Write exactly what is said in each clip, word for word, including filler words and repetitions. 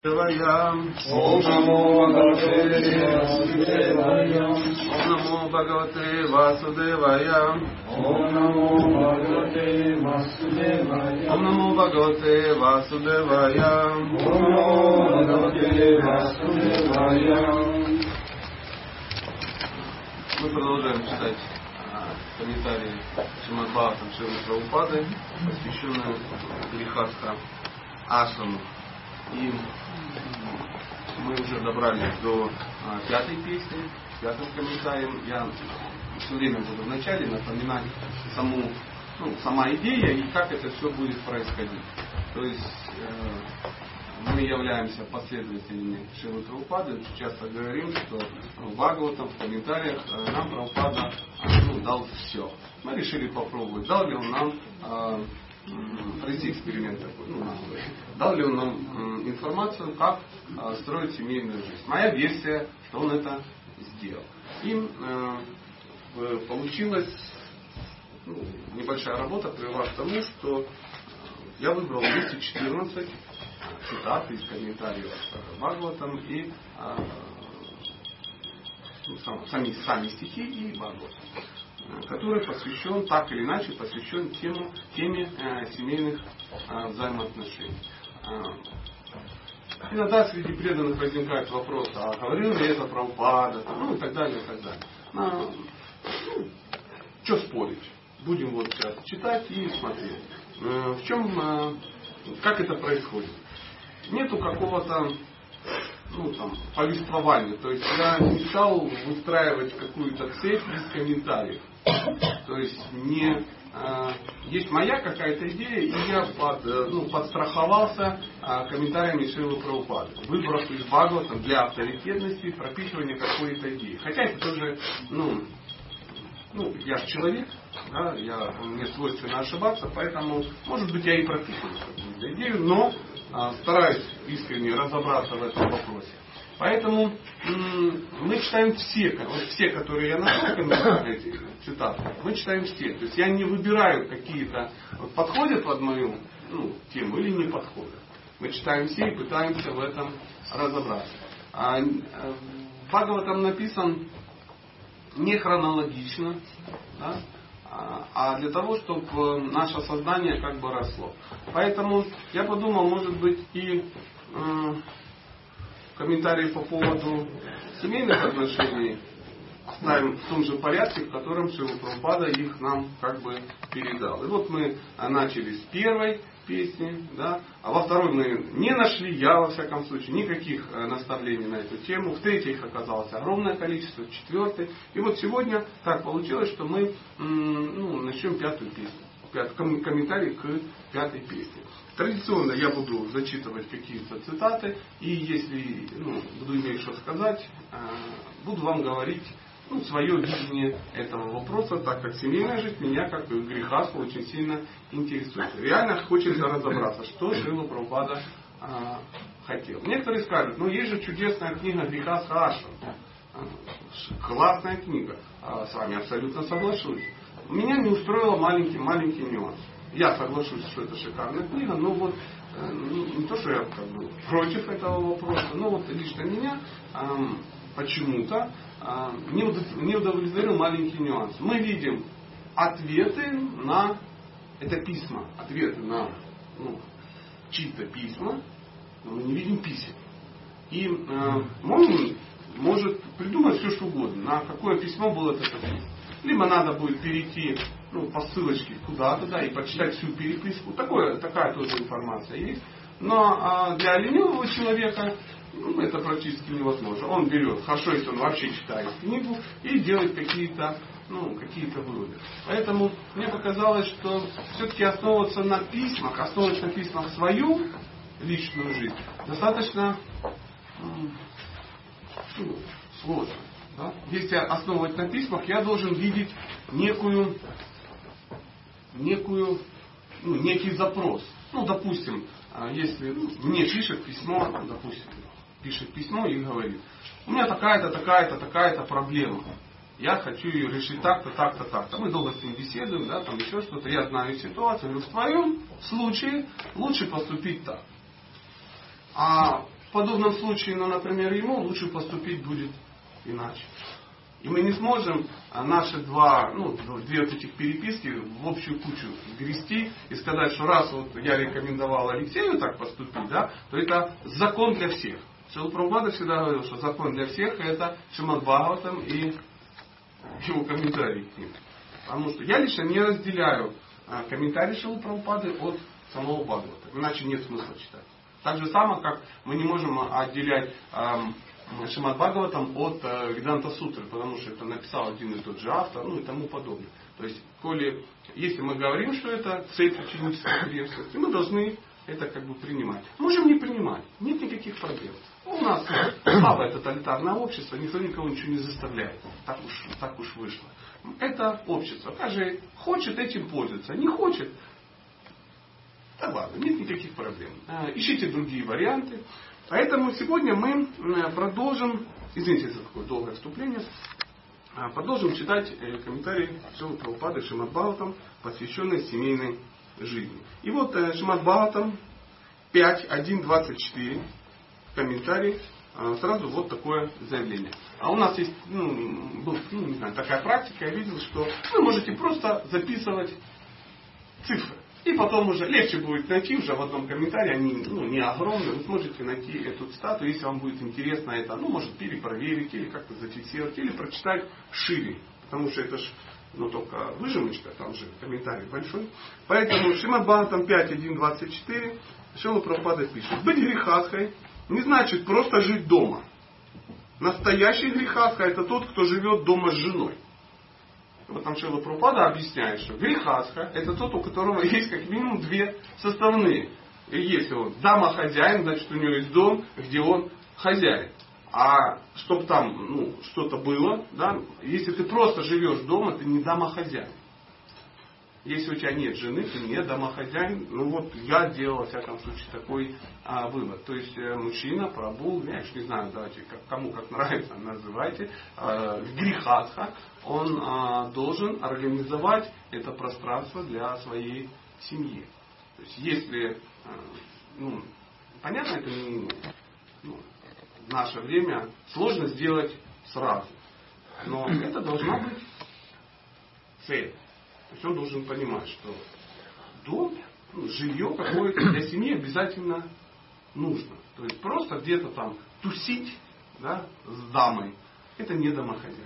Ваям. Ом намо Бхагавате Васудевая. Ом намо Бхагавате Васудевая. Ом намо Бхагавате Васудевая. Ом намо Бхагавате Васудевая. Ом намо Бхагавате Васудевая. Мы продолжаем читать комментарии Шримад Бхагаватам Шрилы Прабхупады, посвященные Грихастха Ашраму. И мы уже добрались до а, пятой песни, пятым комментарием. Я все время буду вначале напоминать саму, ну, сама идея и как это все будет происходить. То есть э, мы являемся последователями Шрилы Прабхупады. Очень часто говорим, что в Бхагаватам, в комментариях э, нам Прабхупада э, ну, дал все. Мы решили попробовать, дал ли он нам э, провести эксперимент такой, ну, дал ли он нам информацию, как э, строить семейную жизнь. Моя версия, что он это сделал. И э, получилась ну, небольшая работа, привела к тому, что я выбрал двести четырнадцать цитат из комментариев Бхагаватам и э, ну, сам, сами, сами стихи и Бхагаватам, который посвящен, так или иначе, посвящен тему, теме э, семейных э, взаимоотношений. Э, иногда среди преданных возникает вопрос, а говорил ли это Прабхупада, ну и так далее, и так далее. А, ну, что спорить? Будем вот сейчас читать и смотреть. Э, в чем, э, как это происходит? Нету какого-то ну, там, повествования. То есть я не стал выстраивать какую-то цепь из комментариев. То есть не, э, есть моя какая-то идея, и я под, э, ну, подстраховался э, комментариями Шрилы Прабхупады, выбрав из Бхагаватам для авторитетности пропихивания какой-то идеи. Хотя это тоже, ну, ну я же человек, да, я, мне свойственно ошибаться, поэтому, может быть, я и пропихиваю какую-то идею, но э, стараюсь искренне разобраться в этом вопросе. Поэтому м- мы читаем все, вот все, которые я нашел, эти цитаты, мы читаем все. То есть я не выбираю какие-то, вот, подходят под мою ну, тему или не подходят. Мы читаем все и пытаемся в этом разобраться. А, а, Бхагаватам написан не хронологично, да, а, а для того, чтобы наше сознание как бы росло. Поэтому я подумал, может быть, и э, комментарии по поводу семейных отношений ставим в том же порядке, в котором Шрила Прабхупада их нам как бы передал. И вот мы начали с первой песни, да, а во второй мы не нашли, я во всяком случае, никаких наставлений на эту тему. В третьей их оказалось огромное количество, в четвертой. И вот сегодня так получилось, что мы ну, начнем пятую песню. Пят, комментарий к пятой песне. Традиционно я буду зачитывать какие-то цитаты, и если ну, буду иметь что сказать, буду вам говорить ну, свое видение этого вопроса, так как семейная жизнь меня, как и грехастха, очень сильно интересует. Реально хочется разобраться, что Шрила Прабхупада а, хотел. Некоторые скажут, ну есть же чудесная книга Грехастха Ашрам. Классная книга. А, с вами абсолютно соглашусь. Меня не устроил маленький, маленький нюанс. Я соглашусь, что это шикарная книга, но вот э, не то, что я как бы против этого вопроса, но вот лично меня э, почему-то э, не, удов, не удовлетворил маленький нюанс. Мы видим ответы на это письма, ответы на ну, чьи-то письма, но мы не видим писем. И э, он может придумать все, что угодно, на какое письмо было это письмо. Либо надо будет перейти ну, по ссылочке куда-то, да, и почитать всю переписку. Такое, такая тоже информация есть. Но а для ленивого человека ну, это практически невозможно. Он берет, хорошо, если он вообще читает книгу, и делает какие-то, ну, какие-то выводы. Поэтому мне показалось, что все-таки основываться на письмах, основываться на письмах свою личную жизнь, достаточно ну, сложно. Да? Если основывать на письмах, я должен видеть некую, некую, ну, некий запрос. Ну, допустим, если ну, мне пишет письмо, допустим, пишет письмо и говорит, у меня такая-то, такая-то, такая-то проблема. Я хочу ее решить так-то, так-то, так-то. Мы долго с ним беседуем, да, там еще что-то. Я знаю ситуацию. В твоем случае лучше поступить так. А в подобном случае, ну, например, ему лучше поступить будет иначе. И мы не сможем наши два, ну, две вот этих переписки в общую кучу грести и сказать, что раз вот я рекомендовал Алексею так поступить, да, то это закон для всех. Шрила Прабхупада всегда говорил, что закон для всех это Шримад Бхагаватам и его комментарии к ним. Потому что я лично не разделяю комментарии Шрилы Прабхупады от самого Бхагавата. Иначе нет смысла читать. Так же самое, как мы не можем отделять эм, Шримад Бхагаватам от э, Веданта Сутры, потому что это написал один и тот же автор, ну и тому подобное. То есть, коли, если мы говорим, что это цель ученической преемственности, мы должны это как бы принимать. Можем не принимать, нет никаких проблем. У нас слабое тоталитарное общество, никто никого ничего не заставляет. Так уж, так уж вышло. Это общество. Каждый хочет этим пользоваться, не хочет. Да ладно, нет никаких проблем. Ищите другие варианты. Поэтому сегодня мы продолжим, извините за такое долгое вступление, продолжим читать комментарии Шрилы Прабхупады Шримад Бхагаватам, посвященные семейной жизни. И вот Шримад Бхагаватам пять один двадцать четыре, комментарий, сразу вот такое заявление. А у нас есть, ну, был, ну, не знаю, такая практика, я видел, что вы можете просто записывать цифры. И потом уже легче будет найти уже в одном комментарии, они, ну, не огромные, вы сможете найти эту цитату, если вам будет интересно это, ну, может перепроверить, или как-то зафиксировать, или прочитать шире. Потому что это же, ну, только выжимочка, там же комментарий большой. Поэтому Шримад Бхагаватам пять один двадцать четыре, Шрила Прабхупада пишет: быть грехастхой не значит просто жить дома. Настоящий грехастха это тот, кто живет дома с женой. Вот там Шрила Прабхупада объясняет, что грехастха это тот, у которого есть как минимум две составные. И если он домохозяин, значит у него есть дом, где он хозяин. А чтобы там, ну, что-то было, да, если ты просто живешь дома, ты не домохозяин. Если у тебя нет жены, ты не домохозяин. Ну вот я делал, во всяком случае, такой а, вывод. То есть э, мужчина, прабу, я уж не знаю, давайте, как, кому как нравится, называйте, э, грехастха, он э, должен организовать это пространство для своей семьи. То есть если, э, ну, понятно, это не, ну, в наше время сложно сделать сразу. Но это должна быть цель. То есть он должен понимать, что дом, ну, жилье какое-то для семьи обязательно нужно. То есть просто где-то там тусить, да, с дамой, это не домохозяин.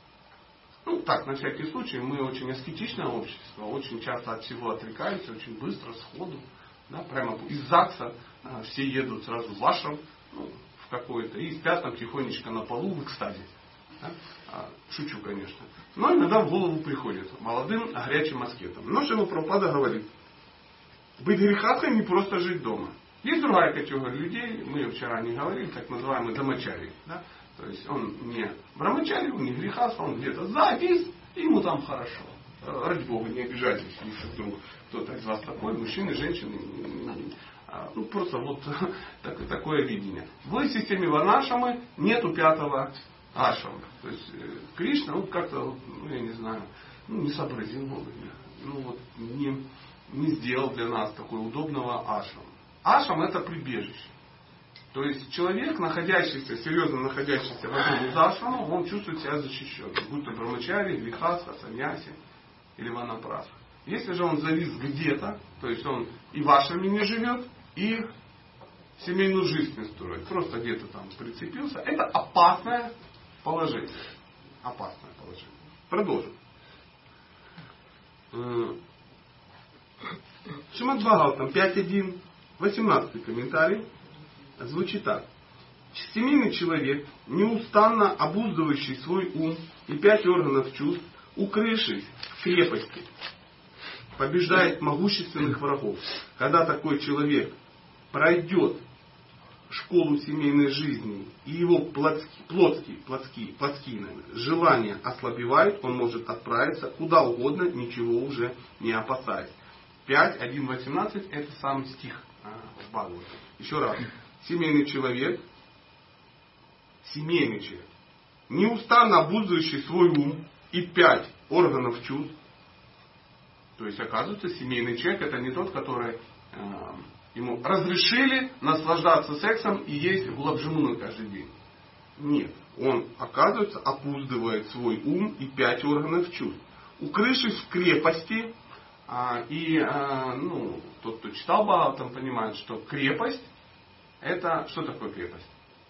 Ну так, на всякий случай, мы очень аскетичное общество, очень часто от всего отрекаются, очень быстро, сходу. Да, прямо из ЗАГСа а, все едут сразу в ашрам, ну, в какое-то, и спят там тихонечко на полу в экстазе. Да? А, шучу, конечно. Но иногда в голову приходит молодым горячим аскетом. Но Шрила Прабхупада говорит: быть грехастхой не просто жить дома. Есть другая категория людей, мы вчера не говорили, так называемые домочари. Да? То есть он не брамачари, он не грехастха, он где-то завис, и ему там хорошо. Ради Бога, не обижайтесь, если вдруг кто-то из вас такой, мужчины, женщины, ну просто вот так, такое видение. В системе варнашамы нету пятого ашрама. То есть Кришна, ну как-то, ну, я не знаю, ну, не сообразил, ну вот не, не сделал для нас такой удобного ашрама. Ашрам это прибежище. То есть человек, находящийся, серьезно находящийся в одном из ашрамов, он чувствует себя защищенным. Будь то брамачари, грехастха, саньяси или ванапраста. Если же он завис где-то, то есть он и в ашраме не живет, и семейную жизнь не строит, просто где-то там прицепился, это опасное положение. Опасное положение. Продолжим. Шримад Бхагаватам пять один, восемнадцатый комментарий, звучит так. Семейный человек, неустанно обуздывающий свой ум и пять органов чувств, укрывшись в крепости, побеждает могущественных врагов. Когда такой человек пройдет школу семейной жизни и его плотские, плотские, плотские, плотские желания ослабевают, он может отправиться куда угодно, ничего уже не опасаясь. пять один восемнадцать это сам стих в Бхагаватам. Еще раз. Семейный человек, семейный человек, неустанно обуздывающий свой ум и пять органов чувств. То есть, оказывается, семейный человек это не тот, который э, ему разрешили наслаждаться сексом и есть гулаб-джамуны каждый день. Нет. Он, оказывается, опуздывает свой ум и пять органов чувств. Укрывшись в крепости, а, и а, ну, тот, кто читал Бхагаватам, понимает, что крепость, это что такое крепость?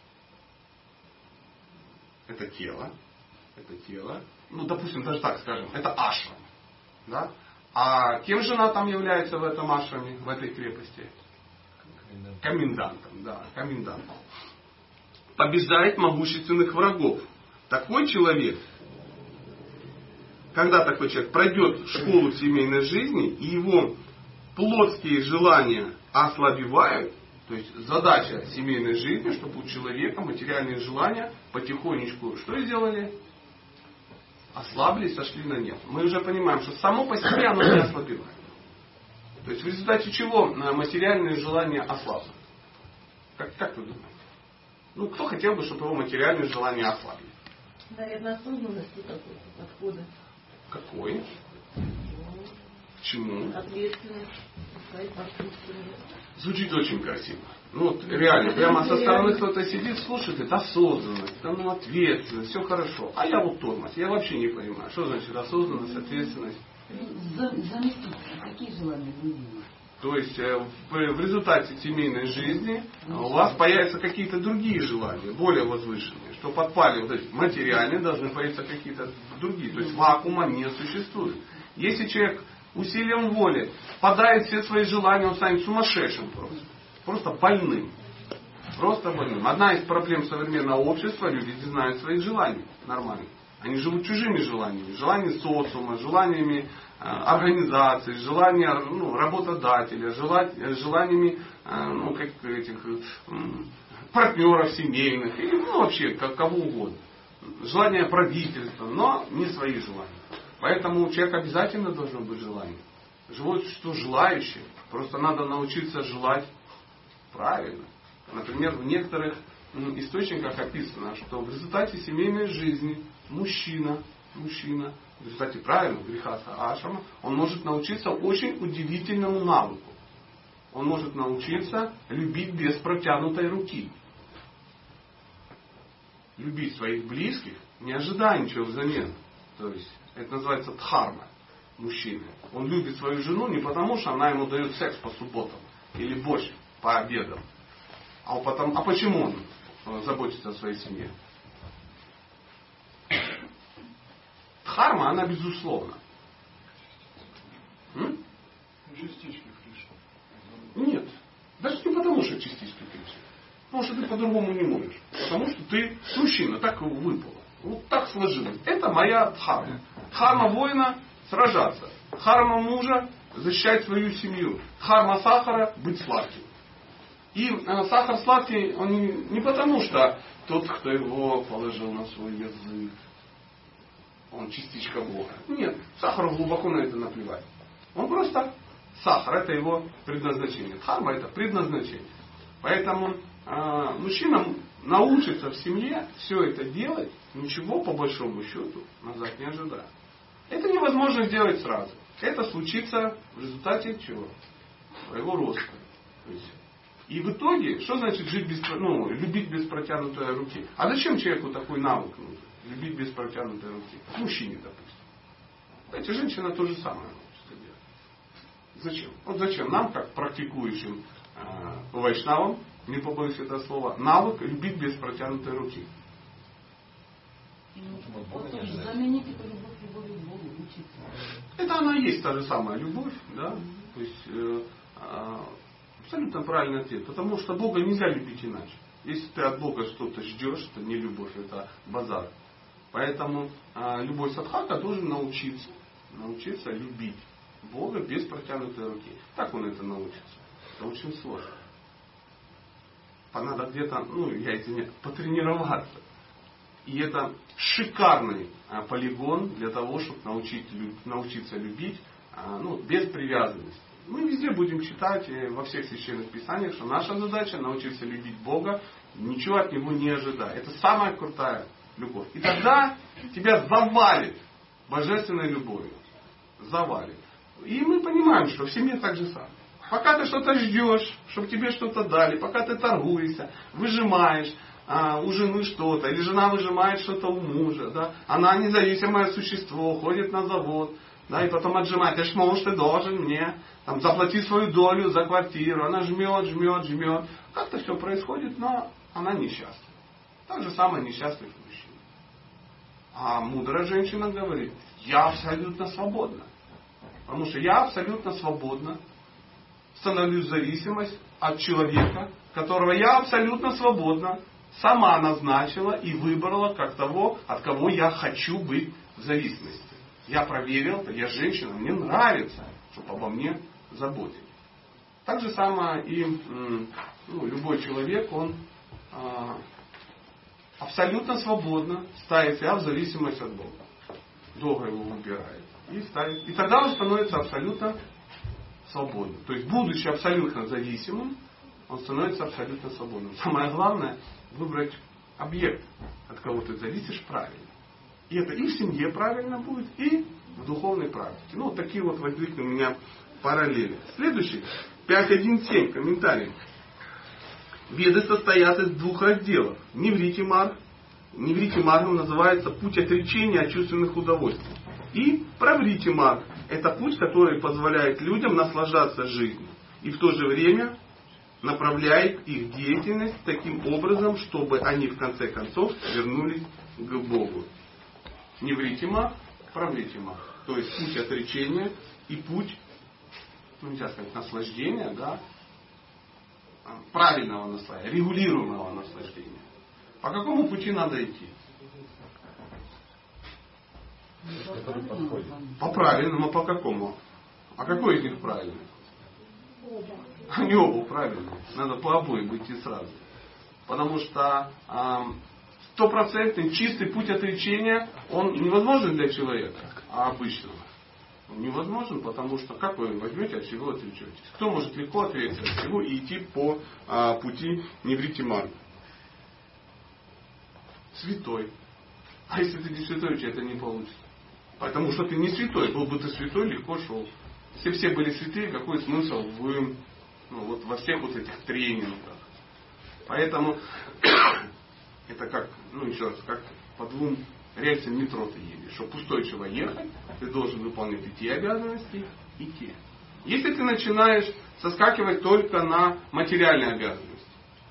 Это тело. Это тело. Ну, допустим, даже так скажем, это ашрам. Да? А кем жена там является в этом ашраме, в этой крепости? Комендантом. Да, комендантом. Побеждает могущественных врагов. Такой человек, когда такой человек пройдет школу семейной жизни, и его плотские желания ослабевают, то есть задача семейной жизни, чтобы у человека материальные желания потихонечку что сделали? Ослабли, сошли на нет. Мы уже понимаем, что само по себе оно не ослабевает. То есть в результате чего материальные желания ослабнут? Как, как вы думаете? Ну, кто хотел бы, чтобы его материальные желания ослабли? Наверное, осознанности какой-то подхода. Какой? К чему? Ответственность. Звучит очень красиво. Ну вот реально, прямо со стороны кто-то сидит, слушает, это осознанность, это ну, ответственность, все хорошо. А я вот тормоз, я вообще не понимаю, что значит осознанность, ответственность. Заместить, какие желания выявить? То есть в, в результате семейной жизни у вас появятся какие-то другие желания, более возвышенные, что подпали вот эти материальные, должны появиться какие-то другие. То есть вакуума не существует. Если человек усилием воли подает все свои желания, он станет сумасшедшим просто. Просто больным. Просто больным. Одна из проблем современного общества, люди не знают своих желаний нормально. Они живут чужими желаниями. Желаниями социума, желаниями э, организации, желаниями ну, работодателя, желать, желаниями э, ну, как этих, э, партнеров семейных, или ну, вообще как, кого угодно. Желания правительства, но не свои желания. Поэтому у человека обязательно должно быть желание. Живое существо желающее. Просто надо научиться желать правильно. Например, в некоторых источниках описано, что в результате семейной жизни мужчина, мужчина в результате правильного греха ашрама, он может научиться очень удивительному навыку. Он может научиться любить без протянутой руки. Любить своих близких, не ожидая ничего взамен. То есть это называется дхарма мужчины. Он любит свою жену не потому, что она ему дает секс по субботам или борщ по обедам. А, потом, а почему он заботится о своей семье? Дхарма, она безусловна. М? Частички Кришны. Нет. Даже не потому, что частички Кришны. Потому что ты по-другому не можешь. Потому что ты мужчина, так его выпало. Вот так сложилось. Это моя дхарма. Дхарма воина сражаться. Дхарма мужа защищать свою семью. Дхарма сахара быть сладким. И э, сахар сладкий, он не, не потому, что тот, кто его положил на свой язык, он частичка Бога. Нет, сахару глубоко на это наплевать. Он просто сахар, это его предназначение. Дхарма это предназначение. Поэтому э, мужчина научится в семье все это делать, ничего по большому счету назад не ожидая. Это невозможно сделать сразу. Это случится в результате чего? Своего роста. То есть, и в итоге, что значит жить без, ну, любить без протянутой руки? А зачем человеку такой навык нужен? Любить без протянутой руки? Мужчине, допустим. Эти женщина то же самое научится делать. Зачем? Вот зачем нам, как практикующим э, вайшнавам, не побоюсь этого слова, навык любить без протянутой руки? Заменить эту любовь любовью к Богу, учиться. Это она и есть та же самая любовь, да? То есть э, э, абсолютно правильный ответ. Потому что Бога нельзя любить иначе. Если ты от Бога что-то ждешь, это не любовь, это базар. Поэтому э, любой садхака должен научиться, научиться любить Бога без протянутой руки. Как он это научится? Это очень сложно. Надо где-то, ну я извиняюсь, потренироваться. И это шикарный а, полигон для того, чтобы научить, научиться любить а, ну, без привязанности. Мы везде будем читать во всех священных писаниях, что наша задача научиться любить Бога, ничего от Него не ожидая. Это самая крутая любовь. И тогда тебя завалит божественной любовью. Завалит. И мы понимаем, что в семье так же самое. Пока ты что-то ждешь, чтобы тебе что-то дали, пока ты торгуешься, выжимаешь а, у жены что-то, или жена выжимает что-то у мужа, да, она независимое существо, ходит на завод, да, и потом отжимает, ты ж муж, ты должен мне там, заплати свою долю за квартиру, она жмет, жмет, жмет. Как-то все происходит, но она несчастна. Так же самое несчастный мужчина. А мудрая женщина говорит, я абсолютно свободна. Потому что я абсолютно свободна становлюсь в зависимость от человека, которого я абсолютно свободна сама назначила и выбрала как того, от кого я хочу быть в зависимости. Я проверил, я женщина, мне нравится, чтобы обо мне заботились. Так же самое и ну, любой человек, он а, абсолютно свободно ставит себя в зависимость от Бога. Долго его выбирает. И, ставит. И тогда он становится абсолютно свободным. То есть, будучи абсолютно зависимым, он становится абсолютно свободным. Самое главное, выбрать объект, от кого ты зависишь, правильно. И это и в семье правильно будет, и в духовной практике. Ну, вот такие вот возникли у меня параллели. Следующий, пять точка один точка семь, комментарий. Веды состоят из двух разделов. Ниврити марг. Ниврити маргом называется путь отречения от чувственных удовольствий. И праврити марг. Это путь, который позволяет людям наслаждаться жизнью. И в то же время направляет их деятельность таким образом, чтобы они в конце концов вернулись к Богу. Ниврити марг, праврити марг. То есть путь отречения и путь, ну нельзя сказать, наслаждения, да, правильного наслаждения, регулируемого наслаждения. По какому пути надо идти? По правильному, а по какому? А какой из них правильный? Они оба правильные. Надо по обоим идти сразу. Потому что стопроцентный чистый путь отречения, он невозможен для человека, а обычного. Он невозможен, потому что как вы возьмете, от чего отречетесь? Кто может легко отречься от всего и идти по а, пути ниврити марга? Святой. А если ты не святой, у тебя это не получится. Потому что ты не святой. Был бы ты святой, легко шел. Если все были святые, какой смысл в, ну, вот во всех вот этих тренингах? Поэтому это как, ну еще раз, как по двум рельсам метро ты едешь. Чтобы устойчиво ехать, ты должен выполнять и те обязанности, и те. Если ты начинаешь соскакивать только на материальные обязанности,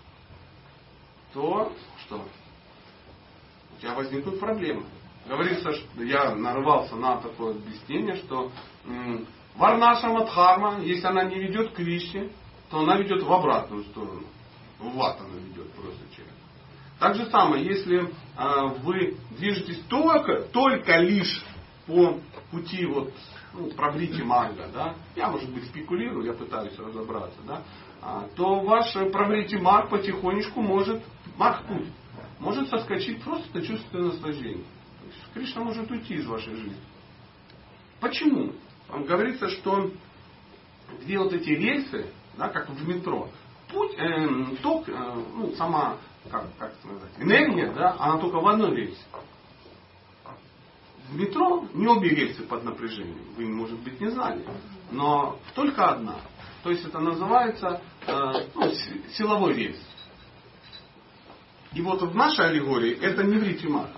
то что? У тебя возникнут проблемы. Говорится, что я нарывался на такое объяснение, что м- варнашама дхарма, если она не ведет к Вишне, то она ведет в обратную сторону. В ад она ведет просто человек. Так же самое, если э, вы движетесь только, только лишь по пути вот, ну, праврити марга, да, я, может быть, спекулирую, я пытаюсь разобраться, да, а, то ваш праврити марг потихонечку может, марг путь, может соскочить просто на чувственное наслаждение. То есть Кришна может уйти из вашей жизни. Почему? Там говорится, что две вот эти рельсы, да, как в метро, путь, э, ток, э, ну, сама, как, как сказать, энергия, да, она только в одной рельсе. В метро не обе рельсы под напряжением. Вы, может быть, не знали. Но только одна. То есть это называется э, ну, силовой рельс. И вот в нашей аллегории это ниврити марг.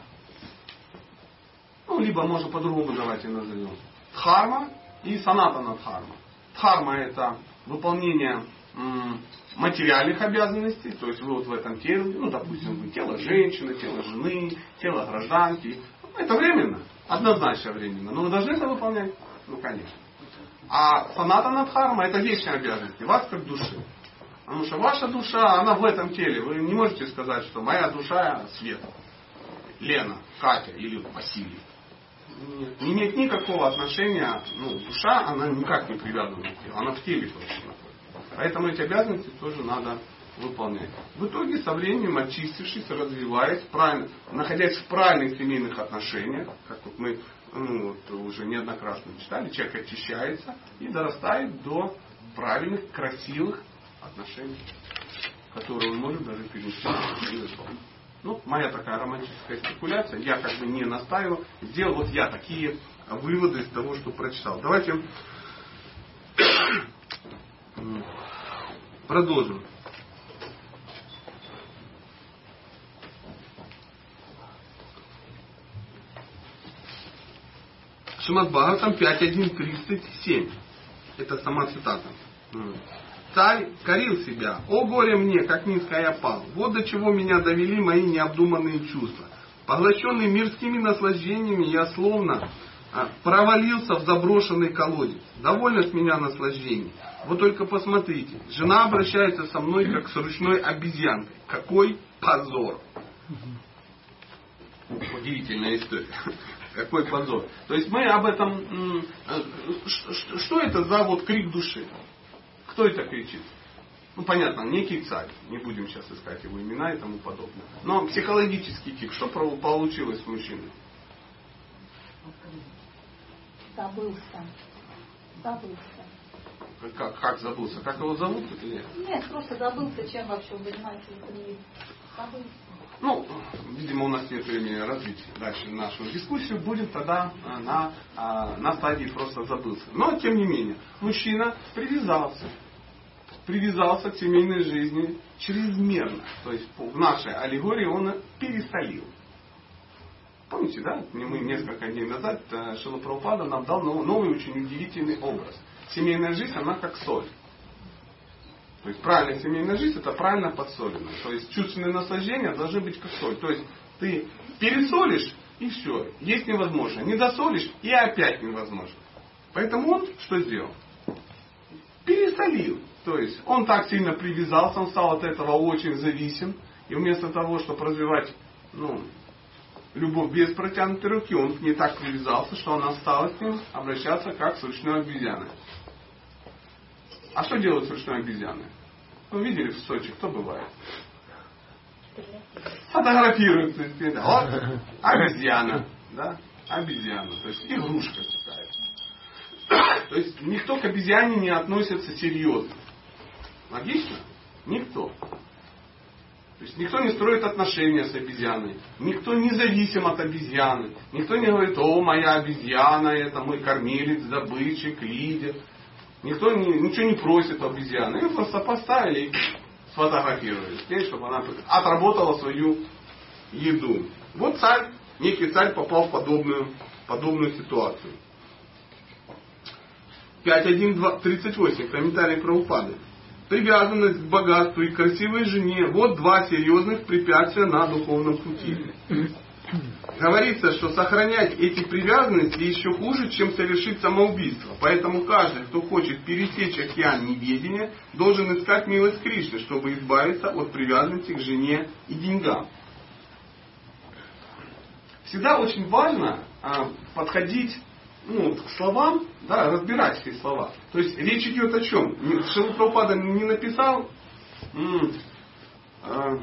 Ну, либо можно по-другому давайте назовем. Дхарма и санатана дхарма. Дхарма это выполнение м, материальных обязанностей. То есть вы вот в этом теле, ну, допустим, вы тело женщины, тело жены, тело гражданки. Это временно. Однозначно временно. Но вы должны это выполнять? Ну, конечно. А санатана дхарма это вечные обязанности. Вас как души. Потому что ваша душа, она в этом теле. Вы не можете сказать, что моя душа Света, Лена, Катя или Василий. Нет. Не имеет никакого отношения, ну, душа, она никак не привязана к телу. Она в теле тоже находится. Поэтому эти обязанности тоже надо выполнять. В итоге со временем, очистившись, развиваясь, правильно, находясь в правильных семейных отношениях, как вот мы ну, вот, уже неоднократно читали, человек очищается и дорастает до правильных, красивых отношений, которые он может даже перенести на свою жизнь. Ну, моя такая романтическая спекуляция, я как бы не настаиваю, сделал вот я такие выводы из того, что прочитал. Давайте Продолжим. Шримад Бхагаватам пять один тридцать семь. Это сама цитата. Царь корил себя. О горе мне, как низко я пал. Вот до чего меня довели мои необдуманные чувства. Поглощенный мирскими наслаждениями, я словно провалился в заброшенный колодец. Довольно с меня наслаждений. Вот только посмотрите. Жена обращается со мной, как с ручной обезьянкой. Какой позор. Удивительная история. Какой позор. То есть мы об этом... Что это за вот крик души? Кто это кричит? Ну, понятно, некий царь. Не будем сейчас искать его имена и тому подобное. Но психологический тип. Что получилось с мужчиной? Забылся. Забылся. Как, как забылся? Как его зовут? Или нет? Нет, просто забылся, чем вообще он занимается в этом мире. Забылся. Ну, видимо, у нас нет времени развить дальше нашу дискуссию. Будем тогда на, на стадии просто забылся. Но, тем не менее, мужчина привязался. Привязался к семейной жизни чрезмерно. То есть в нашей аллегории он пересолил. Помните, да? Мы несколько дней назад Шрила Прабхупада нам дал новый очень удивительный образ. Семейная жизнь, она как соль. То есть правильная семейная жизнь, это правильно подсоленная. То есть чувственные наслаждения должны быть как соль. То есть ты пересолишь и все. Есть невозможно. Не досолишь и опять невозможно. Поэтому он что сделал? Пересолил. То есть он так сильно привязался, он стал от этого очень зависим. И вместо того, чтобы развивать ну, любовь без протянутой руки, он к ней так привязался, что она стала с ним обращаться как с ручной обезьяной. А что делают с ручной обезьяной? Вы видели в Сочи, кто бывает? Фотографируют. Вот, обезьяна. Да? Обезьяна. То есть игрушка какая-то. То есть никто к обезьяне не относится серьезно. Логично? Никто. То есть никто не строит отношения с обезьяной. Никто не зависим от обезьяны. Никто не говорит, о, моя обезьяна, это мой кормилец, добытчик, лидер. Никто не, ничего не просит у обезьяны. Ее просто поставили и сфотографировали, чтобы она отработала свою еду. Вот царь, некий царь попал в подобную, подобную ситуацию. пять один тридцать восемь. Комментарий Прабхупады. Привязанность к богатству и красивой жене. Вот два серьезных препятствия на духовном пути. Говорится, что сохранять эти привязанности еще хуже, чем совершить самоубийство. Поэтому каждый, кто хочет пересечь океан неведения, должен искать милость Кришны, чтобы избавиться от привязанности к жене и деньгам. Всегда очень важно а, подходить ну, к словам, да, разбирать эти слова. То есть речь идет о чем? Шрила Прабхупада не написал м- а,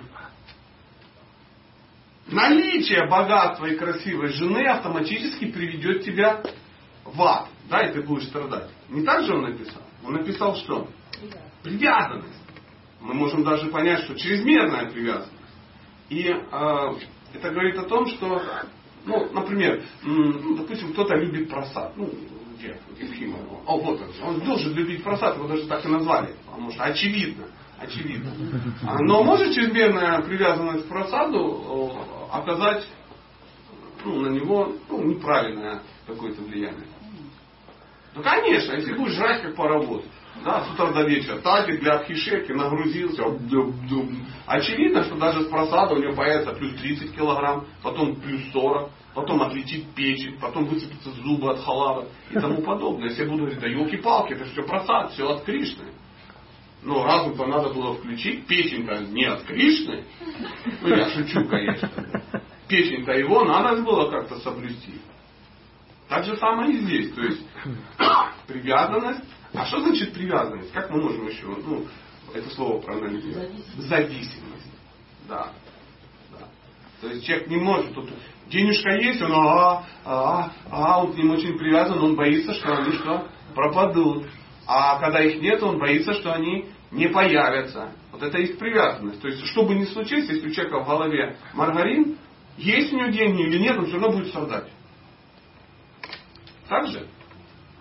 наличие богатства и красивой жены автоматически приведет тебя в ад. Да, и ты будешь страдать. Не так же он написал? Он написал что? Привязанность. Мы можем даже понять, что чрезмерная привязанность. И э, это говорит о том, что, ну, например, м, допустим, кто-то любит просад. Ну, где? Ефимов. О, вот он. Он должен любить просад, его даже так и назвали. Потому что очевидно. Очевидно. Но может чрезмерная привязанность к просаду оказать ну, на него ну, неправильное какое-то влияние? Ну, конечно, если будешь жрать как паровоз, да, с утра до вечера, тазик для обхишерки нагрузился, очевидно, что даже с просада у него появится плюс тридцать килограмм, потом плюс сорок, потом отлетит печень, потом высыпятся зубы от халава и тому подобное. Если я буду говорить, да елки-палки, это все просад, все от Кришны. Но разум-то надо было включить, печень-то не от Кришны. Ну, я шучу, конечно. Печень-то его надо было как-то соблюсти. Так же самое и здесь. То есть, привязанность. А что значит привязанность? Как мы можем еще ну, это слово проанализировать? Зависимость. Зависимость. Да. да. То есть человек не может. Тут денежка есть, он а, а, а, он к ним очень привязан, он боится, что они что? Пропадут. А когда их нет, он боится, что они не появятся. Вот это есть привязанность. То есть, что бы ни случилось, если у человека в голове маргарин, есть у него деньги или нет, он все равно будет страдать. Так же?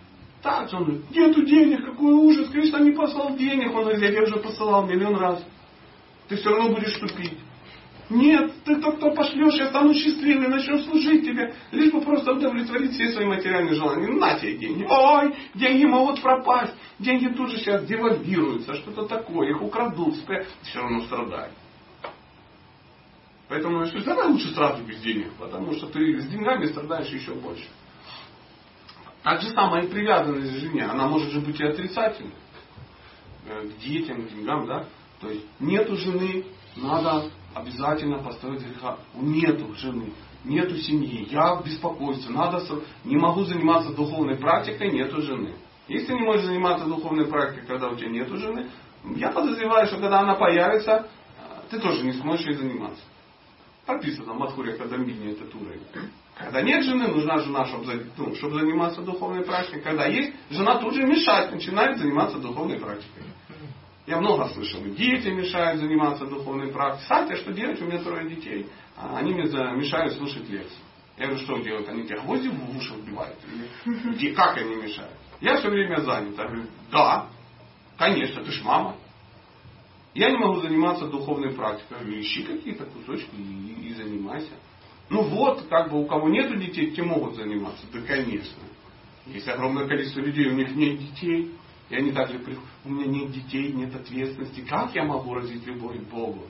Так, он говорит, нету денег, какой ужас, конечно, не послал денег. Он говорит, я тебе уже посылал миллион раз. Ты все равно будешь тупить. Нет, ты только пошлешь, я стану счастливым, начну служить тебе, лишь бы просто удовлетворить все свои материальные желания. На тебе деньги. Ой, деньги могут пропасть. Деньги тут же сейчас девальвируются, что-то такое, их украдут, спрятают. Все равно страдаешь. Поэтому я говорю, давай лучше сразу без денег, потому что ты с деньгами страдаешь еще больше. Так же самое и привязанность к жене. Она может же быть и отрицательной. К детям, к деньгам, да. То есть нету жены, надо обязательно поставить греха. Нету жены, нету семьи, я в беспокойстве, надо, не могу заниматься духовной практикой, нету жены. Если не можешь заниматься духовной практикой, когда у тебя нету жены, я подозреваю, что когда она появится, ты тоже не сможешь ей заниматься. Прописано в Мадхурья Кадамбини этот уровень. Когда нет жены, нужна жена, чтобы, ну, чтобы заниматься духовной практикой. Когда есть, жена тут же мешает, начинает заниматься духовной практикой. Я много слышал, дети мешают заниматься духовной практикой. Кстати, что делать? У меня трое детей. Они мне мешают слушать лекции. Я говорю, что делать? Они тебе гвозди в уши вбивают? Или где, как они мешают? Я все время занят. Я говорю, да, конечно, ты ж мама. Я не могу заниматься духовной практикой. Я говорю, ищи какие-то кусочки и, и занимайся. Ну вот, как бы у кого нету детей, те могут заниматься. Да, конечно. Есть огромное количество людей, у них нет детей. И они также приходят, у меня нет детей, нет ответственности. Как я могу развить любовь к Богу?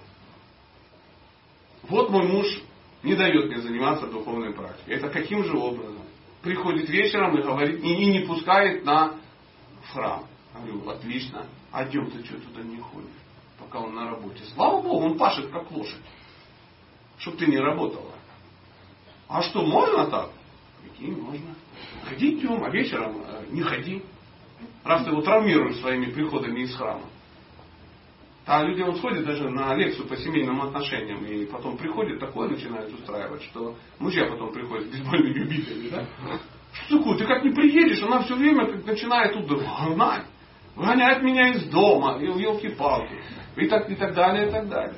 Вот мой муж не дает мне заниматься духовной практикой. Это каким же образом? Приходит вечером и говорит, и, и не пускает на храм. Я говорю, отлично. А днем ты что туда не ходишь, пока он на работе? Слава Богу, он пашет как лошадь. Чтоб ты не работала. А что, можно так? Какие можно. Ходи днем, а вечером не ходи. Раз ты его травмируешь своими приходами из храма. А люди вот ходят даже на лекцию по семейным отношениям, и потом приходят, такое начинают устраивать, что мужья потом приходят бейсбольными битами, да? Что такое? Ты как не приедешь, она все время начинает тут гнать. Гоняет меня из дома, елки-палки. И так, и так далее, и так далее.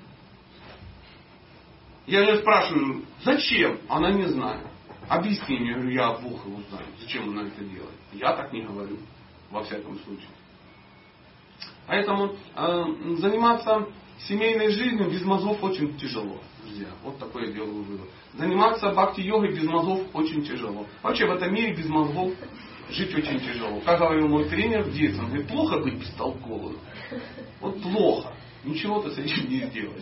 Я ее спрашиваю, зачем? Она не знает. Объясни мне, я говорю, я Бог его знаю. Зачем она это делает? Я так не говорю. Во всяком случае. Поэтому э, заниматься семейной жизнью без мозгов очень тяжело, друзья. Вот такое я делаю вывод. Заниматься бхакти-йогой без мозгов очень тяжело. Вообще в этом мире без мозгов жить очень тяжело. Как говорил мой тренер в детстве, он говорит, плохо быть бестолковым. Вот плохо. Ничего ты с этим не сделаешь.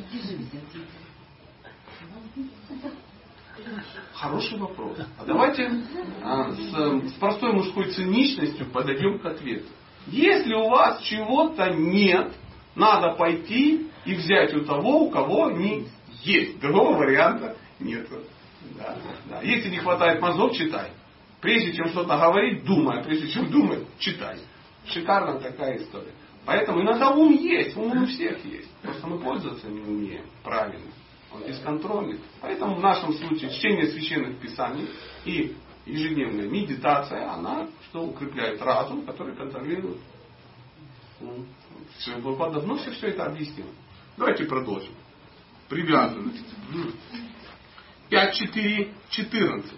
Хороший вопрос. А давайте а, с, с простой мужской циничностью подойдем к ответу. Если у вас чего-то нет, надо пойти и взять у того, у кого они есть. Другого варианта нет. Да, да. Если не хватает мозгов, читай. Прежде чем что-то говорить, думай. Прежде чем думать, читай. Шикарная такая история. Поэтому иногда ум есть, ум у всех есть. Просто мы пользоваться не умеем правильно. Он бесконтрольный. Поэтому в нашем случае чтение священных писаний и ежедневная медитация, она что укрепляет разум, который контролирует ум. Все, давно все, все это объяснил. Давайте продолжим. Привязанность. пять, четыре, четырнадцать.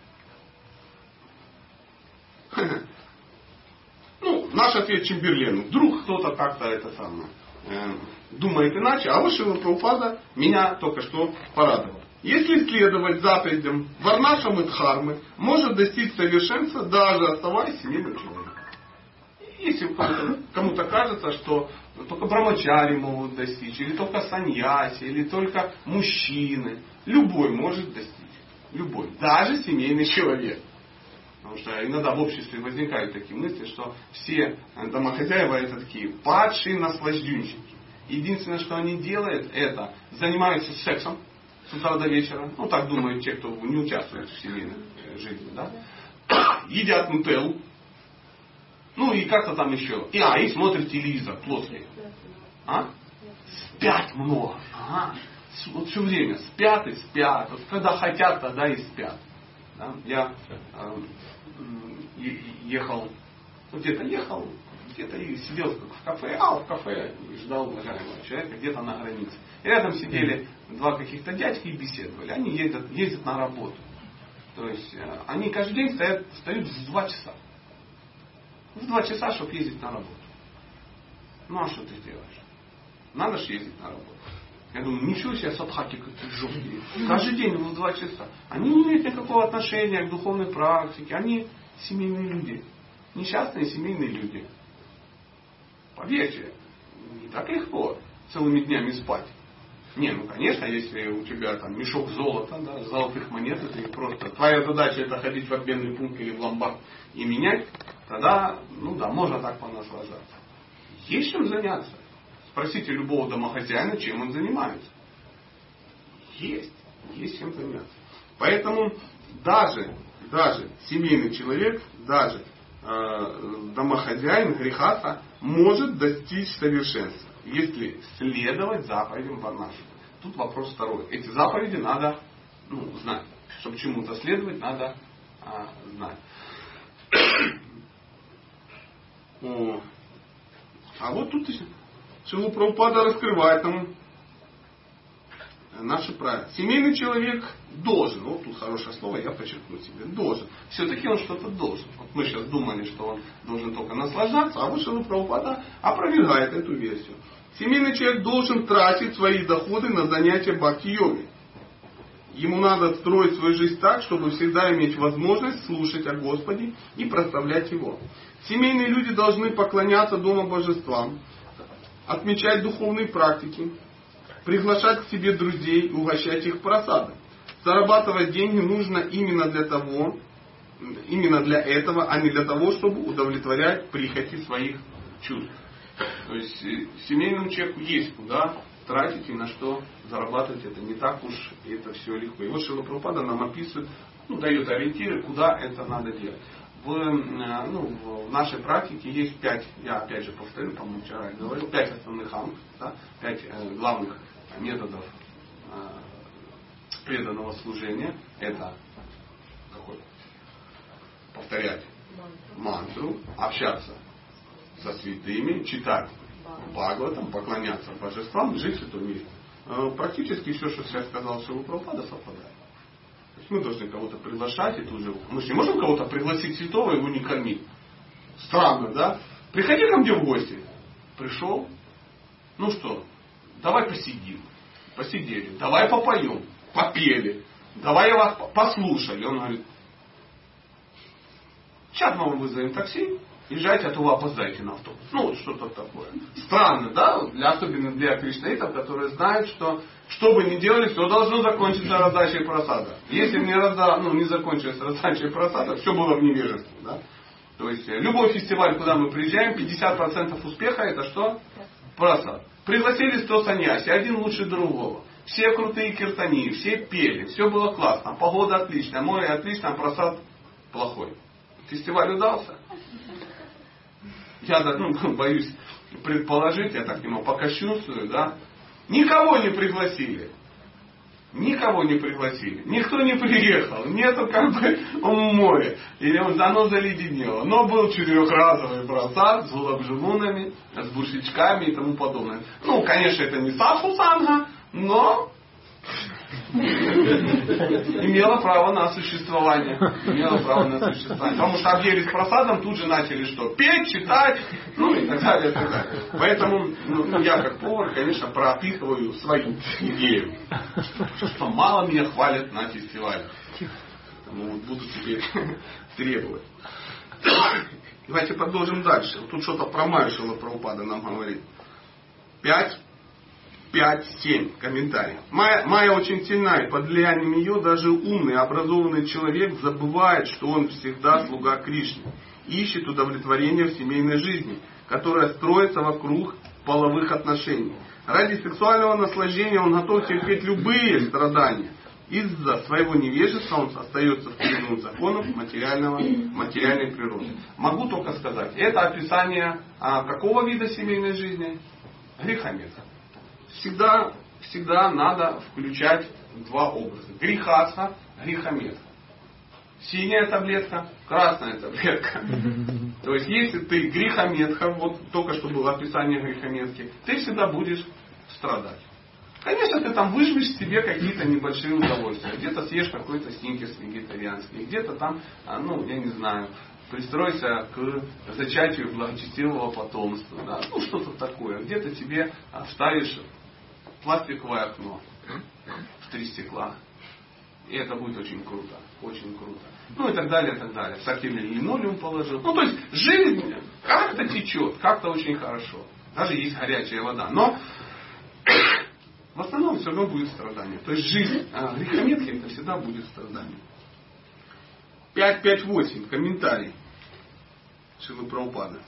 Ну, наш ответ Чемберлену. Вдруг кто-то как-то это самое э, думает иначе, а вот Шрила Прабхупада меня только что порадовал. Если следовать заповедям Варнашам и Дхармы, может достичь совершенства, даже оставаясь семейным человеком. Если кому-то, кому-то кажется, что только брамачари могут достичь, или только саньяси, или только мужчины, любой может достичь. Любой. Даже семейный человек. Потому что иногда в обществе возникают такие мысли, что все домохозяева это такие падшие наслажденщики. Единственное, что они делают, это занимаются сексом с утра до вечера. Ну, так думают те, кто не участвует в семейной жизни. Да? Едят нутеллу. Ну, и как-то там еще. И, а, и смотрят телевизор плоский. А? Спят много. Ага. Вот все время спят и спят. Вот когда хотят, тогда и спят. Да? Я э, ехал, ну, где-то ехал, где-то и сидел в кафе, а в кафе и ждал уважаемого человека где-то на границе. И рядом сидели два каких-то дядьки и беседовали. Они ездят, ездят на работу. То есть э, они каждый день стоят, встают в два часа. В два часа, чтобы ездить на работу. Ну а что ты делаешь? Надо же ездить на работу. Я думаю, ничего себе, садхаки какие жесткие. Каждый день в два часа. Они не имеют никакого отношения к духовной практике. Они семейные люди. Несчастные семейные люди. Поверьте, не так легко целыми днями спать. Не, ну конечно, если у тебя там мешок золота, да, золотых монет, это просто твоя задача это ходить в обменный пункт или в ломбард и менять, тогда, ну да, можно так понаслаждаться. Есть чем заняться. Спросите любого домохозяина, чем он занимается. Есть. Есть чем заняться. Поэтому даже, даже семейный человек, даже э, домохозяин, грехаса, может достичь совершенства, если следовать заповедям Варнаши. Тут вопрос второй. Эти заповеди надо ну, знать. Чтобы чему-то следовать, надо а, знать. О. А вот тут Шрила Прабхупада раскрывает нам наши правила. Семейный человек должен, вот тут хорошее слово, я подчеркну себе, должен. Все-таки он что-то должен. Вот мы сейчас думали, что он должен только наслаждаться, а вот Шрила Прабхупада опровергает эту версию. Семейный человек должен тратить свои доходы на занятия бхакти-йогой. Ему надо строить свою жизнь так, чтобы всегда иметь возможность слушать о Господе и прославлять Его. Семейные люди должны поклоняться дома божествам, отмечать духовные практики, приглашать к себе друзей и угощать их просадом. Зарабатывать деньги нужно именно для того, именно для этого, а не для того, чтобы удовлетворять прихоти своих чувств. То есть семейному человеку есть куда тратить и на что зарабатывать. Это не так уж и это все легко. И вот Шрила Прабхупада нам описывает, ну, дает ориентиры, куда это надо делать. В, ну, в нашей практике есть пять, я опять же повторю, по-моему, вчера я говорил, пять основных анг, да, пять э, главных методов э, преданного служения. Это какой? Повторять мантру, общаться со святыми, читать Бхагаватам, поклоняться божествам, жить в святом мире. Э, практически все, что сейчас сказал Шрила Прабхупада, совпадает. То есть мы должны кого-то приглашать, и тут же... Мы же не можем кого-то пригласить святого и его не кормить. Странно, да? Приходи ко мне в гости. Пришел. Ну что, давай посидим. Посидели. Давай попоем. Попели. Давай я вас послушали. Он говорит, сейчас мы вызовем такси. Езжайте, а то вы опоздаете на автобус. Ну, вот что-то такое. Странно, да? Для, особенно для кришнаитов, которые знают, что что бы ни делали, все должно закончиться раздачей просада. Если не, разда, ну, не закончилась раздачей просада, все было в невежестве. Да? То есть любой фестиваль, куда мы приезжаем, пятьдесят процентов успеха это что? Просад. Пригласили сто саньяси, один лучше другого. Все крутые киртани, все пели, все было классно, погода отличная, море отличное, а просад плохой. Фестиваль удался? Я ну, боюсь предположить, я так немного покощунствую, да? Никого не пригласили. Никого не пригласили. Никто не приехал. Нету как бы моря. Или оно заледенело. Но был четырехразовый просад с гулабжимунами, с бушечками и тому подобное. Ну, конечно, это не сафу санга, но имела право на существование. Имела право на существование. Потому что объелись просадом, тут же начали что? Петь, читать, ну и так далее, и так далее. Поэтому ну, я как повар, конечно, пропихиваю свою идею. Что мало меня хвалят на фестивале. Поэтому вот буду теперь требовать. Давайте продолжим дальше. Вот тут что-то про Майю Шрила Прабхупада нам говорит. Пять. пять-семь комментариев. Майя, Майя очень сильна, и под влиянием ее даже умный, образованный человек забывает, что он всегда слуга Кришны. Ищет удовлетворения в семейной жизни, которая строится вокруг половых отношений. Ради сексуального наслаждения он готов терпеть любые страдания. Из-за своего невежества он остается в плену законов материального, материальной природы. Могу только сказать, это описание а, какого вида семейной жизни? Грехомета. Всегда, всегда надо включать два образа. Грехаса, грехомета. Синяя таблетка, красная таблетка. То есть, если ты грехометка, вот только что было описание грехометки, ты всегда будешь страдать. Конечно, ты там выжмешь себе какие-то небольшие удовольствия. Где-то съешь какой-то сникерс вегетарианский, где-то там, ну, я не знаю, пристройся к зачатию благочестивого потомства. Да? Ну, что-то такое. Где-то тебе вставишь пластиковое окно в три стекла. И это будет очень круто. Очень круто. Ну и так далее, и так далее. Сортирный линолеум положил. Ну, то есть, жизнь как-то течет, как-то очень хорошо. Даже есть горячая вода. Но в основном все равно будет страдание. То есть, жизнь а, грехометки это всегда будет страдание. пять пять восемь. Комментарий. Шилы Прабхупады.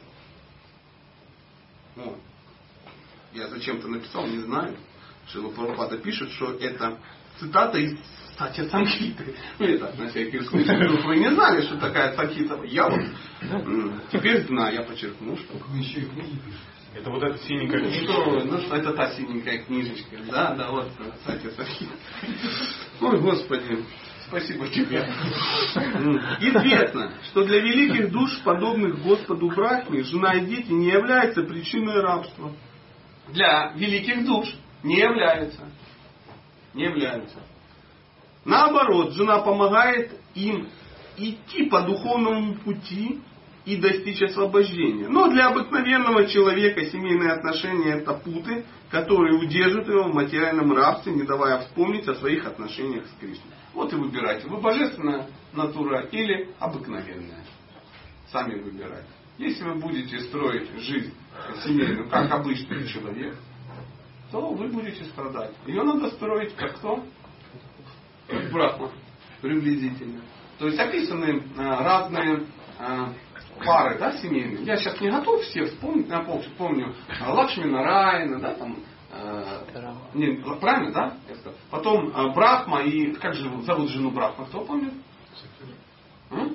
Вот. Я зачем-то написал, не знаю. Шила Прабхупада пишет, что это цитата из Сатья Самхиты. Ну, это на всякий случай. Вы не знали, что такая Самхита. Я вот теперь знаю, я подчеркну, что... Вы еще и книги пишете. Это вот эта синенькая книжечка. Что, ну что, это та синенькая книжечка. Да, да, вот Сатья Самхита. Ой, Господи. Спасибо тебе. Известно, что для великих душ, подобных Господу Брахме, жена и дети не являются причиной рабства. Для великих душ не являются. Не являются. Наоборот, жена помогает им идти по духовному пути и достичь освобождения. Но для обыкновенного человека семейные отношения это путы, которые удерживают его в материальном рабстве, не давая вспомнить о своих отношениях с Кришной. Вот и выбирайте. Вы божественная натура или обыкновенная. Сами выбирайте. Если вы будете строить жизнь семейную, как обычный человек, то вы будете страдать. Ее надо строить как кто? Как Брахма. Приблизительно. То есть описаны а, разные а, пары, да, семейные. Я сейчас не готов все вспомнить. Я помню Лакшми Нарайана, да, там, а, не, правильно, да? Потом а, Брахма и, как же зовут жену Брахма, кто помнит? М?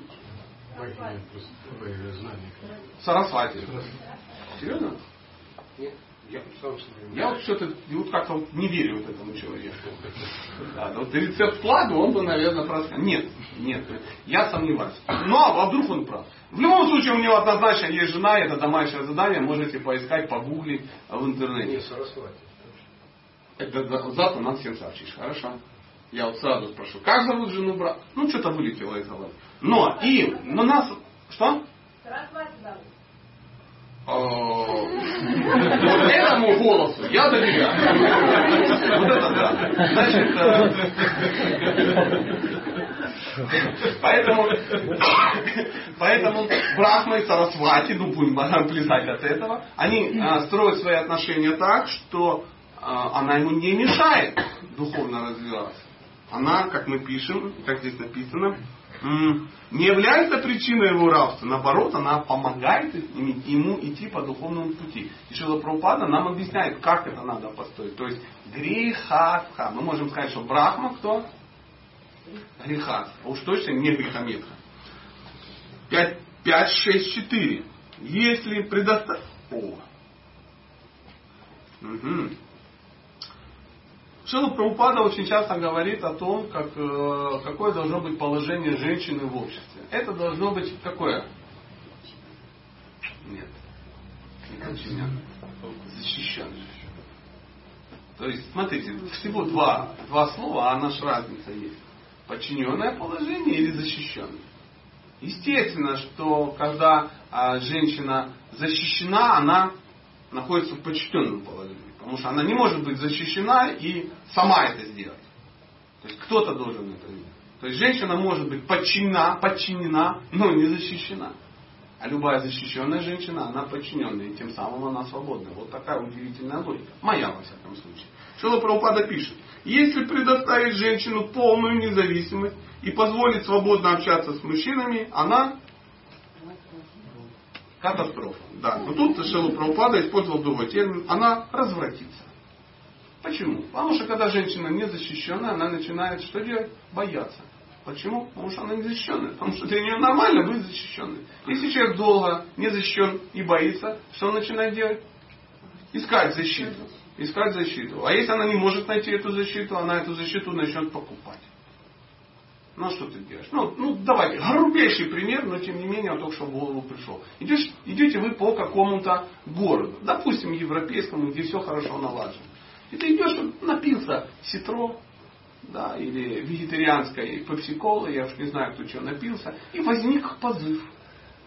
Сарасвати. Серьезно? Нет. Я, я вот что-то вот как-то вот не верю вот этому человеку. Да, вот рецепт флага, он бы, наверное, просто... Нет, нет, я сомневаюсь. Ну, а вдруг он прав. В любом случае, у него однозначно есть жена, это домашнее задание, можете поискать, погуглить в интернете. Не, Сарасвати. Это завтра нам всем сообщишь, хорошо? Я вот сразу спрошу, как зовут жену брата? Ну, что-то вылетело из головы. Но, и, но нас... Что? Сарасвати зовут. Вот этому голосу я доверяю. Вот это да. Значит, поэтому, поэтому Брахма и Сарасвати, ну будем плясать от этого, они строят свои отношения так, что она ему не мешает духовно развиваться. Она, как мы пишем, как здесь написано, не является причиной его рабства. Наоборот, она помогает ему идти по духовному пути. И Шрила Прабхупада нам объясняет, как это надо построить. То есть грехатха. Мы можем сказать, что Брахма кто? Грехатха. А уж точно не грехометха. пять, шесть, четыре. Если предоставить... О. Угу. Шрила Прабхупада очень часто говорит о том, как, какое должно быть положение женщины в обществе. Это должно быть какое? Нет. Не подчиненное. Защищенное. То есть, смотрите, всего два, два слова, а наша разница есть. Подчиненное положение или защищенное. Естественно, что когда а, женщина защищена, она находится в подчиненном положении. Потому что она не может быть защищена и сама это сделать. То есть кто-то должен это сделать. То есть женщина может быть подчинена, подчинена, но не защищена. А любая защищенная женщина, она подчиненная. И тем самым она свободна. Вот такая удивительная логика. Моя, во всяком случае. Шрила Прабхупада пишет. Если предоставить женщину полную независимость и позволить свободно общаться с мужчинами, она... Катастрофа. Да. Но тут Шрила Прабхупада использовал другой термин. Она развратится. Почему? Потому что когда женщина не защищенная, она начинает что делать? Бояться. Почему? Потому что она не защищенная. Потому что для нее нормально быть защищенной. Если человек долго не защищен и боится, что он начинает делать? Искать защиту. Искать защиту. А если она не может найти эту защиту, она эту защиту начнет покупать. Ну, что ты делаешь? Ну, ну, давайте, грубейший пример, но тем не менее, он только что в голову пришел. Идешь, идете вы по какому-то городу, допустим, европейскому, где все хорошо налажено. И ты идешь, напился ситро, да, или вегетарианской пепси-колы, я уж не знаю, кто что напился, и возник позыв.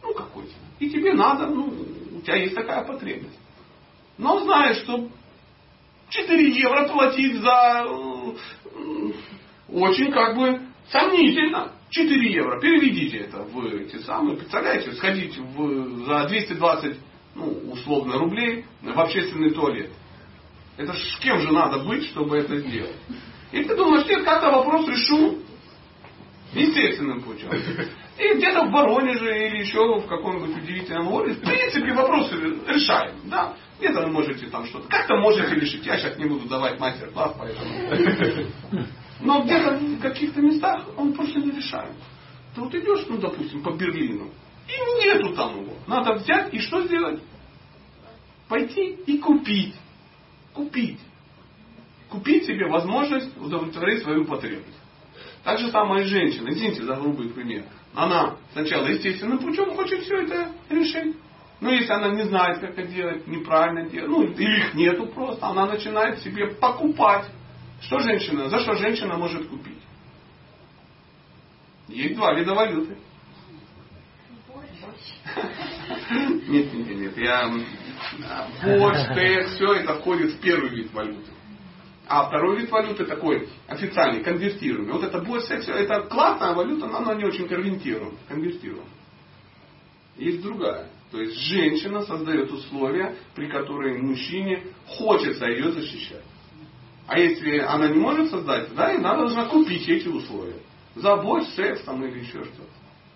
Ну, какой-то. И тебе надо, ну, у тебя есть такая потребность. Но знаешь, что четыре евро платить за э, очень как бы сомнительно. четыре евро. Переведите это в эти самые. Представляете, сходите в, за двести двадцать, ну, условно, рублей в общественный туалет. Это ж с кем же надо быть, чтобы это сделать? И ты думаешь, нет, как-то вопрос решу естественным путем. И где-то в Воронеже или еще в каком-нибудь удивительном городе, в принципе, вопросы решаем. Да? Где-то вы можете там что-то. Как-то можете решить. Я сейчас не буду давать мастер-класс, поэтому. Но где-то в каких-то местах он просто не решает. Ты вот идешь, ну, допустим, по Берлину, и нету там его. Надо взять и что сделать? Пойти и купить. Купить. Купить себе возможность удовлетворить свою потребность. Так же самое и женщина. Извините за грубый пример. Она сначала естественным путем хочет все это решить. Но если она не знает, как это делать, неправильно делать, ну или их нету просто, она начинает себе покупать. Что женщина, за что женщина может купить? Есть два вида валюты. Нет, нет, нет. Я борщ, текст, все это входит в первый вид валюты. А второй вид валюты такой официальный, конвертируемый. Вот это борщ, текст, это классная валюта, но она не очень конвертируема. конвертируема. Есть другая. То есть женщина создает условия, при которых мужчине хочется ее защищать. А если она не может создать, да, и она должна купить эти условия. За борщ, секс там или еще что-то.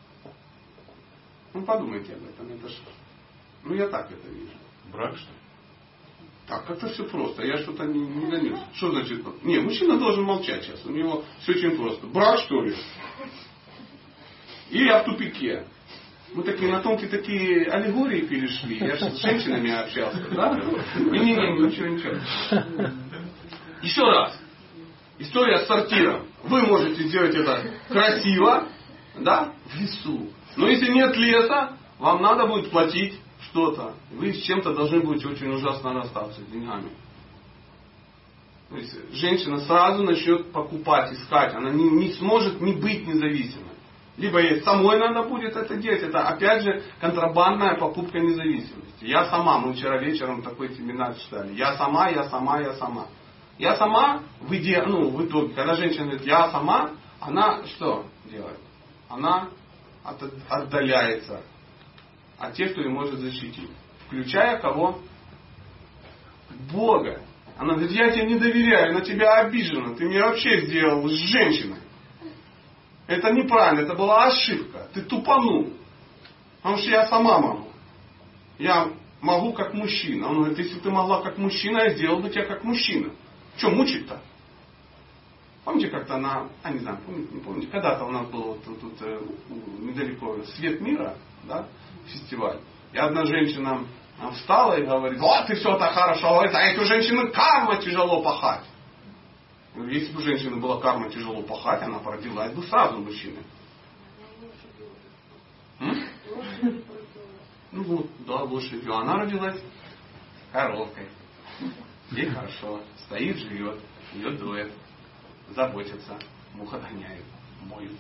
Ну подумайте об этом. Это ж... Ну я так это вижу. Брак, что ли? Так, это все просто. Я что-то не, не донес. Что значит? Не, мужчина должен молчать сейчас. У него все очень просто. Брак, что ли? Или я в тупике. Мы такие на тонкие такие аллегории перешли. Я же с женщинами общался. Да? Не-не-не, ничего, ничего. Еще раз. История с сортиром. Вы можете сделать это красиво, да, в лесу. Но если нет леса, вам надо будет платить что-то. Вы с чем-то должны будете очень ужасно расстаться с деньгами. То есть женщина сразу начнет покупать, искать. Она не, не сможет не быть независимой. Либо ей самой надо будет это делать. Это опять же контрабандная покупка независимости. Я сама, мы вчера вечером такой семинар читали. Я сама, я сама, я сама. Я сама, в, иде... ну, в итоге, когда женщина говорит, я сама, она что делает? Она от... отдаляется от тех, кто ее может защитить. Включая кого? Бога. Она говорит, я тебе не доверяю, на тебя обижена, ты меня вообще сделал с женщиной. Это неправильно, это была ошибка. Ты тупанул. Потому что я сама могу. Я могу как мужчина. Он говорит, если ты могла как мужчина, я сделал бы тебя как мужчина. Что мучить-то? Помните, как-то она, а не знаю, помните, не помните, когда-то у нас был вот тут, тут недалеко Свет мира, да, фестиваль. И одна женщина встала и говорит, вот ты все так хорошо, говорит, а эти у женщины карма тяжело пахать. Если бы у женщины была карма тяжело пахать, она породилась бы сразу мужчиной. М? Ну вот, да, лошадью. Она родилась коровкой. Ей хорошо. Стоит, живет, ее дует, заботится, мух отгоняет, моют.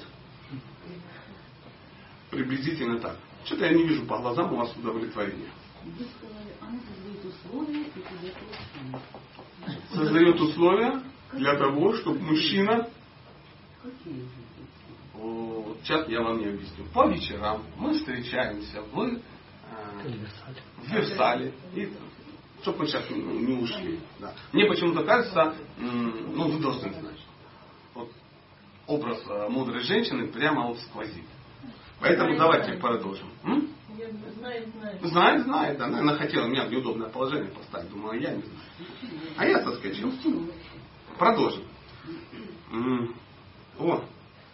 Приблизительно так. Что-то я не вижу по глазам у вас удовлетворения. Вы сказали, она создает условия и создает условия. Создает условия для того, чтобы мужчина... Какие? Вот, сейчас я вам не объясню. По вечерам мы встречаемся в, э, в Версале. И, чтобы мы сейчас ну, не ушли. Да. Мне почему-то кажется, ну вы должны знать, вот, образ э, мудрой женщины прямо вот сквозит. Поэтому давайте продолжим. М? Знает, знает. Знает, знает. Она, она хотела меня в неудобное положение поставить. Думала, я не знаю. А я соскочил. Продолжим. М. О.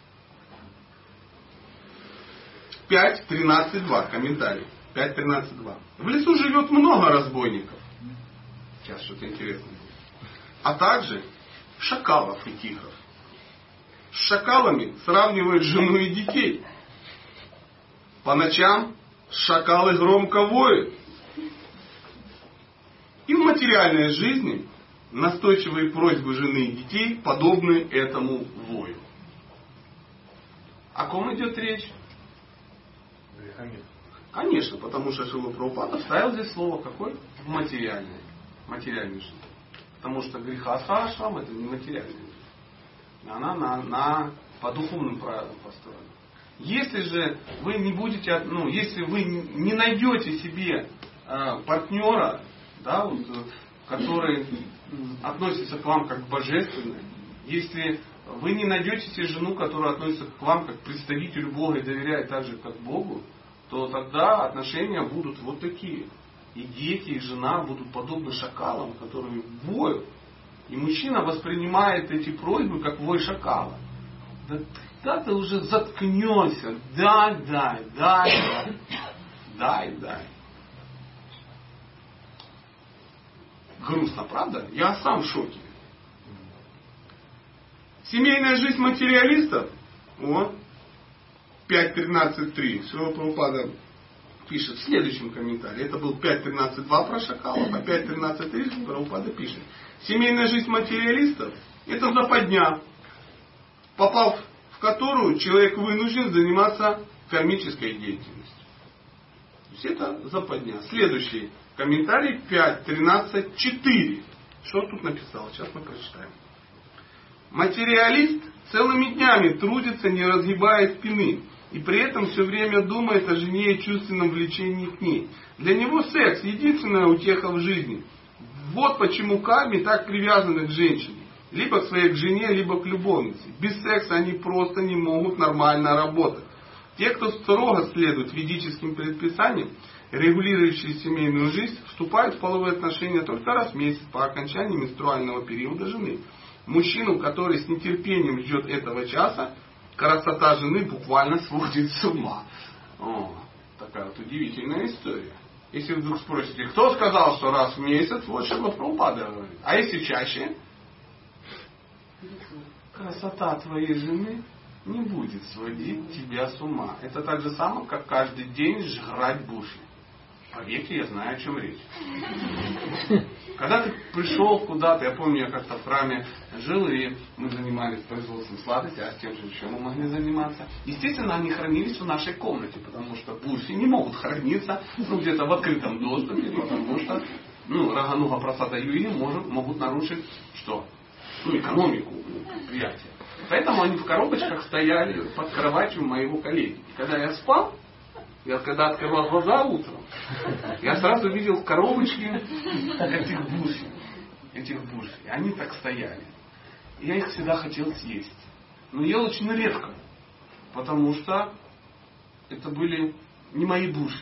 пять тринадцать два. Комментарий. пять тринадцать два. В лесу живет много разбойников. Сейчас что-то интересное будет. А также шакалов и тигров. С шакалами сравнивают жену и детей. По ночам шакалы громко воют. И в материальной жизни настойчивые просьбы жены и детей подобны этому вою. О ком идет речь? Греха нет. Конечно, потому что Шрила Прабхупада вставил здесь слово какое? В материальное. Материальное жизнь. Потому что грехастха ашрам это не материальная жизнь. Она на, на, по духовным правилам построена. Если же вы не будете, ну, если вы не найдете себе э, партнера, да, вот, который относится к вам как к божественной, если вы не найдете себе жену, которая относится к вам как к представителю Бога и доверяет так же, как Богу, то тогда отношения будут вот такие. И дети, и жена будут подобны шакалам, которые воют. И мужчина воспринимает эти просьбы как вой шакала. Да когда ты уже заткнешься, дай, дай, дай, дай, дай, дай. Грустно, правда? Я сам в шоке. Семейная жизнь материалистов. Вот. пять тринадцать три. Шрила Прабхупада пишет в следующем комментарии. Это был пять тринадцать два про шакалов, а пять тринадцать три Прабхупада пишет. Семейная жизнь материалистов — это западня, попав в которую человек вынужден заниматься кармической деятельностью. То есть это западня. Следующий комментарий пять тринадцать четыре. Что тут написал? Сейчас мы прочитаем. Материалист целыми днями трудится, не разгибая спины, и при этом все время думает о жене и чувственном влечении к ней. Для него секс — единственная утеха в жизни. Вот почему карми так привязаны к женщине. Либо к своей к жене, либо к любовнице. Без секса они просто не могут нормально работать. Те, кто строго следует ведическим предписаниям, регулирующие семейную жизнь, вступают в половые отношения только раз в месяц по окончании менструального периода жены. Мужчину, который с нетерпением ждет этого часа, красота жены буквально сводит с ума. О, такая вот удивительная история. Если вдруг спросите, кто сказал, что раз в месяц, вот Шрила Прабхупада говорит. А если чаще? Красота твоей жены не будет сводить тебя с ума. Это так же самое, как каждый день жрать буши. Поверьте, я знаю, о чем речь. Когда ты пришел куда-то, я помню, я как-то в храме жил, и мы занимались производством сладостей, а с тем же еще мы могли заниматься. Естественно, они хранились в нашей комнате, потому что буши не могут храниться ну, где-то в открытом доступе, потому что ну, Рагануга Прасада Юи может, могут нарушить что? Ну, экономику предприятия. Поэтому они в коробочках стояли под кроватью моего коллеги. И когда я спал, я когда открывал глаза утром, я сразу видел коробочки этих бушей. Этих бушей. И они так стояли. И я их всегда хотел съесть. Но ел очень редко. Потому что это были не мои буши.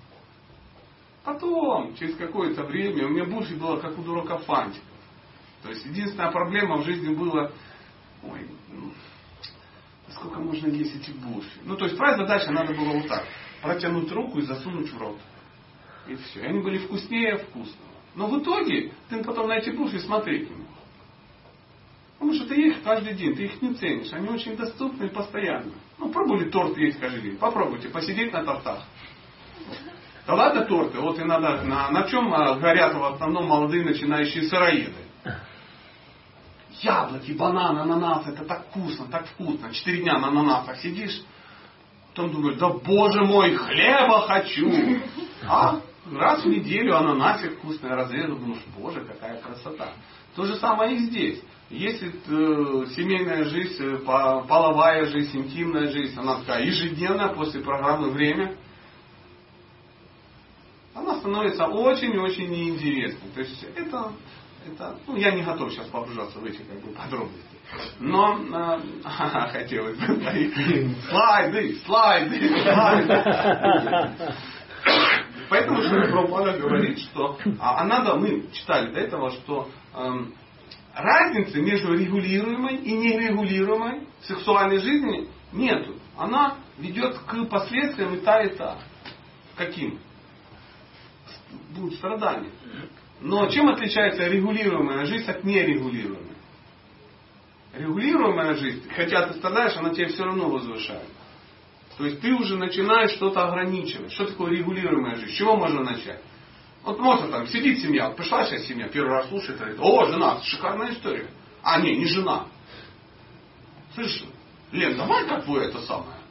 Потом, через какое-то время, у меня буши было как у дурака фантика. То есть единственная проблема в жизни была, ой, ну, сколько можно есть этих буши. Ну, то есть твоя задача надо было вот так. Протянуть руку и засунуть в рот. И все. И они были вкуснее вкусного. Но в итоге ты потом на эти буши смотреть не мог. Потому что ты их каждый день, ты их не ценишь. Они очень доступны постоянно. Ну, пробовали торт есть каждый день. Попробуйте посидеть на тортах. Да ладно торты. Вот и надо, на, на чем горят в основном молодые начинающие сыроеды. Яблоки, бананы, ананасы. Это так вкусно, так вкусно. Четыре дня на ананасах сидишь. Потом думаешь, да боже мой, хлеба хочу. А раз в неделю ананасик вкусный разрезал, думаешь, боже, какая красота. То же самое и здесь. Если э, семейная жизнь, половая жизнь, интимная жизнь, она такая ежедневная после программы «Время», она становится очень-очень неинтересной. То есть это, это ну, я не готов сейчас погружаться в эти как бы, подробности. Но э, хотелось бы слайды, слайды, слайды. Поэтому Шрила Прабхупада говорит, что а надо, мы читали до этого, что э, разницы между регулируемой и нерегулируемой сексуальной жизнью нету. Она ведет к последствиям и та, и та. Каким? Будут страдания. Но чем отличается регулируемая жизнь от нерегулируемой? Регулируемая жизнь, хотя ты страдаешь, она тебя все равно возвышает. То есть ты уже начинаешь что-то ограничивать. Что такое регулируемая жизнь? С чего можно начать? Вот можно там, сидит семья, вот пришла сейчас семья, первый раз слушает, говорит, о, жена, шикарная история. А, не, не жена. Слышишь, Лен, давай как вы это самое.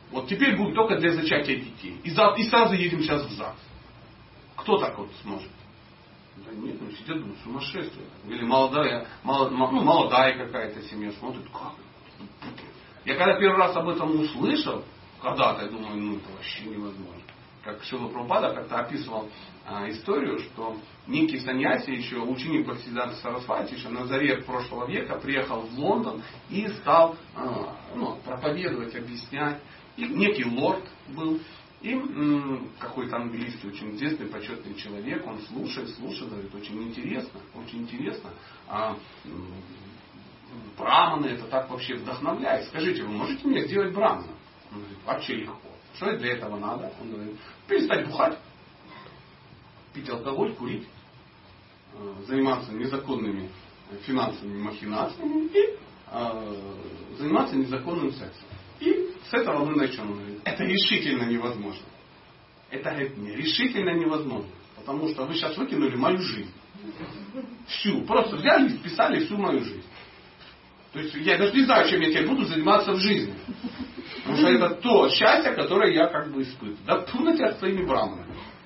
Вот теперь будет только для зачатия детей. И, за, и сразу едем сейчас в ЗАГС. Кто так вот сможет? Да нет, ну сидят, думают, сумасшествие. Или молодая, молод, ну, молодая какая-то семья смотрит, как? Я когда первый раз об этом услышал, когда-то, я думаю, ну это вообще невозможно. Как Шрила Прабхупада как-то описывал а, историю, что некий саньяси, еще ученик Бхактисиданта Сарасвати, еще на заре прошлого века, приехал в Лондон и стал а, ну, проповедовать, объяснять. И некий лорд был, и м, какой-то английский, очень известный, почетный человек, он слушает, слушает, говорит, очень интересно, очень интересно. А, м, браманы, это так вообще вдохновляет. Скажите, вы можете мне сделать брамана? Он говорит, вообще легко. Что для этого надо? Он говорит, перестать бухать, пить алкоголь, курить, заниматься незаконными финансовыми махинациями и э, заниматься незаконным сексом. И с этого мы начнем. Он говорит, это решительно невозможно. Это, говорит, решительно невозможно. Потому что вы сейчас выкинули мою жизнь. Всю. Просто взяли и списали всю мою жизнь. То есть я даже не знаю, чем я теперь буду заниматься в жизни. Потому что это то счастье, которое я как бы испытываю. Да тьфу на тебя с твоими браманами.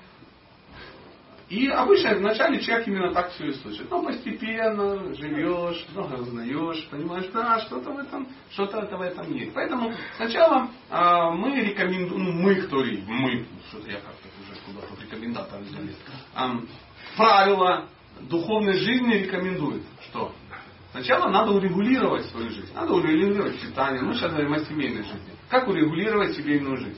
И обычно вначале человек именно так все и слышит. Но постепенно живешь, много узнаешь, понимаешь, да, что-то в этом, что-то в этом есть. Поэтому сначала э, мы рекомендуем, ну мы, кто ли, мы, что-то я как-то уже куда-то в рекомендатор залез, э, правила духовной жизни рекомендуют, что сначала надо урегулировать свою жизнь, надо урегулировать питание. Мы сейчас говорим о семейной жизни. Как урегулировать семейную жизнь?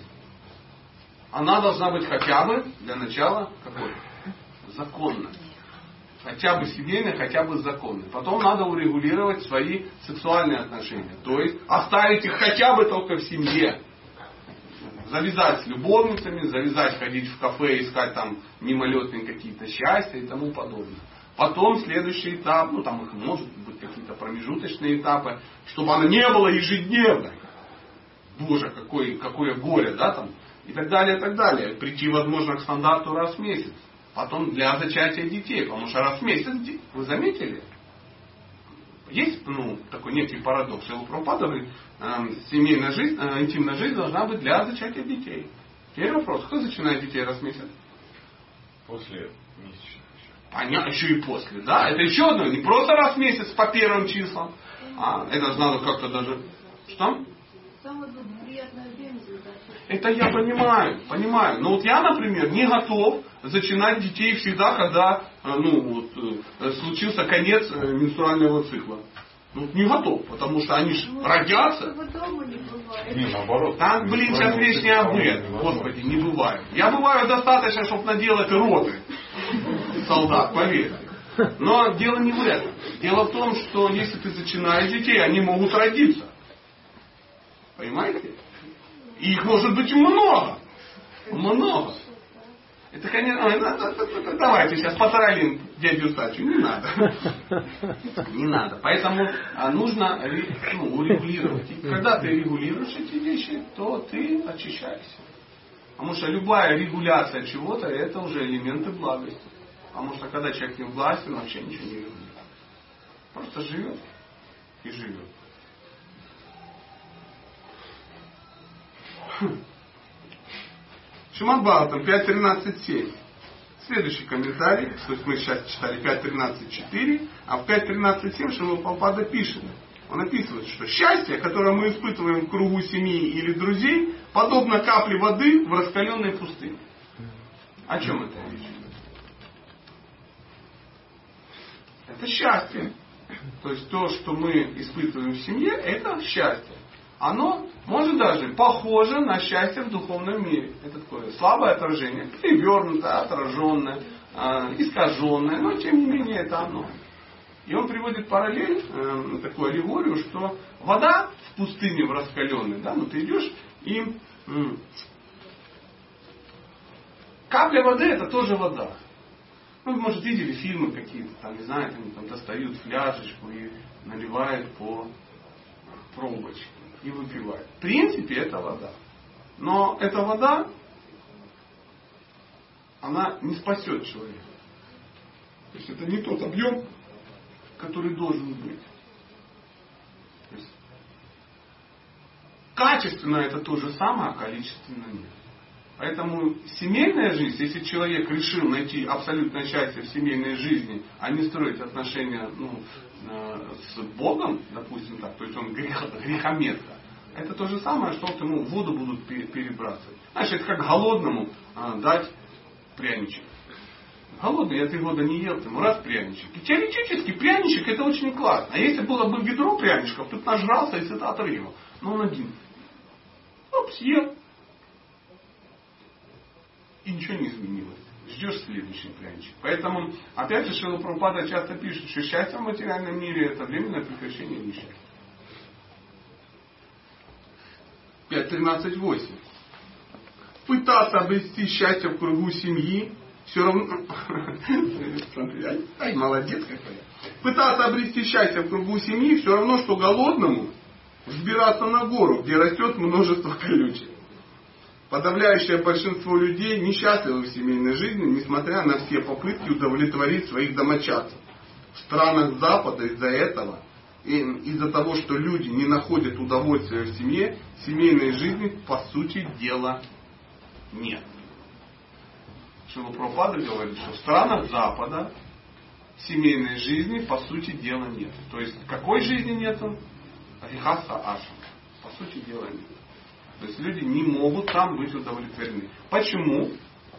Она должна быть хотя бы для начала какой? Законно. Хотя бы семейной, хотя бы законной. Потом надо урегулировать свои сексуальные отношения. То есть оставить их хотя бы только в семье. Завязать с любовницами, завязать ходить в кафе, искать там мимолетные какие-то счастья и тому подобное. Потом следующий этап, ну там их может быть какие-то промежуточные этапы, чтобы она не была ежедневной. Боже, какое, какое горе, да, там. И так далее, и так далее. Прийти, возможно, к стандарту раз в месяц. Потом для зачатия детей, потому что раз в месяц, вы заметили? Есть, ну, такой некий парадокс. Шрила Прабхупада говорит, э, семейная жизнь, э, интимная жизнь должна быть для зачатия детей. Теперь вопрос, кто зачинает детей раз в месяц? После месячных еще. Понятно, еще и после, да? Это еще одно, не просто раз в месяц по первым числам. А, это же надо как-то даже... Что? Самое приятное время задача. Это я понимаю, понимаю. Но вот я, например, не готов зачинать детей всегда, когда ну, вот, случился конец менструального цикла. Ну, не готов, потому что они же родятся. Не, наоборот. Так, блин, сейчас речь не об этом. Господи, не бывает. Я бываю достаточно, чтобы наделать роты солдат, поверьте. Но дело не в этом. Дело в том, что если ты зачинаешь детей, они могут родиться. Понимаете? И их может быть много. Много. Это, конечно, давайте сейчас потроллим дядю Сачу. Не надо. Не надо. Поэтому нужно ну, урегулировать. И когда ты регулируешь эти вещи, то ты очищаешься. Потому что любая регуляция чего-то, это уже элементы благости. Потому что когда человек не в власти, он вообще ничего не регулирует. Просто живет и живет. Шримад Бхагаватам пять тринадцать семь. Следующий комментарий, то есть мы сейчас читали пять тринадцать четыре, а в пять тринадцать семь Шрила Прабхупада пишет. Он описывает, что счастье, которое мы испытываем в кругу семьи или друзей, подобно капле воды в раскаленной пустыне. О чем это речь? Это счастье. То есть то, что мы испытываем в семье, это счастье. Оно может даже похоже на счастье в духовном мире. Это такое слабое отражение, перевернутое, отраженное, э, искаженное, но тем не менее это оно. И он приводит параллель, э, такую аллегорию, что вода в пустыне в раскаленной, да, ну ты идешь и э, капля воды это тоже вода. Ну, вы, может, видели фильмы какие-то, там, не знаю, они там достают фляжечку и наливают по пробочке. И выпивает. В принципе, это вода. Но эта вода, она не спасет человека. То есть это не тот объем, который должен быть. То есть качественно это то же самое, а количественно нет. Поэтому семейная жизнь, если человек решил найти абсолютное счастье в семейной жизни, а не строить отношения ну, с Богом, допустим так, то есть он грех, грехометка, это то же самое, что вот ему воду будут перебрасывать. Знаешь, это как голодному а, дать пряничек. Голодный, я три года не ел, ему раз пряничек. И теоретически пряничек это очень классно. А если было бы ведро пряничков, тут нажрался и цитат рыба. Но он один. Оп, съел. И ничего не изменилось. Ждешь следующий пряничек. Поэтому, опять же, Шрила Прабхупада часто пишет, что счастье в материальном мире это временное прекращение несчастья. пять тринадцать восемь. Пытаться обрести счастье в кругу семьи все равно... Ай, молодец какой. Пытаться обрести счастье в кругу семьи все равно, что голодному взбираться на гору, где растет множество колючек. Подавляющее большинство людей несчастливы в семейной жизни, несмотря на все попытки удовлетворить своих домочадцев. В странах Запада из-за этого, из-за того, что люди не находят удовольствия в семье, семейной жизни по сути дела нет. Шрила Прабхупада говорит, что в странах Запада семейной жизни по сути дела нет. То есть какой жизни нету? Рихаса аша. По сути дела нет. То есть люди не могут там быть удовлетворены. Почему?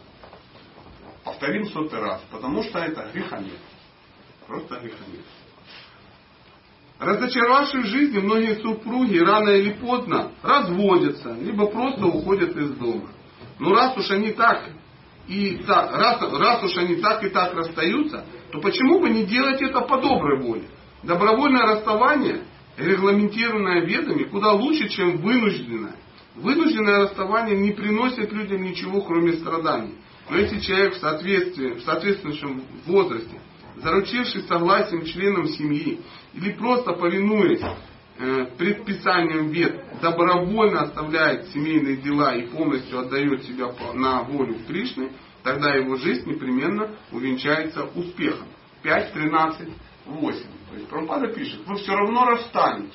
Повторим сотый раз. Потому что это грехомет. Просто грехомет. Разочаровавшись в жизни, многие супруги рано или поздно разводятся, либо просто уходят из дома. Но раз уж они так и так, раз, раз уж они так и так расстаются, то почему бы не делать это по доброй воле? Добровольное расставание, регламентированное ведами, куда лучше, чем вынужденное. Вынужденное расставание не приносит людям ничего, кроме страданий. Но если человек в, соответствии, в соответствующем возрасте, заручившись согласием членам семьи, или просто повинуясь э, предписаниям вед, добровольно оставляет семейные дела и полностью отдает себя на волю Кришны, тогда его жизнь непременно увенчается успехом. пять тринадцать восемь. То есть Прабхупада пишет, вы все равно расстанетесь.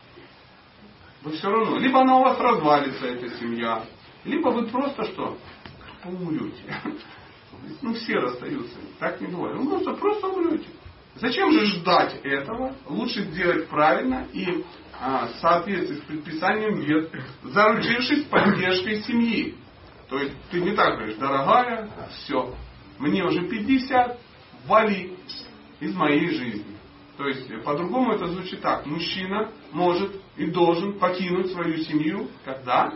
Вы все равно. Либо она у вас развалится, эта семья, либо вы просто что? Умрете. Ну, все расстаются. Так не бывает. Вы просто, просто умрете. Зачем же ждать этого? Лучше сделать правильно и а, в соответствии с предписанием вед, заручившись поддержкой семьи. То есть ты не так говоришь, дорогая, все, мне уже пятьдесят, вали из моей жизни. То есть по-другому это звучит так. Мужчина может и должен покинуть свою семью, когда?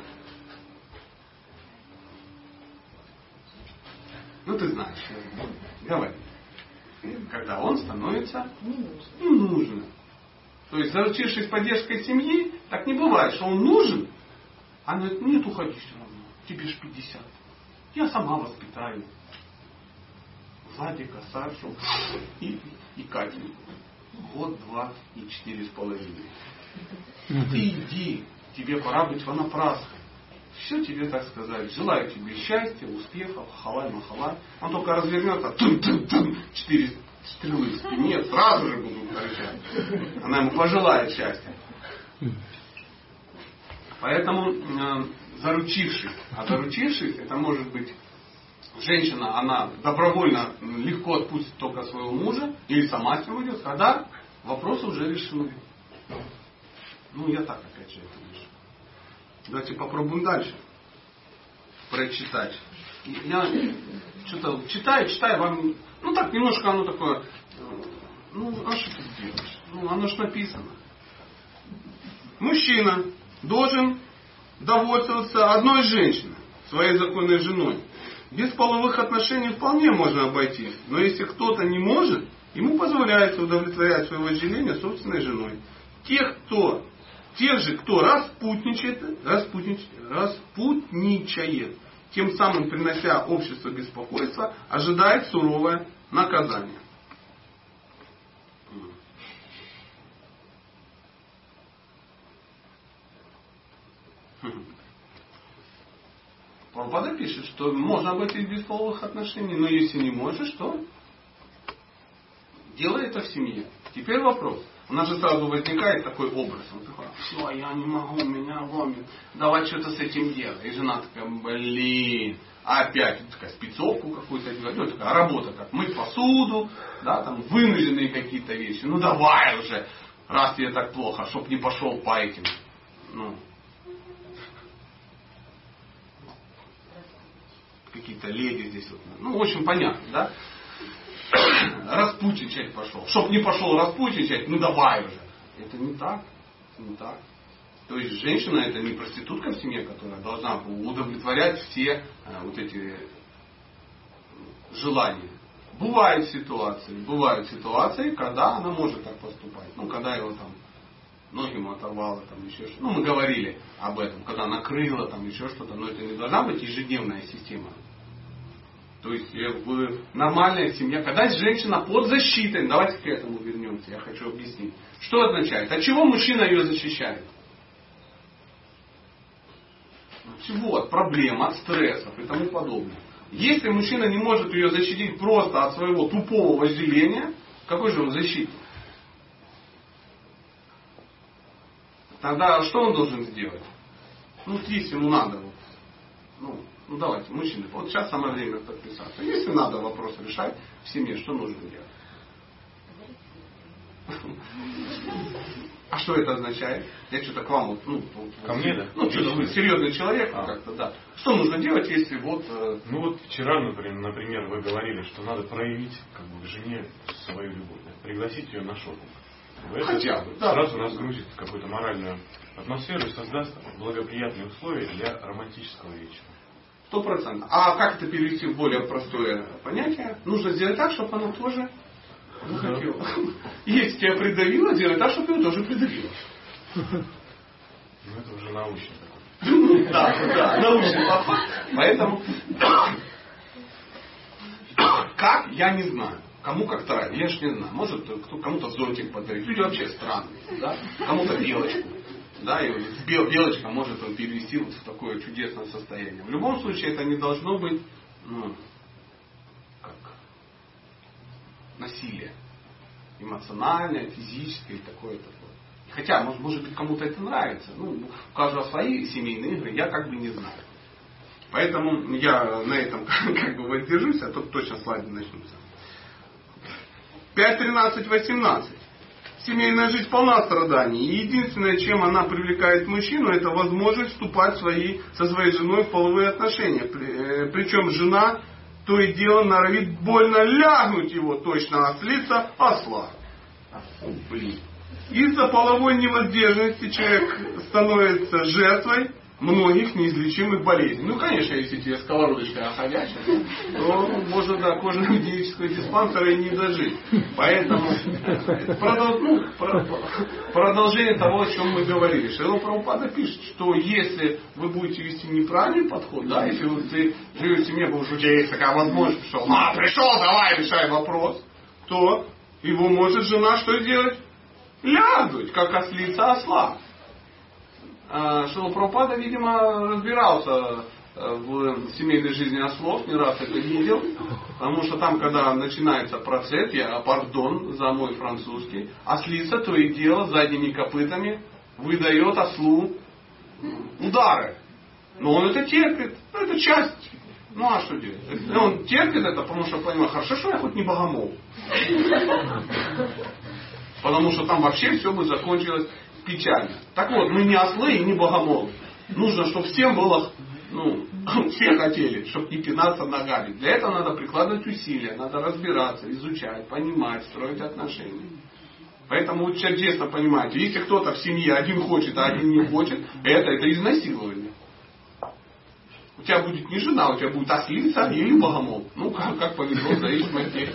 Ну ты знаешь, говори. Когда он становится не нужным. То есть заручившись поддержкой семьи, так не бывает, что он нужен, а она говорит, нет, уходи все равно, тебе ж пятьдесят. Я сама воспитаю. Владика, Сашу и, и Катю. Год, два и четыре с половиной. Ты иди, тебе пора быть ванапрасхой. Все тебе, так сказать, желаю тебе счастья, успехов, халай, махалай. Он только развернется, тун-тун-тун, четыре стрелы в спине, сразу же будут торчать. Она ему пожелает счастья. Поэтому э, заручившись, а заручившись, это может быть женщина, она добровольно легко отпустит только своего мужа, или сама с ним уйдет, когда вопросы уже решены. Ну, я так опять же это вижу. Давайте попробуем дальше прочитать. Я что-то читаю, читаю, вам, ну так немножко оно такое, ну а что ты делаешь? Ну оно ж написано. Мужчина должен довольствоваться одной женщиной, своей законной женой. Без половых отношений вполне можно обойтись, но если кто-то не может, ему позволяется удовлетворять свое вожделение собственной женой. Тех, кто Тех же, кто распутничает, распутничает, распутничает, тем самым принося обществу беспокойство, ожидает суровое наказание. Прабхупада пишет, что можно обойтись без половых отношений, но если не можешь, то делай это в семье. Теперь вопрос. У нас же сразу возникает такой образ. Он такой, все, я не могу, меня ломит. Давай что-то с этим делать. И жена такая, блин. А опять такая спецовку какую-то делать. Ну, такая работа, как мыть посуду, да, там вынужденные какие-то вещи. Ну давай уже, раз тебе так плохо, чтоб не пошел по этим. Ну, какие-то леди здесь вот. Ну, в общем, понятно, да? Распутичать пошел. Чтоб не пошел распутичать, ну давай уже. Это не так. Не так. То есть женщина это не проститутка в семье, которая должна удовлетворять все а, вот эти желания. Бывают ситуации, бывают ситуации, когда она может так поступать. Ну, когда его там ноги ему оторвало, там еще что-то. Ну, мы говорили об этом, когда накрыло, там еще что-то. Но это не должна быть ежедневная система. То есть нормальная семья, когда женщина под защитой, давайте к этому вернемся, я хочу объяснить. Что означает? От чего мужчина ее защищает? От чего? От проблем, от стрессов и тому подобное. Если мужчина не может ее защитить просто от своего тупого вожделения, какой же он защитник? Тогда что он должен сделать? Ну, если ему надо, вот, ну, ну давайте, мужчины, вот сейчас самое время подписаться. Если надо вопрос решать в семье, что нужно делать? А что это означает? Я что-то к вам, вот, ну, ко мне, да? Ну, что-то вы серьезный человек, а. как-то, да. Что нужно делать, если вот... Э... Ну вот вчера, например, например, вы говорили, что надо проявить как бы к жене свою любовь, да? Пригласить ее на шопинг. Это Хотя бы, да. Сразу нас грузит в какую-то моральную атмосферу и создаст благоприятные условия для романтического вечера. Сто процентов. А как это перевести в более простое понятие? Нужно сделать так, чтобы оно тоже захотело. Если тебя придавило, сделать так, чтобы его тоже придавило. Ну это уже научный такой. Да, да, научный подход. Поэтому как, я не знаю. Кому как-то нравится, я ж не знаю. Может кто, кому-то зонтик подарить. Люди вообще странные. Да? Кому-то белочку. Да, и вот бел, белочка может он перевести вот в такое чудесное состояние. В любом случае это не должно быть ну, как насилие. Эмоциональное, физическое и такое такое. Хотя, может, может быть, кому-то это нравится. Ну, у каждого свои семейные игры, я как бы не знаю. Поэтому я на этом как бы воздержусь, а тут точно слайды начнутся. пять, тринадцать, восемнадцать. Семейная жизнь полна страданий. И единственное, чем она привлекает мужчину, это возможность вступать свои, со своей женой в половые отношения. Причем жена то и дело норовит больно лягнуть его, точно ослица осла. Блин. Из-за половой невоздержанности человек становится жертвой многих неизлечимых болезней. Ну, конечно, если тебе сковородочка охотячая, то можно до кожно-венерического диспансера и не дожить. Поэтому продол- ну, продолжение того, о чем мы говорили. Шрила Прабхупада пишет, что если вы будете вести неправильный подход, да, если вот ты живешь в семье, потому что у тебя есть такая возможность, пришел, а, пришел, давай, решай вопрос, то его может жена что сделать? Лягнуть, как ослица осла. Шрила Прабхупада, видимо, разбирался в семейной жизни ослов, не раз это видел, потому что там, когда начинается процесс, я, пардон за мой французский, ослица то и дело задними копытами выдает ослу удары. Но он это терпит, ну, это часть, ну а что делать? Он терпит это, потому что понимает, хорошо, что я хоть не богомол. Потому что там вообще все бы закончилось печально. Так вот, мы не ослы и не богомолы. Нужно, чтобы всем было, ну, все хотели, чтобы не пинаться ногами. Для этого надо прикладывать усилия, надо разбираться, изучать, понимать, строить отношения. Поэтому вы честно понимаете, если кто-то в семье один хочет, а один не хочет, это, это изнасилование. У тебя будет не жена, у тебя будет ослица или богомол. Ну, как, как повезло, в зависимости.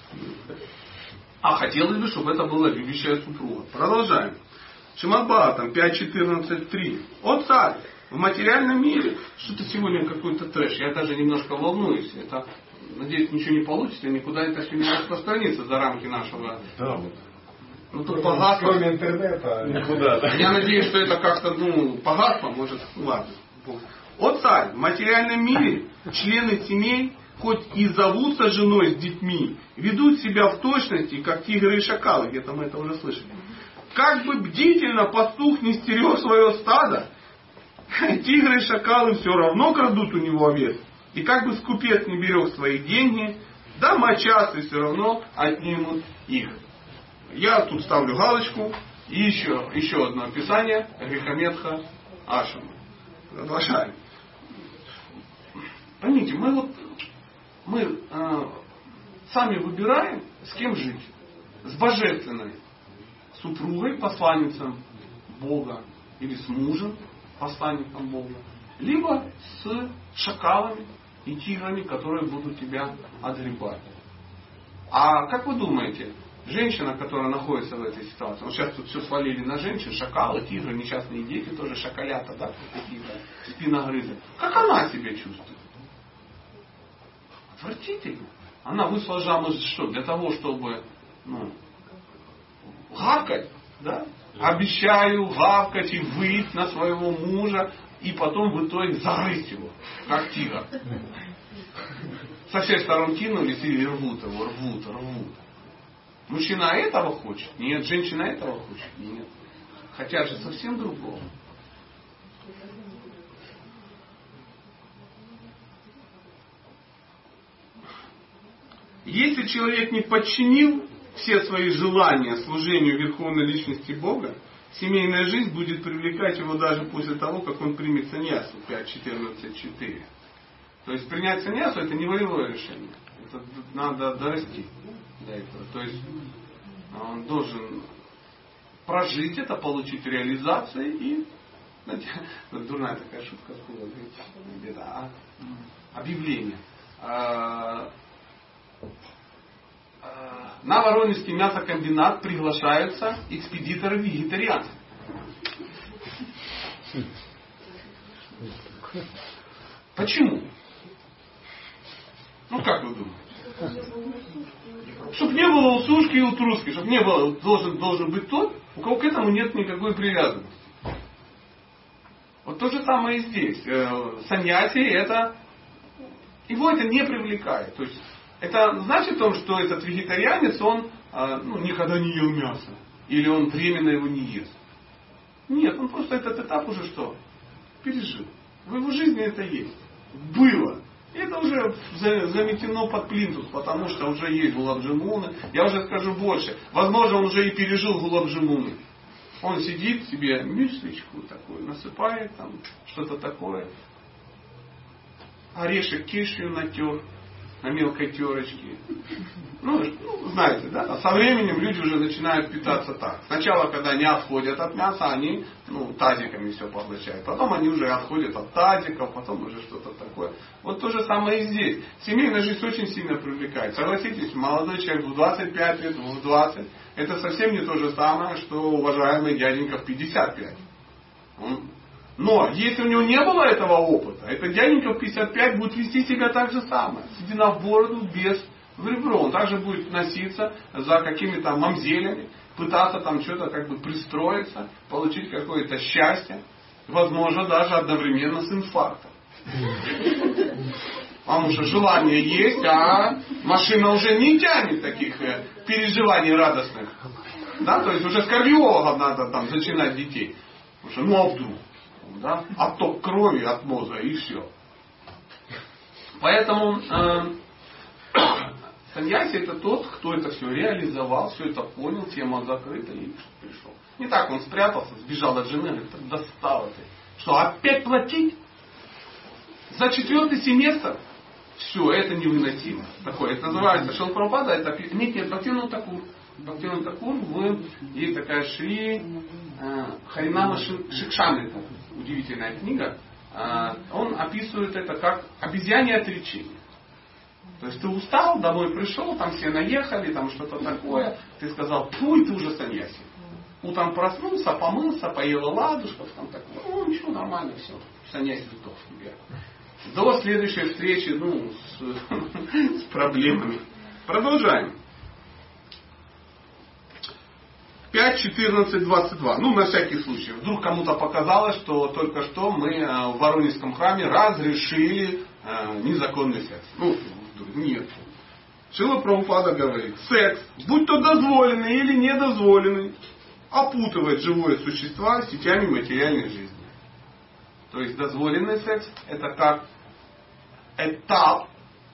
А хотелось бы, чтобы это была любящая супруга. Продолжаем. Шримад Бхагаватам пять четырнадцать три. О царь, в материальном мире, что-то сегодня какой-то трэш, я даже немножко волнуюсь. Это, надеюсь, ничего не получится, никуда это все не распространится за рамки нашего... Да, вот. Ну тут погасло. Кроме интернета. Никуда, да. Я надеюсь, что это как-то, ну, погасло, может, ладно. О царь, в материальном мире члены семей, хоть и зовутся женой с детьми, ведут себя в точности, как тигры и шакалы, где-то мы это уже слышали. как бы бдительно пастух не стерег свое стадо, тигры и шакалы все равно крадут у него овец. И как бы скупец не берег свои деньги, домочадцы все равно отнимут их. Я тут ставлю галочку. И еще, еще одно описание Грехометха Ашама. Продолжаем. Поймите, мы вот мы э, сами выбираем, с кем жить. С божественной супругой, посланницем Бога, или с мужем, посланником Бога, либо с шакалами и тиграми, которые будут тебя отгребать. А как вы думаете, женщина, которая находится в этой ситуации, вот сейчас тут все свалили на женщин, шакалы, тигры, несчастные дети, тоже шакалята, да, какие-то спиногрызы. Как она себя чувствует? Отвратительно. Она вышла замуж что? Для того, чтобы ну, гавкать, да? Обещаю гавкать и выть на своего мужа, и потом в итоге загрызть его, как тигр. Со всех сторон кинулись и рвут его, рвут, рвут. Мужчина этого хочет? Нет. Женщина этого хочет? Нет. Хотят же совсем другого. Если человек не подчинил все свои желания служению Верховной Личности Бога, семейная жизнь будет привлекать его даже после того, как он примет саньясу пять четырнадцать четыре. То есть принять саньясу это не волевое решение. Это надо дорасти до этого. То есть он должен прожить это, получить реализацию и знаете, дурная такая шутка была, где-то а, объявление. А, а, на Воронежский мясокомбинат приглашаются экспедиторы-вегетарианцы. Почему? Ну как вы думаете? Чтобы не было усушки и утруски, чтобы не было, должен, должен быть тот, у кого к этому нет никакой привязанности. Вот то же самое и здесь. Саньяси это, его это не привлекает. То есть это значит то, что этот вегетарианец, он ну, никогда не ел мясо. Или он временно его не ест. Нет, он просто этот этап уже что? Пережил. В его жизни это есть. Было. И это уже заметено под плинтус, потому что уже есть гулаб-джамуны. Я уже скажу больше. Возможно, он уже и пережил гулаб-джамуны. Он сидит себе мюсличку такую, насыпает там что-то такое. Орешек кешью натер на мелкой терочке. Ну, ну, знаете, да? Со временем люди уже начинают питаться так. Сначала, когда они отходят от мяса, они ну, тазиками все поглощают. Потом они уже отходят от тазиков, потом уже что-то такое. Вот то же самое и здесь. Семейная жизнь очень сильно привлекает. Согласитесь, молодой человек в двадцать пять лет, в двадцать, это совсем не то же самое, что уважаемый дяденька в пятьдесят пять. Он... Но если у него не было этого опыта, этот дяденька в пятьдесят пять будет вести себя так же самое. Седина в бороду, без в ребро. Он также будет носиться за какими-то мамзелями, пытаться там что-то как бы пристроиться, получить какое-то счастье. Возможно, даже одновременно с инфарктом. Потому что желание есть, а машина уже не тянет таких переживаний радостных. Да? То есть уже с кардиологом надо там зачинать детей. Потому что ну а вдруг? Да? Отток крови от мозга и все. Поэтому э, саньяси это тот, кто это все реализовал, все это понял, тема закрыта и пришел. Не так он спрятался, сбежал от жены, говорит, достал это. Что, опять платить? За четвертый семестр? Все, это невыносимо. Такое, это называется Шрила Прабхупада, это нет, нет, Бхактивинода Такур. Бхактивинода Такур, в, есть такая Шри э, Харинама Шикшамрита, удивительная книга. Э, он описывает это как обезьянье отречение. То есть ты устал, домой пришел, там все наехали, там что-то такое. Ты сказал, фу, ты уже саньяси. Утром проснулся, помылся, поел ладушков, там такое. Ну, ничего, нормально, все. Саньяси готов. До следующей встречи, ну, с, с проблемами. Продолжаем. пять, четырнадцать, двадцать два. Ну, на всякий случай. Вдруг кому-то показалось, что только что мы в Воронежском храме разрешили э, незаконный секс. Ну, нет. Шрила Прабхупада говорит, секс, будь то дозволенный или недозволенный, опутывает живое существо сетями материальной жизни. То есть дозволенный секс это как этап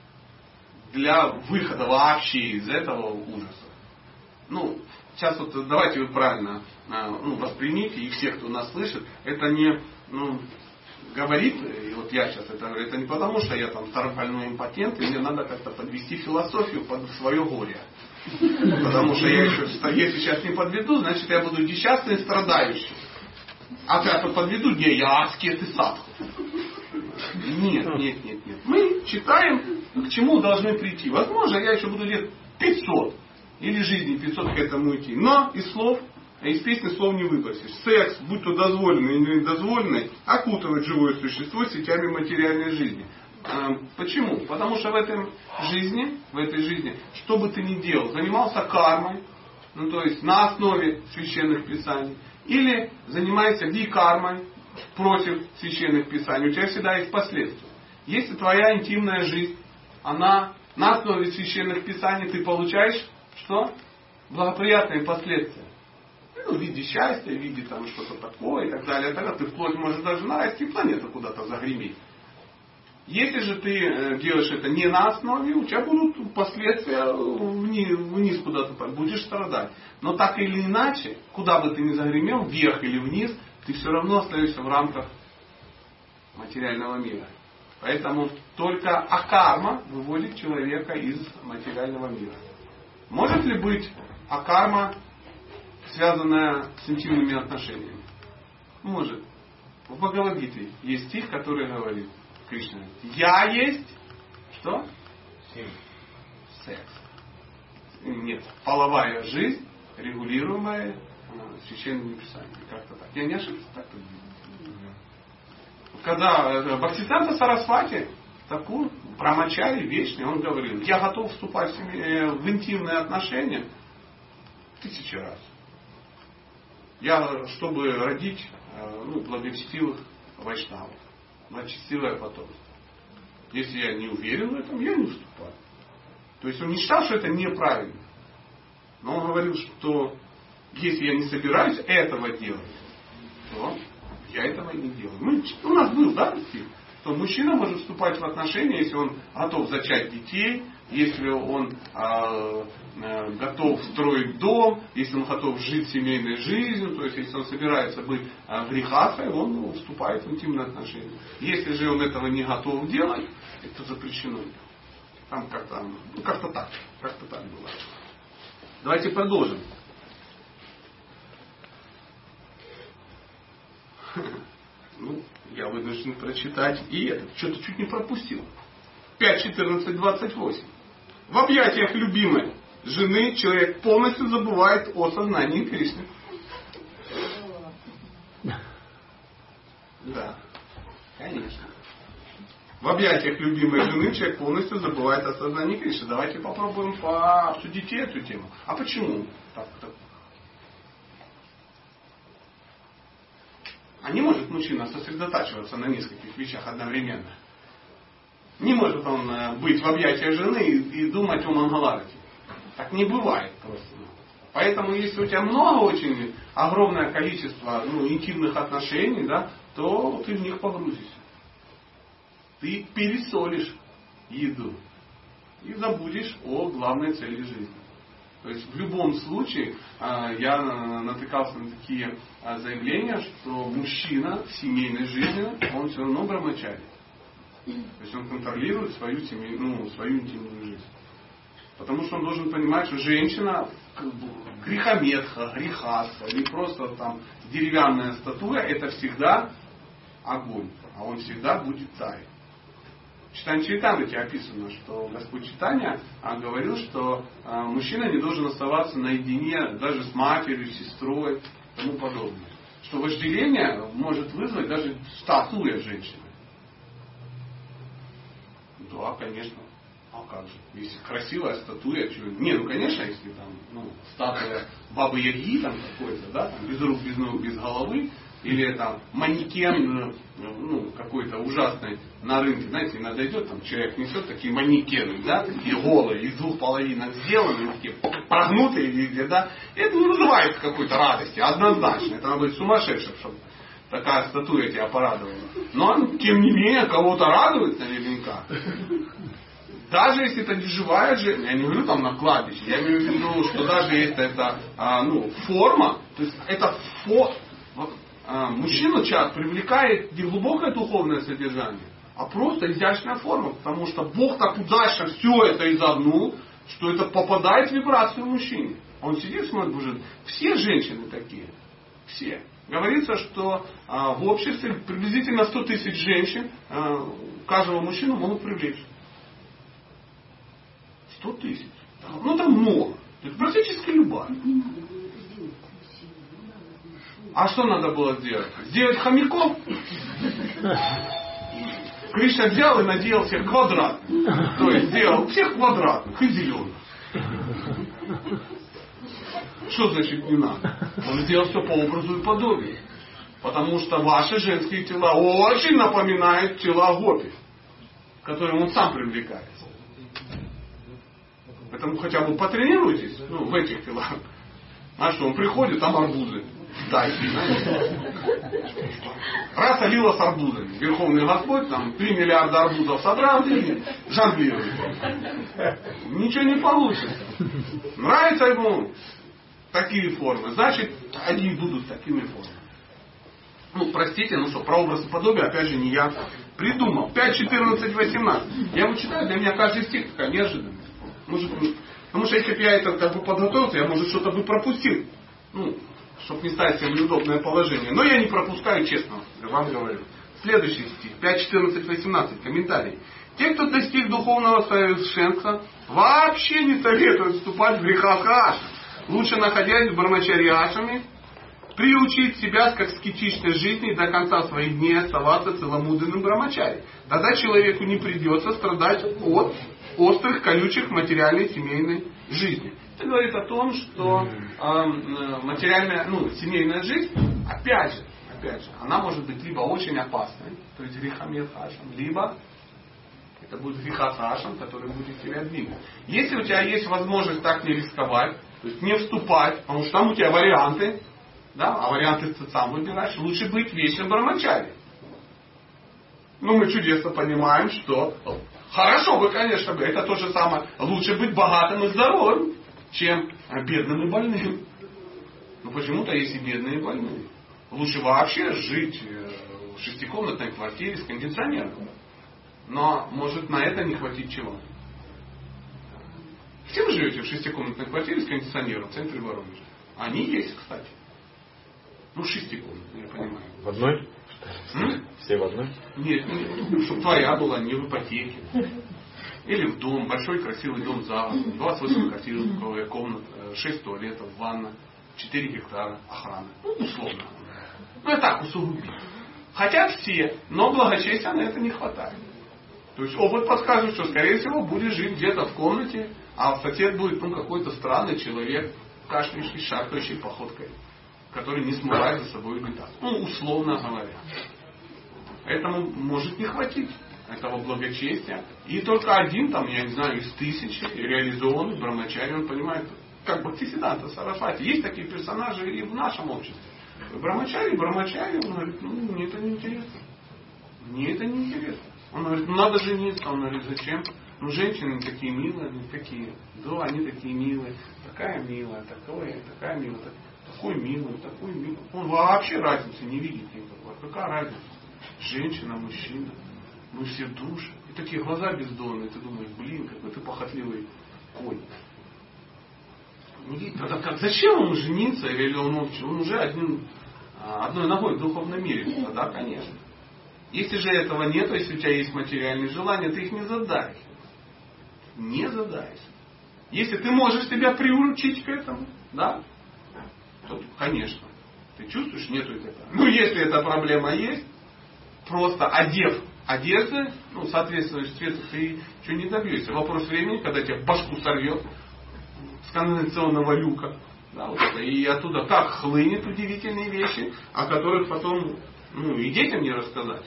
для выхода вообще из этого ужаса. Ну, сейчас вот давайте вы правильно ну, воспримите, и все, кто нас слышит, это не ну, говорит, и вот я сейчас это говорю, это не потому, что я там старопольной импотент, и мне надо как-то подвести философию под свое горе. Потому что я еще, если сейчас не подведу, значит я буду несчастный и страдающий. А когда я подведу, не, я аскет и садху. Нет, нет, нет, нет. Мы читаем, к чему должны прийти. Возможно, я еще буду лет пятьсот или жизни пятьсот к этому идти. Но из слов, из песни слов не выбросишь. Секс, будь то дозволенный или недозволенный, окутывает живое существо сетями материальной жизни. Почему? Потому что в этой жизни, в этой жизни, что бы ты ни делал, занимался кармой, ну то есть на основе священных писаний, или занимаешься викармой против священных писаний, у тебя всегда есть последствия. Если твоя интимная жизнь, она на основе священных писаний, ты получаешь что? Благоприятные последствия. Ну, в виде счастья, в виде там что-то такое и так далее. Тогда ты вплоть можешь даже нарасти, планета куда-то загреметь. Если же ты делаешь это не на основе, у тебя будут последствия вниз, вниз куда-то, будешь страдать. Но так или иначе, куда бы ты ни загремел, вверх или вниз, ты все равно остаешься в рамках материального мира. Поэтому только акарма выводит человека из материального мира. Может ли быть акарма, связанная с интимными отношениями? Может. В Бхагавад-гите есть стих, который говорит, Кришна, я есть что? Секс. Нет, половая жизнь, регулируемая священными писаниями. Как-то так. Я не ошибся? Так-то. Когда Бхактисиданта Сарасвати, такой брамачари вечный, он говорил, я готов вступать в интимные отношения тысячи раз. Я, чтобы родить ну, благочестивых вайшнавов, благочестивое потомство. Если я не уверен в этом, я не вступаю. То есть он не считал, что это неправильно. Но он говорил, что если я не собираюсь этого делать, то я этого не делаю. Мы, у нас был, да, стих, что мужчина может вступать в отношения, если он готов зачать детей, если он э, э, готов строить дом, если он готов жить семейной жизнью, то есть если он собирается быть э, грехасой, он ну, вступает в интимные отношения. Если же он этого не готов делать, это запрещено. Там как-то, ну, как-то так, как-то так было. Давайте продолжим. Ну, я вынужден прочитать и это. Что-то чуть не пропустил. пять, четырнадцать, двадцать восемь. В объятиях любимой жены человек полностью забывает о сознании Кришны. Да, конечно. В объятиях любимой жены человек полностью забывает о сознании Кришны. Давайте попробуем обсудить эту тему. А почему так? так? А не может мужчина сосредотачиваться на нескольких вещах одновременно? Не может он быть в объятиях жены и, и думать о Мангаларате. Так не бывает просто. Поэтому если у тебя много очень, огромное количество ну, интимных отношений, да, то ты в них погрузишься. Ты пересолишь еду и забудешь о главной цели жизни. То есть в любом случае я натыкался на такие заявления, что мужчина в семейной жизни, он все равно брамачари. То есть он контролирует свою, семейную, ну, свою интимную жизнь. Потому что он должен понимать, что женщина грехометха, грехаса или просто там деревянная статуя, это всегда огонь. А он всегда будет царь. В Читанье Чаритамрите описано, что Господь Чайтанья говорил, что мужчина не должен оставаться наедине даже с матерью, сестрой и тому подобное. Что вожделение может вызвать даже статуя женщины. Да, конечно. А как же? Если красивая статуя, что... Не, ну конечно, если там ну, статуя Бабы Яги там какой-то, да, там, без рук, без ног, без головы, Или там манекен, ну, какой-то ужасный на рынке, знаете, иногда идет, там человек несет такие манекены, да, такие голые, из двух половинок сделаны, такие прогнутые везде, да. Это не вызывает какой-то радости, однозначно. Это надо быть сумасшедшим, чтобы такая статуя тебя порадовала. Но, тем не менее, кого-то радует наверняка. Даже если это не живая жизнь, я не говорю там на кладбище, я имею в виду, что даже если это а, ну, форма, то есть это фо... вот, а, мужчину часто привлекает не глубокое духовное содержание, а просто изящная форма, потому что Бог так удачно все это изогнул, что это попадает в вибрацию мужчине. Он сидит, смотрит, боже, все женщины такие, все. Говорится, что а, в обществе приблизительно сто тысяч женщин а, каждого мужчину могут привлечь. сто тысяч. Ну, это много. Это практически любая. А что надо было сделать? Сделать хомяков? Кришна взял и наделал всех квадратных. То есть сделал всех квадратных и зеленых. Что значит не надо? Он сделал все по образу и подобию. Потому что ваши женские тела очень напоминают тела гопи, к которым он сам привлекается. Поэтому хотя бы потренируйтесь, ну, в этих телах. А что, он приходит, там арбузы. Дайте, знаете. Раз олила с арбузами. Верховный Господь там три миллиарда арбузов собрал и жонглирует. Ничего не получится. Нравится ему такие формы, значит, они будут такими формами. Ну, простите, ну что, про образ и подобие, опять же, не я придумал. пять, четырнадцать, восемнадцать. Я его читаю, для меня каждый стих такая неожиданность. Может, потому что если бы я это как бы подготовился, я, может, что-то бы пропустил. Ну, чтобы не ставить себя в неудобное положение. Но я не пропускаю, честно вам говорю. Следующий стих. пять, четырнадцать, восемнадцать. Комментарий. Те, кто достиг духовного совершенства, вообще не советуют вступать в грехах ашам. Лучше, находясь в брамачарьяшами, приучить себя к аскетичной жизни и до конца своих дней оставаться целомудренным брамачари. Тогда человеку не придется страдать от острых, колючих материальной семейной жизни. Это говорит о том, что э, материальная, ну, семейная жизнь, опять же, опять же, она может быть либо очень опасной, то есть грехамет хашам, либо это будет греха хашам, который будет тебя двигать. Если у тебя есть возможность так не рисковать, то есть не вступать, потому что там у тебя варианты, да, а варианты ты сам выбираешь, лучше быть вечным брамачари. Ну, мы чудесно понимаем, что хорошо бы, конечно, это то же самое. Лучше быть богатым и здоровым, чем бедным и больным. Но почему-то есть и бедные и больные. Лучше вообще жить в шестикомнатной квартире с кондиционером. Но может на это не хватить чего? Все вы живете в шестикомнатной квартире с кондиционером в центре Воронежа? Они есть, кстати. Ну, шестикомнатные, я понимаю. В одной? М? Все в одной? Нет, нет, чтобы твоя была не в ипотеке. Или в дом, большой красивый дом за городом, двадцать восемь квартир, комнат, шесть туалетов, ванна, четыре гектара охраны. Ну, условно. Ну, это так, усугубить. Хотят все, но благочестия на это не хватает. То есть опыт подсказывает, что, скорее всего, будешь жить где-то в комнате, а сосед будет, ну, какой-то странный человек, кашляющий, шаркающий походкой, который не смывает за собой унитаз. Ну, условно говоря. Этому может не хватить этого благочестия. И только один, там, я не знаю, из тысячи реализованный брамачари, он понимает, как Бхактисиддханта Сарасвати. Есть такие персонажи и в нашем обществе. Брамачари, брамачари, он говорит, ну, мне это не интересно. Мне это не интересно. Он говорит, ну, надо жениться. Он говорит, зачем? Ну, женщины такие милые, они такие, да, они такие милые. Такая милая, такое, такая милая, такой милый, такой милый. Он вообще разницы не видит никакой. Какая разница? Женщина, мужчина. Мы все души. И такие глаза бездонные. Ты думаешь, блин, какой ты похотливый конь. Тогда как, зачем ему жениться? Или он, он уже один, одной ногой в духовном мире? Тогда, конечно. Если же этого нет, если у тебя есть материальные желания, ты их не задаешь. Не задаешь. Если ты можешь себя приурочить к этому, да, то, конечно, ты чувствуешь, нету этого. Ну, если эта проблема есть, просто одев одежды, ну, соответствующий цвету, ты ничего не добьешься. Вопрос времени, когда тебя башку сорвет с канализационного люка, Да, вот это. И оттуда как хлынет удивительные вещи, о которых потом ну, и детям не рассказать.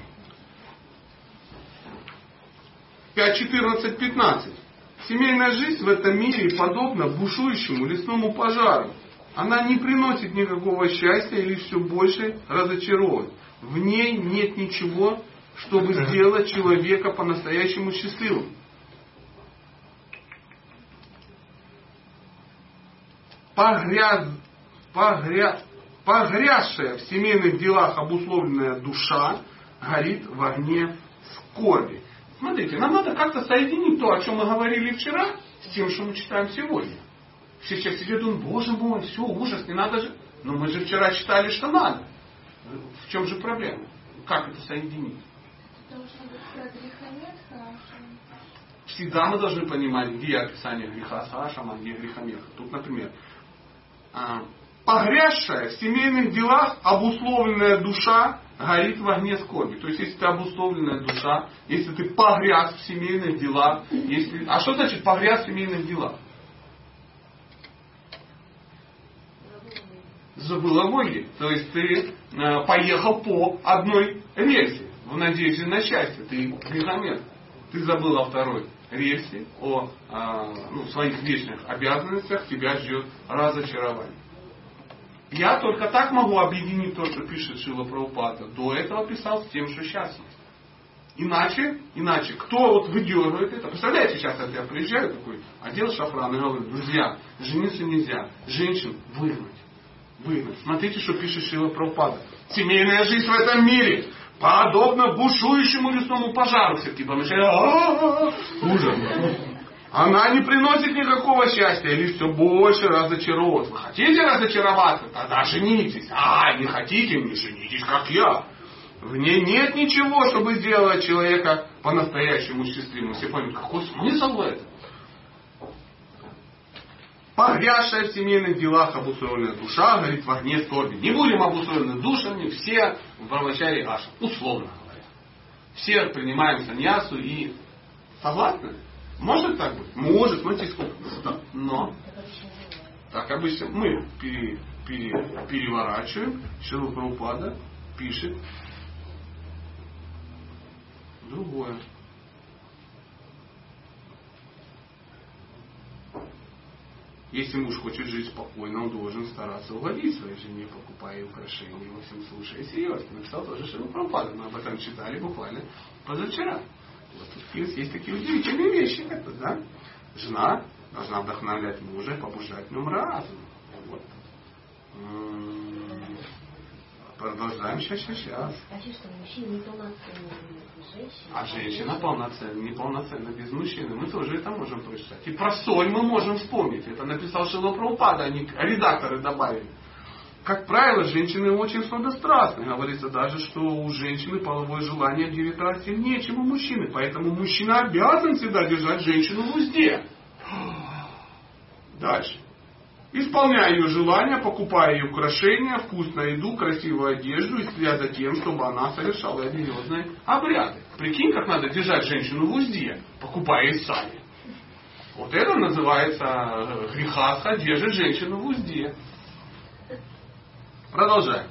пять, четырнадцать, пятнадцать. Семейная жизнь в этом мире подобна бушующему лесному пожару. Она не приносит никакого счастья и лишь все больше разочаровывает. В ней нет ничего, чтобы сделать человека по-настоящему счастливым. Погряз, погряз, погрязшая в семейных делах обусловленная душа горит в огне скорби. Смотрите, нам надо как-то соединить то, о чем мы говорили вчера, с тем, что мы читаем сегодня. Все сейчас сидят и думают, боже мой, все, ужас, не надо же. Но мы же вчера читали, что надо. В чем же проблема? Как это соединить? Потому что про греха нет, хорошо. Всегда мы должны понимать, где описание греха с Ашем, а где грехомеха. Тут, например, погрязшая в семейных делах обусловленная душа горит в огне скорби. То есть, если ты обусловленная душа, если ты погряз в семейных делах, если... А что значит погряз в семейных делах? Забыл о Боге. То есть, ты э, поехал по одной рельсе в надежде на счастье. Ты грехомет. Ты забыл о второй рельсе, о э, ну, своих вечных обязанностях, тебя ждет разочарование. Я только так могу объединить то, что пишет Шрила Прабхупада. До этого писал с тем, что сейчас есть. Иначе, иначе, кто вот выдергивает это? Представляете, сейчас я приезжаю такой, одел шафран и говорю, друзья, жениться нельзя, женщин выгнать. Выгнать. Смотрите, что пишет Шрила Прабхупада. Семейная жизнь в этом мире подобно бушующему лесному пожару. Все типа начинают, ужас. Она не приносит никакого счастья, лишь все больше разочаровывает. Вы хотите разочароваться? Тогда женитесь. А, не хотите, не женитесь, как я. В ней нет ничего, чтобы сделать человека по-настоящему счастливым. Все поймут, какой смысл в этом? Погрязшая в семейных делах обусловленная душа горит в огне скорби. Не будем обусловлены душами, все в Брамачари Ашам. Условно говоря. Все принимаем саньясу и согласны? Может так быть? Может, смотрите, сколько. Но так обычно мы пере, пере, переворачиваем. Шрила Прабхупада пишет другое. Если муж хочет жить спокойно, он должен стараться угодить своей жене, покупая украшения, во всем слушая серьезно. Написал тоже Шрила Прабхупада. Мы об этом читали буквально позавчера. Вот есть, есть такие удивительные вещи. Это, да? Жена должна вдохновлять мужа и побуждать в нем разум. Вот. М-м-м. Продолжаем сейчас, сейчас, сейчас. Скажи, что мужчина неполноценный, женщина. А женщина полноценна, неполноценна без мужчины. Мы тоже это можем прочитать. И про соль мы можем вспомнить. Это написал Шрила Прабхупада, они редакторы добавили. Как правило, женщины очень сладострастны. Говорится даже, что у женщины половое желание в девять раз сильнее, чем у мужчины. Поэтому мужчина обязан всегда держать женщину в узде. Дальше. Исполняя ее желания, покупая ее украшения, вкусную еду, красивую одежду и следя за тем, чтобы она совершала религиозные обряды. Прикинь, как надо держать женщину в узде, покупая ей сами. Вот это называется грехаха, держит женщину в узде. Продолжаем.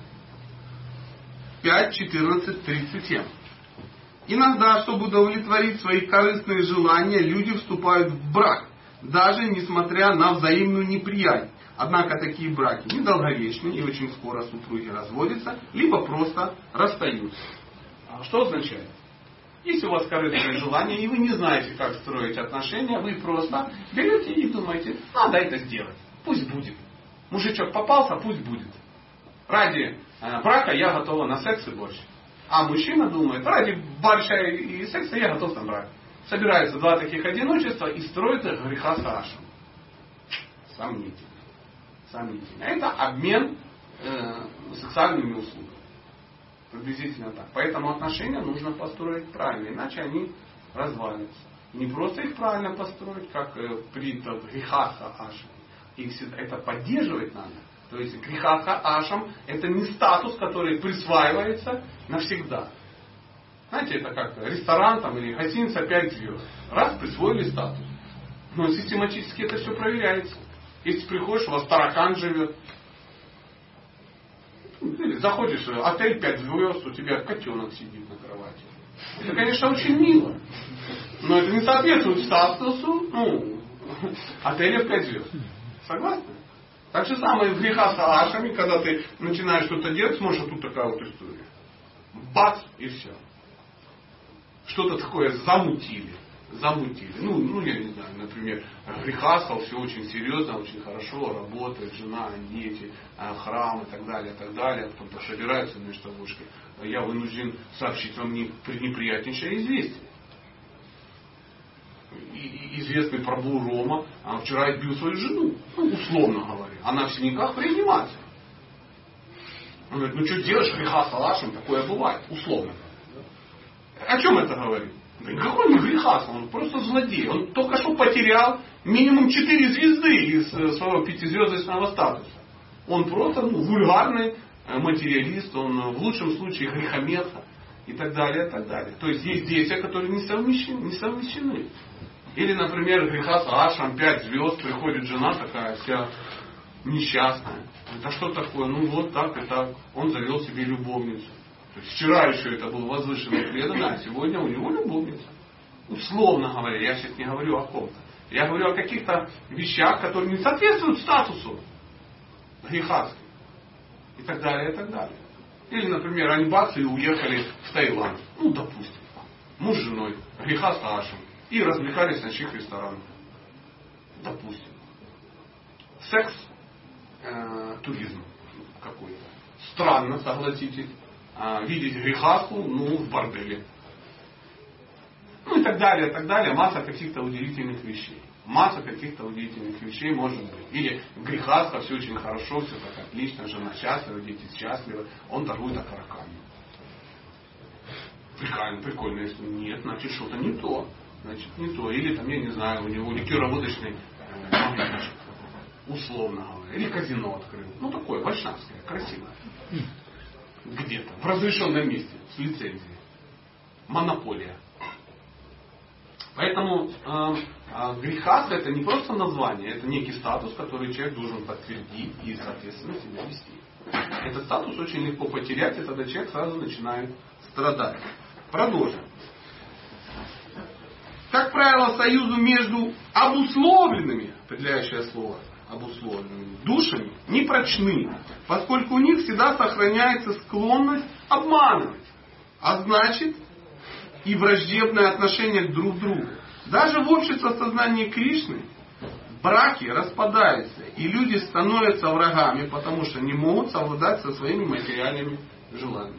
пять, четырнадцать, тридцать семь. Иногда, чтобы удовлетворить свои корыстные желания, люди вступают в брак, даже несмотря на взаимную неприязнь. Однако такие браки недолговечны, и очень скоро супруги разводятся, либо просто расстаются. Что означает? Если у вас корыстные желания, и вы не знаете, как строить отношения, вы просто берете и думаете, надо это сделать, пусть будет. Мужичок попался, пусть будет. Ради э, брака я готова на секс и борщ. А мужчина думает, ради борща и секса я готов на брак. Собираются два таких одиночества и строят греха с Ашем. Сомнительно. Сомнительно. Это обмен э, сексуальными услугами. Приблизительно так. Поэтому отношения нужно построить правильно, иначе они развалятся. Не просто их правильно построить, как э, при греха Ашем. Их всегда это поддерживать надо. То есть грехаха ашам это не статус, который присваивается навсегда. Знаете, это как ресторан там, или гостиница пять звезд. Раз присвоили статус. Но систематически это все проверяется. Если приходишь, у вас таракан живет. Или заходишь в отель пять звезд, у тебя котенок сидит на кровати. Это, конечно, очень мило. Но это не соответствует статусу ну, отеля в пять звезд. Согласны? Так же самое в греха с алашами, когда ты начинаешь что-то делать, смотришь, а тут такая вот история. Бац, и все. Что-то такое замутили. Замутили. Ну, ну, я не знаю, например, Грехасхал, все очень серьезно, очень хорошо, работает, жена, дети, храм и так далее, и так далее. Потом так собираются между собой. Я вынужден сообщить вам неприятнейшее известие. И, известный Прабху Рома а вчера избил свою жену, ну, условно говоря. Она в синяках в реанимации. Он говорит, ну что делаешь, греха с алашем, такое бывает, условно. О чем это говорит? Да никакой не греха, он просто злодей. Он только что потерял минимум четыре звезды из своего пятизвездочного статуса. Он просто ну, вульгарный материалист, он в лучшем случае грехометка и так далее, и так далее. То есть есть действия, которые не совмещены. Не совмещены. Или, например, греха с алашем, пять звезд, приходит жена такая вся несчастная. Это что такое? Ну вот так и так. Он завел себе любовницу. То есть вчера еще это был возвышенный преданный, а сегодня у него любовница. Условно говоря, я сейчас не говорю о ком-то. Я говорю о каких-то вещах, которые не соответствуют статусу грехасским. И так далее, и так далее. Или, например, они бац и уехали в Таиланд. Ну, допустим. Муж с женой, греха с алашем. И развлекались в ночных ресторанах. Допустим. Секс, э, туризм какой-то. Странно, согласитесь. Э, видеть грехаску, ну, в борделе. Ну и так далее, и так далее. Масса каких-то удивительных вещей. Масса каких-то удивительных вещей может быть. Или грехаска, все очень хорошо, все так отлично, жена счастлива, дети счастливы, он торгует окороками. Прикольно, прикольно, если нет, значит что-то не то. Значит, не то. Или там, я не знаю, у него ликероводочный магазин, условно говоря. Или казино открыл. Ну, такое, вайшнавское, красивое. Где-то, в разрешенном месте, с лицензией. Монополия. Поэтому э, э, грехас это не просто название, это некий статус, который человек должен подтвердить и, соответственно, себя вести. Этот статус очень легко потерять, и тогда человек сразу начинает страдать. Продолжим. Как правило, союзу между обусловленными, определяющее слово, обусловленными душами не прочны, поскольку у них всегда сохраняется склонность обманывать, а значит и враждебное отношение друг к другу. Даже в обществе сознания Кришны браки распадаются, и люди становятся врагами, потому что не могут совладать со своими материальными желаниями.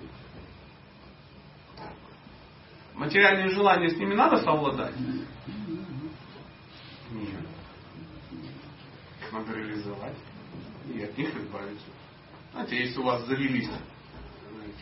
Материальные желания, с ними надо совладать? Нет. Их надо реализовать и от них избавиться. Знаете, если у вас завелись, знаете,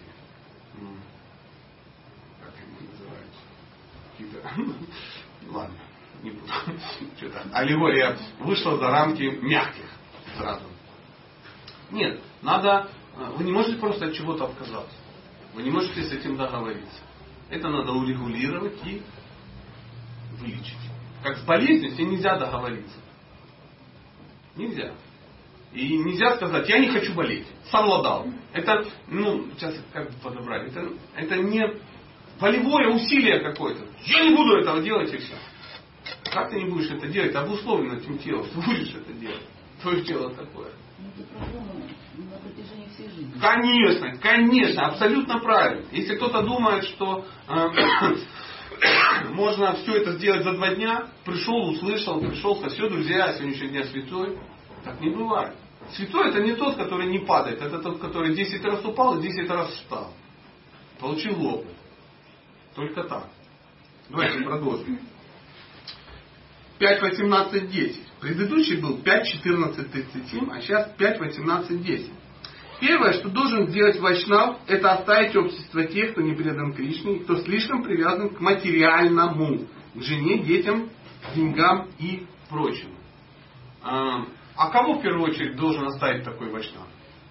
как они называются, какие-то, ладно, не буду, что-то, аллегория вышла за рамки мягких сразу. Нет, надо, вы не можете просто от чего-то отказаться. Вы не можете с этим договориться. Это надо урегулировать и вылечить. Как с болезнью, с ней нельзя договориться. Нельзя. И нельзя сказать, я не хочу болеть. Совладал. Это, ну, сейчас как бы подобрать. Это, это не волевое усилие какое-то. Я не буду этого делать и все. Как ты не будешь это делать? Ты обусловлен этим телом. Ты будешь это делать. Твое тело такое. На протяжении всей жизни. Конечно, конечно, абсолютно правильно. Если кто-то думает, что э, можно все это сделать за два дня, пришел, услышал, пришел, все, друзья, сегодняшний дня святой, так не бывает. Святой это не тот, который не падает, это тот, который десять раз упал и десять раз встал. Получил опыт. Только так. Давайте продолжим. пять восемнадцать десять. Предыдущий был пять четырнадцать тридцать семь, а сейчас пять восемнадцать десять. Первое, что должен сделать вайшнав, это оставить общество тех, кто не предан Кришне, кто слишком привязан к материальному, к жене, детям, деньгам и прочему. А, а кого в первую очередь должен оставить такой вайшнав?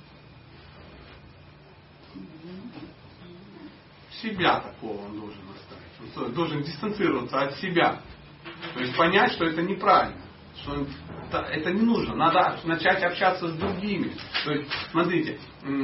Себя такого он должен оставить. Он должен дистанцироваться от себя. То есть понять, что это неправильно. Что это не нужно. Надо начать общаться с другими. То есть, смотрите,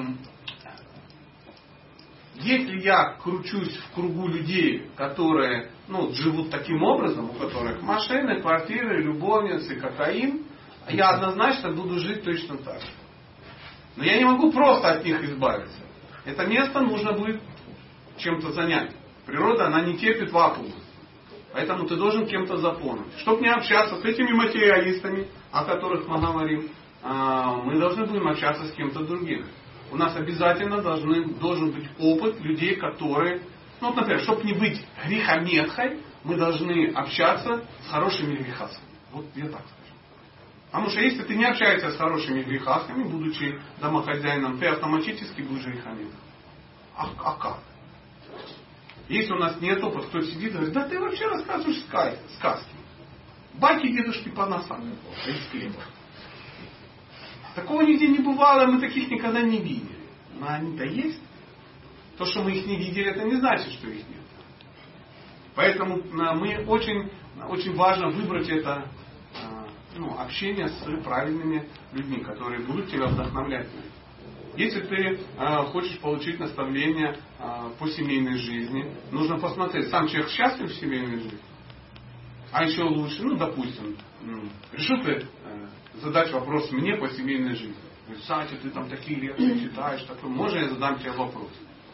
если я кручусь в кругу людей, которые ну, живут таким образом, у которых машины, квартиры, любовницы, кокаин, я однозначно буду жить точно так же. Но я не могу просто от них избавиться. Это место нужно будет чем-то занять. Природа, она не терпит вакуума. Поэтому ты должен кем-то заполнить. Чтобы не общаться с этими материалистами, о которых мы говорим, мы должны будем общаться с кем-то другим. У нас обязательно должны, должен быть опыт людей, которые... Ну, вот, например, чтобы не быть грехометхой, мы должны общаться с хорошими грехасами. Вот я так скажу. Потому что если ты не общаешься с хорошими грехасами, будучи домохозяином, ты автоматически будешь грехометом. А, а как? Если у нас нет опыта, кто сидит и говорит, да ты вообще рассказываешь сказки. Баки дедушки по носам из хлеба. Такого нигде не бывало, мы таких никогда не видели. Но они-то есть. То, что мы их не видели, это не значит, что их нет. Поэтому мы очень, очень важно выбрать это ну, общение с правильными людьми, которые будут тебя вдохновлять. Если ты э, хочешь получить наставление э, по семейной жизни, нужно посмотреть, сам человек счастлив в семейной жизни. А еще лучше, ну, допустим, решил ты э, задать вопрос мне по семейной жизни. Говорит, Сатя, ты там такие лекции читаешь, такой, можно я задам тебе вопрос?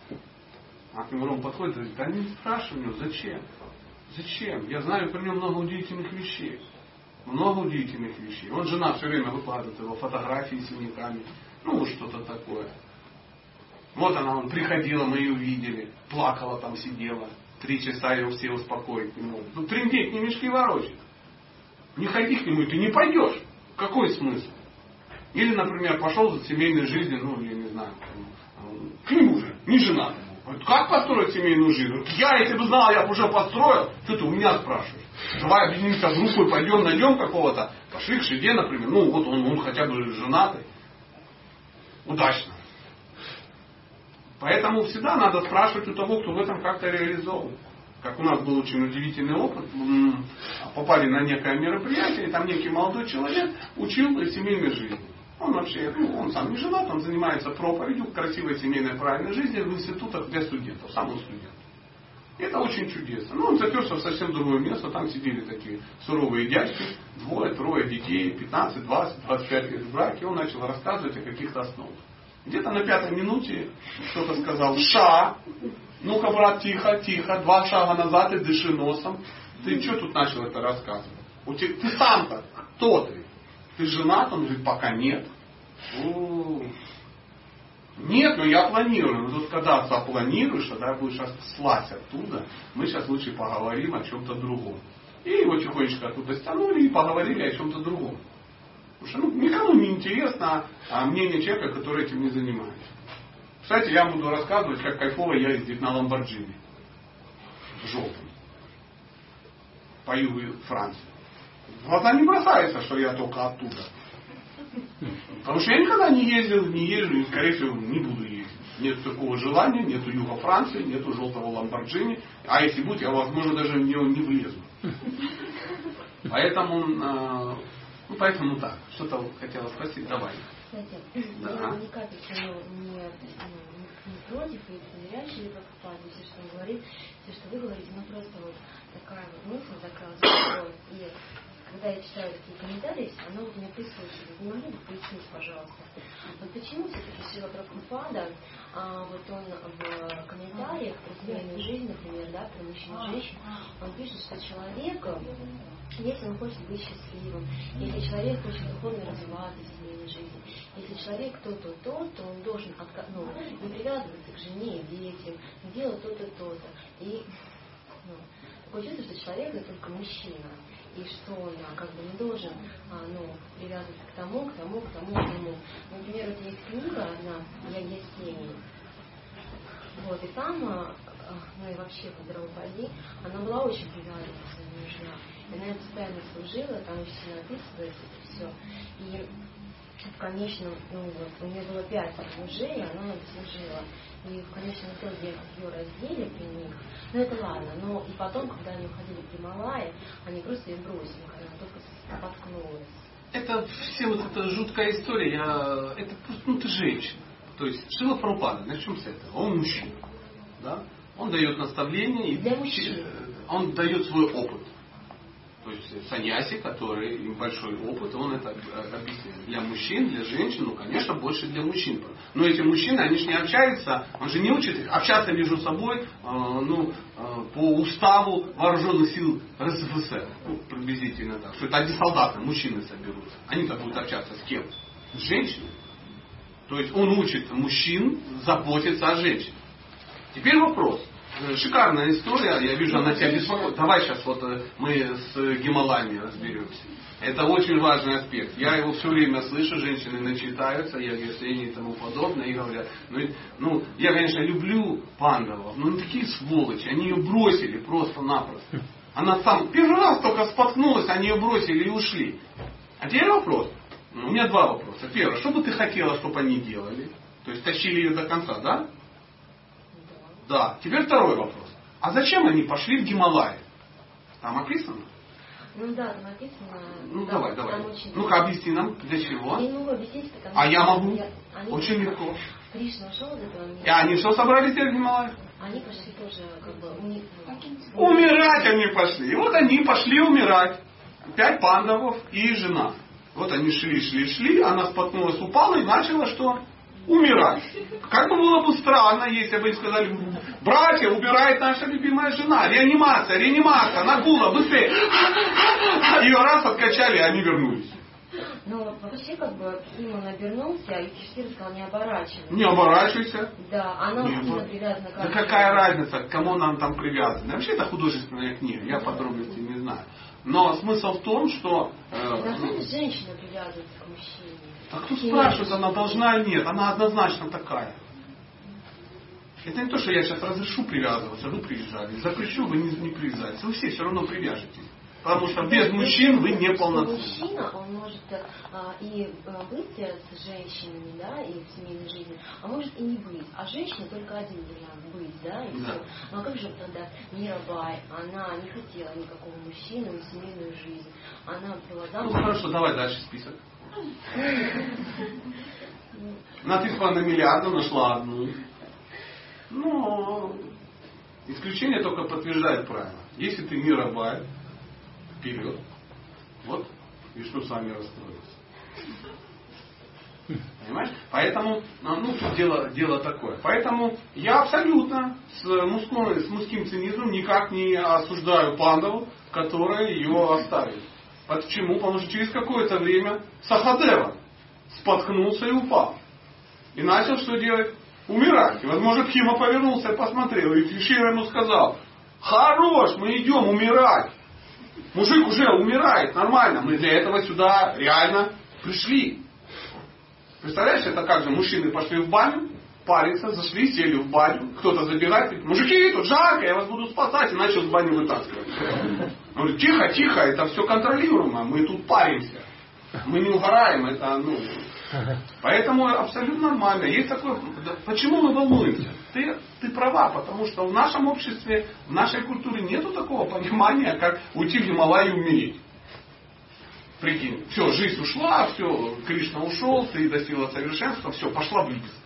А к нему Ром подходит и говорит, да не спрашивай него, зачем? Зачем? Я знаю про него много удивительных вещей. Много удивительных вещей. Он жена все время выкладывает его фотографии с синяками. Ну, что-то такое. Вот она, он приходила, мы ее видели, плакала там, сидела. Три часа ее все успокоить не могут. Ну, трындеть, не мешки ворочать. Не ходи к нему, и ты не пойдешь. Какой смысл? Или, например, пошел за семейной жизнью, ну, я не знаю, к нему же, не женатому. Говорит, как построить семейную жизнь? Говорит, я, если бы знал, я бы уже построил. Что ты у меня спрашиваешь? Давай объединимся группой, пойдем найдем какого-то. Пошли к Шиде, например. Ну, вот он, он хотя бы женатый. Удачно. Поэтому всегда надо спрашивать у того, кто в этом как-то реализован. Как у нас был очень удивительный опыт. Попали на некое мероприятие, и там некий молодой человек учил семейной жизни. Он вообще, ну, он сам не женат, он занимается проповедью красивой семейной правильной жизни в институтах для студентов. Сам он студент. И это очень чудесно. Ну, он заперся в совсем другое место, там сидели такие суровые дядьки, двое, трое детей, пятнадцать, двадцать, двадцать пять лет в браке. Он начал рассказывать о каких-то основах. Где-то на пятой минуте кто-то сказал, ша, ну-ка, брат, тихо, тихо, два шага назад и дыши носом. Ты что тут начал это рассказывать? У тебя, ты сам-то, кто ты? Ты женат? Он говорит, пока нет. О, нет, но я планирую. Но тут когда запланируешь, тогда будешь слазь оттуда. Мы сейчас лучше поговорим о чем-то другом. И его тихонечко оттуда стянули и поговорили о чем-то другом. Потому что ну, никому не интересно а мнение человека, который этим не занимается. Кстати, я буду рассказывать, как кайфово я ездить на Ламборджини. Желтым. По югу Франции. В глаза не бросается, что я только оттуда. Потому что я никогда не ездил, не езжу и, скорее всего, не буду ездить. Нет такого желания, нету юга Франции, нету желтого Ламборджини. А если будет, я, возможно, даже в него не влезу. Поэтому, ну, поэтому так. Что-то хотела спросить. Давай. Кстати, да. Я ни капельки ну, не, не, не против, и проверяющий или покупать, все, что он говорит, все, что вы говорите, ну просто вот такая вот мысль закралась. И когда я читаю такие комментарии, оно вот меня присутствует. Не могли бы пояснить, пожалуйста, вот почему все-таки Шрила Прабхупада, а, вот он в комментариях про семейную жизнь, например, да, про мужчин и женщин, он пишет, что человек, если он хочет быть счастливым, если человек хочет духовно развиваться в семейной жизни, если человек то-то, то, то он должен отка- ну, не привязываться к жене, детям, делать то-то, то-то. И ну, такое чувство, что человек это только мужчина. И что он а, как бы не должен а, ну, привязываться к тому, к тому, к тому, к тому. Например, вот есть книга одна «Я есть гений». Вот, и там, а, ну и вообще по Драупади, она была очень привязана к своим мужьям. И она постоянно служила, там очень сильно описывается это все. И в конечном, ну, вот, у нее было пять мужей, она над всем жила. И в конечном итоге ее раздели при них. Ну это ладно, но и потом, когда они уходили в Гималаи, они просто ее бросили, когда она только споткнулась. Это все вот эта жуткая история, я, это просто, ну ты женщина. То есть Шрила Прабхупада, начнем с этого. Он мужчина. Да? Он дает наставления, и для мужчин. Он дает свой опыт. То есть саньяси, который им большой опыт, он это объясняет. Для мужчин, для женщин, ну, конечно, больше для мужчин. Но эти мужчины, они же не общаются, он же не учит их общаться между собой, э, ну, э, по уставу вооруженных сил РСФСР. Ну, приблизительно так. Что это одни солдаты, мужчины соберутся. Они-то будут общаться с кем? С женщиной. То есть он учит мужчин заботиться о женщинах. Теперь вопрос. Шикарная история, я вижу, она тебя беспокоит. Давай сейчас вот мы с Гималаями разберемся. Это очень важный аспект. Я его все время слышу, женщины начитаются, я и тому подобное, и говорят, ну, ну, я, конечно, люблю пандавов, но они такие сволочи, они ее бросили просто-напросто. Она сам первый раз только споткнулась, они ее бросили и ушли. А теперь вопрос. У меня два вопроса. Первый, что бы ты хотела, чтобы они делали? То есть тащили ее до конца, да? Да. Теперь второй вопрос. А зачем они пошли в Гималаи? Там описано? Ну да, там описано. Ну там, давай, давай. Там очень... Ну-ка объясни нам, для чего? Я не могу объяснить, потому А что... я могу. Я... Они... Очень легко. Кришна ушел из этого мира. И они что собрались делать в Гималаях? Они пошли тоже, как бы, у них... Умирать они пошли. И вот они пошли умирать. Пять пандавов и жена. Вот они шли, шли, шли, она споткнулась, упала и начала что? Умирать. Как бы было бы странно, если бы сказали, братья, умирает наша любимая жена, реанимация, реанимация, Нагула, быстрее. Ее раз откачали, и они вернулись. Ну, вообще, как бы, к ним он обернулся, и Юдхиштхира сказал, не оборачивайся. Не оборачивайся. Да, она Не, сильно ну, привязана к да какая разница, к кому нам там привязаны. Вообще это художественная книга, я подробностей не знаю. Но смысл в том, что... Э, На самом деле женщина привязывается к мужчине. А кто спрашивает, она должна или нет? Она однозначно такая. Это не то, что я сейчас разрешу привязываться, вы приезжали. Запрещу, вы не, не привязались. Вы все все равно привяжетесь. Потому что без мужчин вы не полноценны. Мужчина, он может а, и а, быть с женщинами, да, и в семейной жизни, а может и не быть. А женщина только один вариант быть, да, и да. все. Ну а как же тогда Мирабай, она не хотела никакого мужчины в семейную жизнь. Она была замужем. Ну хорошо, давай дальше список. На три с половиной миллиарда нашла одну. Ну, исключение только подтверждает правило. Если ты Мирабай, вперед. Вот. И что с вами расстроился. Понимаешь? Поэтому, ну, тут дело, дело такое. Поэтому я абсолютно с мужским, с мужским цинизмом никак не осуждаю пандаву, которые ее оставили. Почему? Потому что через какое-то время Сахадева споткнулся и упал. И начал что делать? Умирать. И, возможно, Пхима повернулся и посмотрел. И Юдхиштхира ему сказал, хорош, мы идем умирать. Мужик уже умирает, нормально. Мы для этого сюда реально пришли. Представляешь, это как же мужчины пошли в баню, париться, зашли, сели в баню. Кто-то забирает, говорит, мужики, тут жарко, я вас буду спасать. И начал с бани вытаскивать. Он говорит, тихо, тихо, это все контролируемо. Мы тут паримся. Мы не угораем. Это, ну... Поэтому абсолютно нормально. Есть такое... Почему мы волнуемся? Ты, ты права, потому что в нашем обществе, в нашей культуре нету такого понимания, как уйти в Гималай и умереть. Прикинь, все, жизнь ушла, все, Кришна ушел, ты достигла совершенства, все, пошла в Липецк.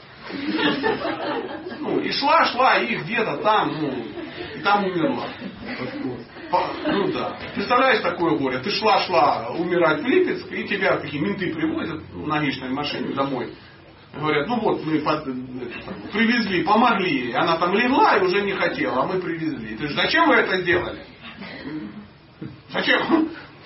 Ну, и шла, шла, и где-то там, ну, и там умерла. Ну да. Представляешь такое горе? Ты шла-шла умирать в Липецк, и тебя такие менты привозят на личной машине домой. Говорят, ну вот мы под, привезли, помогли ей. Она там легла и уже не хотела, а мы привезли. Ты же зачем вы это сделали? Зачем?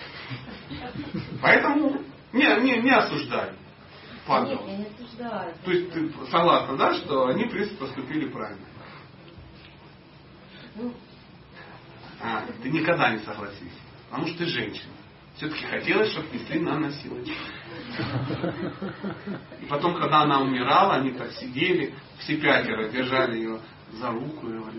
Поэтому не, не, не осуждай. Нет, я не осуждаю. То есть ты согласна, да, что они, в принципе, поступили правильно? Ну, А, ты никогда не согласишься. Потому что ты женщина. Все-таки хотелось, чтобы несли на носилочке. И потом, когда она умирала, они так сидели, все пятеро держали ее за руку и говорили,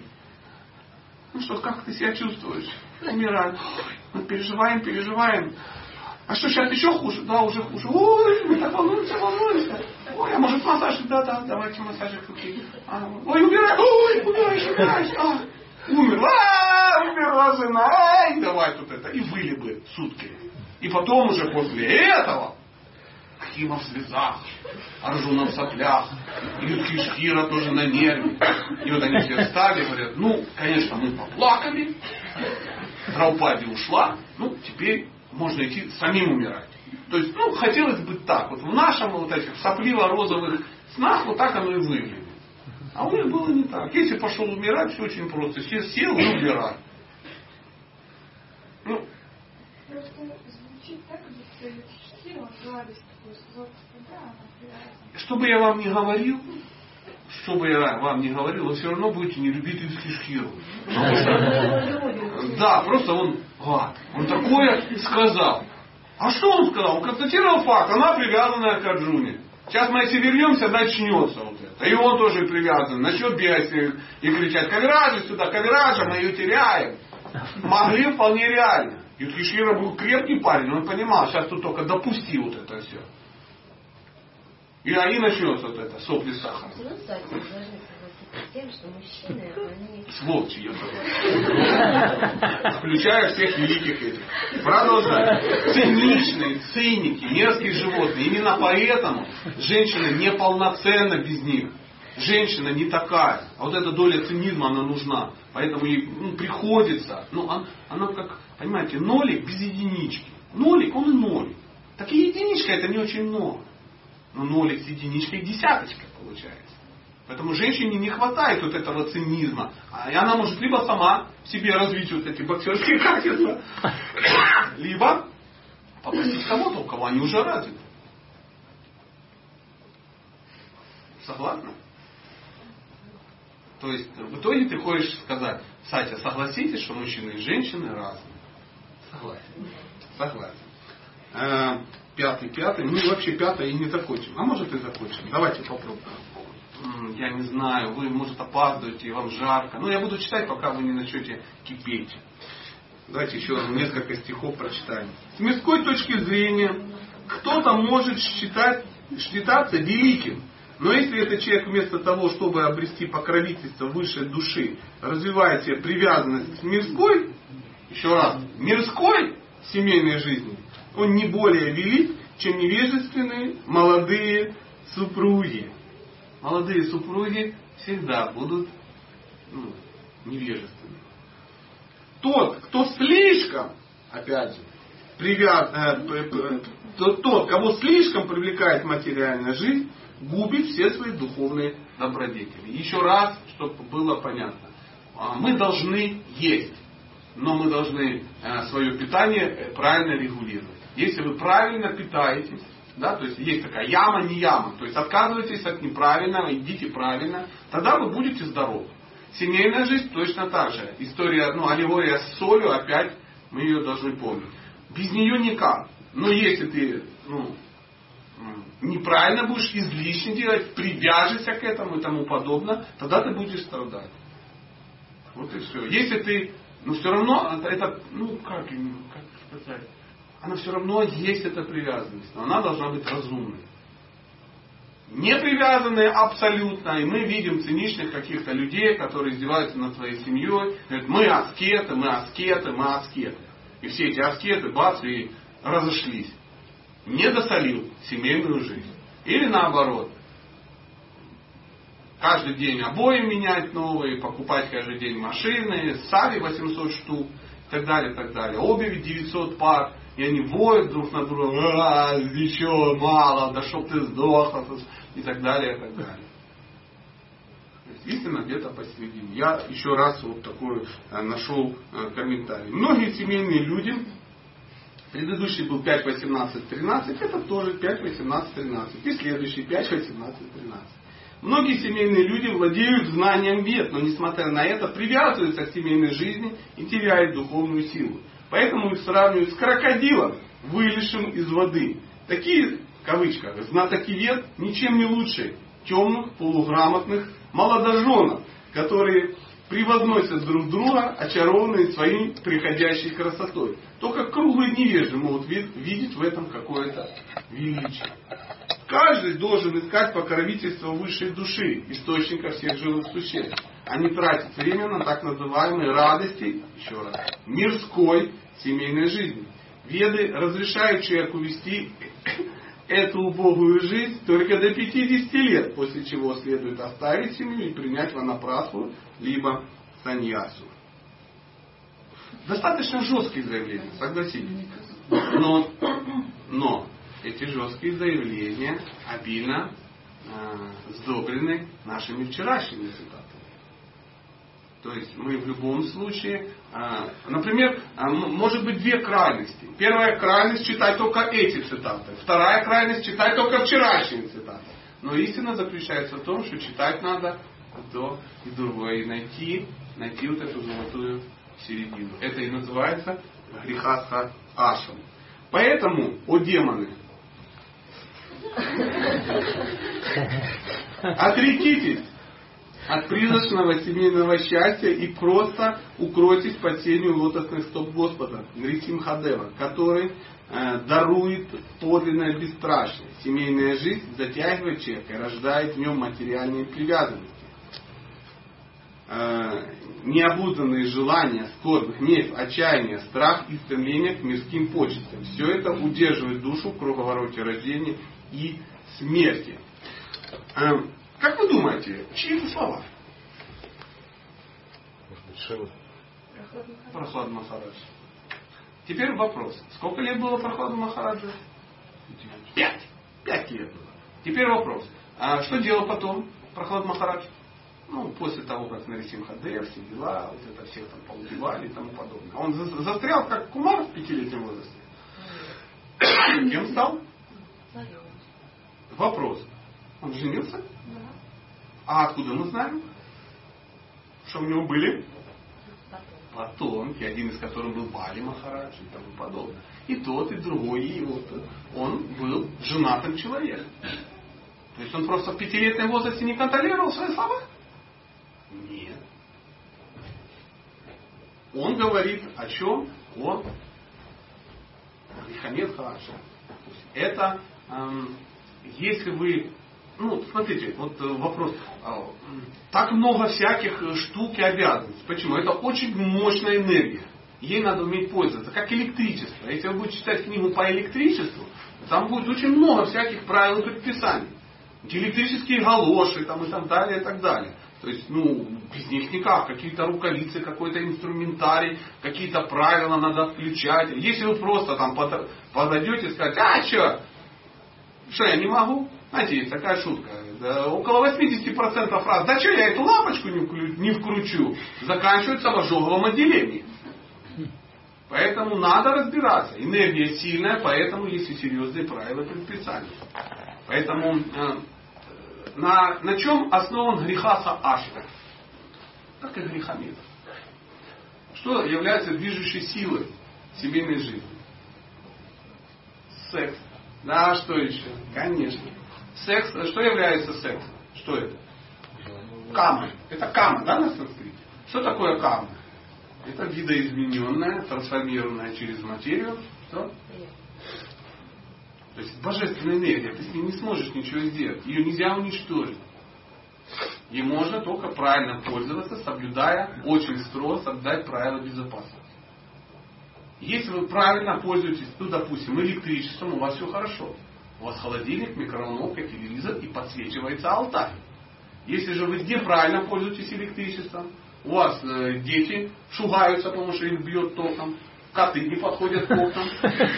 ну что, как ты себя чувствуешь? Умираем. Мы переживаем, переживаем. А что, сейчас еще хуже? Да, уже хуже. Ой, мы так волнуемся, волнуемся. Ой, а может массаж? Да, да, давайте массажик. А, ой, умирай, ой, умираешь, умираешь. А, умерла, а, умерла жена. Ай, давай тут это. И выли бы сутки. И потом уже после этого Акима в слезах, Арджуна в соплях, и Юдхиштхира тоже на нерве. И вот они все встали и говорят, ну, конечно, мы поплакали, Драупади ушла, ну, теперь можно идти самим умирать. То есть, ну, хотелось бы так. Вот в нашем вот этих сопливо-розовых снах вот так оно и выглядит. А у них было не так. Если пошел умирать, все очень просто. Сел, сел и умирай. Ну, просто звучит так, будто Юдхиштхира, он радость такую сказал, что да, она привязана. что бы я вам ни говорил, что бы я вам ни говорил, вы все равно будете не любить Юдхиштхиру. Да, просто он гад. Он такое сказал. А что он сказал? Он констатировал факт, она привязанная к Арджуне. Сейчас мы, если вернемся, начнется вот это. И он тоже привязан. Начнет бегать и кричать, Кавираджа сюда, Кавираджа, мы ее теряем. Могли вполне реально. Юдхиштхира был крепкий парень, он понимал, сейчас тут только допусти вот это все. И они начнется вот это, сопли сахара. Тем, что мужчины, они... Сволочи, я сказал. Включая всех великих этих. Продолжаем. Циничные, циники, мерзкие животные. Именно поэтому женщина неполноценна без них. Женщина не такая. А вот эта доля цинизма, она нужна. Поэтому ей ну, приходится. Ну, она, она как, понимаете, нолик без единички. Нолик, он и нолик. Так и единичка это не очень много. Но нолик с единичкой десяточка получается. Поэтому женщине не хватает вот этого цинизма. И она может либо сама в себе развить вот эти боксерские качества, либо попросить кого-то, у кого они уже развиты. Согласна? То есть в итоге ты хочешь сказать, Сатя, согласитесь, что мужчины и женщины разные? Согласен. Согласен. Пятый, пятый. Ну и вообще пятый и не закончим. А может и закончим. Давайте попробуем. Я не знаю, вы, может, опаздываете, вам жарко. Но я буду читать, пока вы не начнете кипеть. Давайте еще несколько стихов прочитаем. С мирской точки зрения, кто-то может считать, считаться великим. Но если этот человек вместо того, чтобы обрести покровительство высшей души, развивает себе привязанность к мирской, еще раз, мирской семейной жизни, он не более велик, чем невежественные молодые супруги. Молодые супруги всегда будут ну, невежественны. Тот, кто слишком, опять же, привяз, э, тот, кого слишком привлекает материальная жизнь, губит все свои духовные добродетели. Еще раз, чтобы было понятно. Мы должны есть, но мы должны свое питание правильно регулировать. Если вы правильно питаетесь, да, то есть есть такая яма, не яма, то есть отказывайтесь от неправильного, идите правильно, тогда вы будете здоровы. Семейная жизнь точно так же. История, ну, аллегория с солью, опять мы ее должны помнить. Без нее никак. Но если ты ну, неправильно будешь излишне делать, привяжешься к этому и тому подобное, тогда ты будешь страдать. Вот и все. Если ты, ну все равно, это, ну как, как сказать, она все равно есть эта привязанность, но она должна быть разумной. Не привязанные абсолютно, и мы видим циничных каких-то людей, которые издеваются над своей семьей, говорят, мы аскеты, мы аскеты, мы аскеты. И все эти аскеты, бац, и разошлись. Не досолил семейную жизнь. Или наоборот. Каждый день обои менять новые, покупать каждый день машины, сари восемьсот штук, и так далее, и так далее. Обуви девятьсот пар, и они воют друг на друга, а, еще мало, да чтоб ты сдох, и так далее, и так далее. Истина где-то посередине. Я еще раз вот такой нашел комментарий. Многие семейные люди, предыдущий был пять, восемнадцать, тринадцать, это тоже пять, восемнадцать, тринадцать. И следующий пять, восемнадцать, тринадцать. Многие семейные люди владеют знанием вед, но несмотря на это привязываются к семейной жизни и теряют духовную силу. Поэтому их сравнивают с крокодилом, вылезшим из воды. Такие, в кавычках, знатоки вед ничем не лучше темных, полуграмотных молодоженов, которые превозносят друг друга, очарованные своей приходящей красотой. Только круглые невежды могут видеть в этом какое-то величие. Каждый должен искать покровительство высшей души, источника всех живых существ, а не тратить время на так называемые радости, еще раз, мирской семейной жизни. Веды разрешают человеку вести эту убогую жизнь только до пятидесяти лет, после чего следует оставить семью и принять ванапрасу, либо саньясу. Достаточно жесткие заявления, согласитесь. Но, но эти жесткие заявления обильно э, сдобрены нашими вчерашними цитатами. То есть мы в любом случае, э, например, э, может быть две крайности. Первая крайность — читать только эти цитаты. Вторая крайность — читать только вчерашние цитаты. Но истина заключается в том, что читать надо то и другое. И найти, найти вот эту золотую середину. Это и называется грехаса ашам. Поэтому, о демоны, отрекитесь от призрачного семейного счастья и просто укройтесь под сенью лотосных стоп Господа, Нрисимхадева, который э, дарует подлинное бесстрашие. Семейная жизнь затягивает человека и рождает в нем материальные привязанности. Э, необузданные желания, скорбь, гнев, отчаяние, страх и стремление к мирским почестям. Все это удерживает душу в круговороте рождения и смерти. Э, Как вы думаете, чьи это слова? Может быть, Шива. Прохлад Махарадж. Теперь вопрос. Сколько лет было Прохладу Махараджу? Пять. Пять лет было. Теперь вопрос. А что делал потом Прохлад Махарадж? Ну, после того, как Нарисимхадев, все дела, вот это всех там поубивали и тому подобное. Он застрял как Кумар в пятилетнем возрасте. Кем стал? Вопрос. Он женился? А откуда мы знаем? Что у него были? Потомки, один из которых был Бали Махарадж и тому подобное. И тот, и другой, и вот он был женатым человеком. То есть он просто в пятилетнем возрасте не контролировал свои слова? Нет. Он говорит о чем? О Рихамед Хараша. Это эм, если вы... Ну, смотрите, вот вопрос. Так много всяких штук и обязанностей. Почему? Это очень мощная энергия. Ей надо уметь пользоваться, как электричество. Если вы будете читать книгу по электричеству, там будет очень много всяких правил и предписаний. Электрические галоши там, и так далее, и так далее. То есть, ну, без них никак. Какие-то рукавицы, какой-то инструментарий, какие-то правила надо включать. Если вы просто там подойдете и скажете, а что? Что, я не могу? Знаете, есть такая шутка. Да, около восемьдесят процентов фраз, да что я эту лампочку не, вклю, не вкручу, заканчивается в ожоговом отделении. Поэтому надо разбираться. Энергия сильная, поэтому есть и серьезные правила предписания. Поэтому э, на, на чем основан грехаса ашта? Как и грехамид. Что является движущей силой семейной жизни? Секс. Да, что еще? Конечно. Секс, что является сексом? Что это? Кама. Это кама, да, на санскрите? Что такое кама? Это видоизмененная, трансформированная через материю. Что? То есть божественная энергия. Ты с ней не сможешь ничего сделать. Ее нельзя уничтожить. Ей можно только правильно пользоваться, соблюдая, очень строго соблюдать правила безопасности. Если вы правильно пользуетесь, ну, допустим, электричеством, у вас все хорошо. У вас холодильник, микроволновка, телевизор и подсвечивается алтарь. Если же вы неправильно пользуетесь электричеством, у вас э, дети шугаются, потому что их бьет током, коты не подходят к окнам,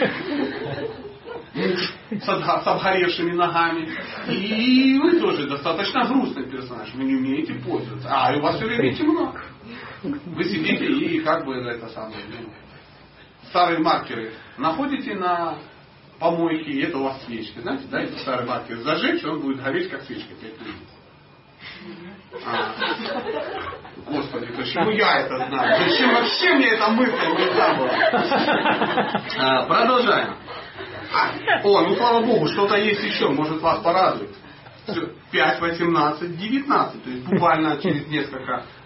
муж с, с обгоревшими ногами, и вы тоже достаточно грустный персонаж, вы не умеете пользоваться, а и у вас все время темно. Вы сидите и как бы это самое, ну, старые маркеры находите на помойке, и это у вас свечка. Знаете, да, это старый маркер зажечь, он будет гореть как свечка пять минут. А. Господи, почему я это знаю? Зачем вообще мне эта мысль нужна была? А, продолжаем. А, о, ну слава Богу, что-то есть еще, может вас порадует. пять, восемнадцать, девятнадцать. То есть буквально через несколько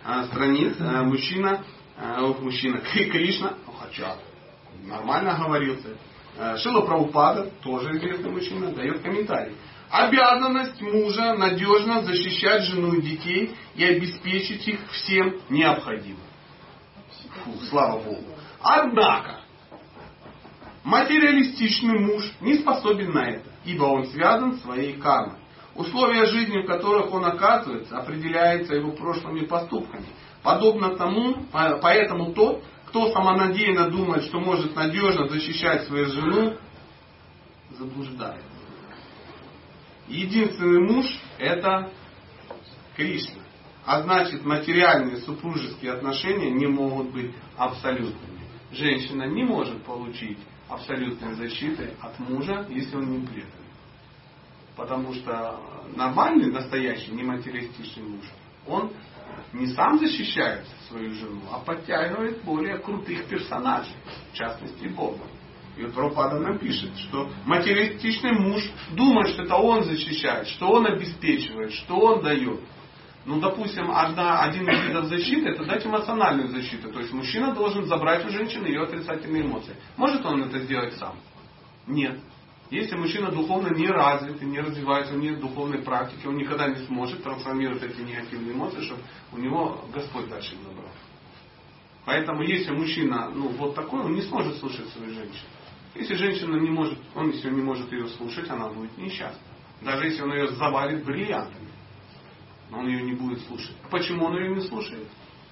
страниц мужчина, мужчина Кришна, хотя нормально говорился, Шрила Прабхупада, тоже известный мужчина, дает комментарий. Обязанность мужа надежно защищать жену и детей и обеспечить их всем необходимым. Фу, слава Богу. Однако, материалистичный муж не способен на это, ибо он связан своей кармой. Условия жизни, в которых он оказывается, определяются его прошлыми поступками. Подобно тому, поэтому тот, кто самонадеянно думает, что может надежно защищать свою жену, заблуждается. Единственный муж – это Кришна. А значит, материальные супружеские отношения не могут быть абсолютными. Женщина не может получить абсолютной защиты от мужа, если он не предан. Потому что нормальный, настоящий, нематериалистичный муж, он не сам защищает свою жену, а подтягивает более крутых персонажей, в частности Бога. И вот Прабхупада нам пишет, что материалистичный муж думает, что это он защищает, что он обеспечивает, что он дает. Ну, допустим, одна, один из видов защиты – это дать эмоциональную защиту. То есть мужчина должен забрать у женщины ее отрицательные эмоции. Может он это сделать сам? Нет. Если мужчина духовно не развит и не развивается, у него нет духовной практики, он никогда не сможет трансформировать эти негативные эмоции, чтобы у него Господь дальше забрал. Поэтому если мужчина ну, вот такой, он не сможет слушать свою женщину. Если женщина не может, он если не может ее слушать, она будет несчастна. Даже если он ее завалит бриллиантами, но он ее не будет слушать. Почему он ее не слушает?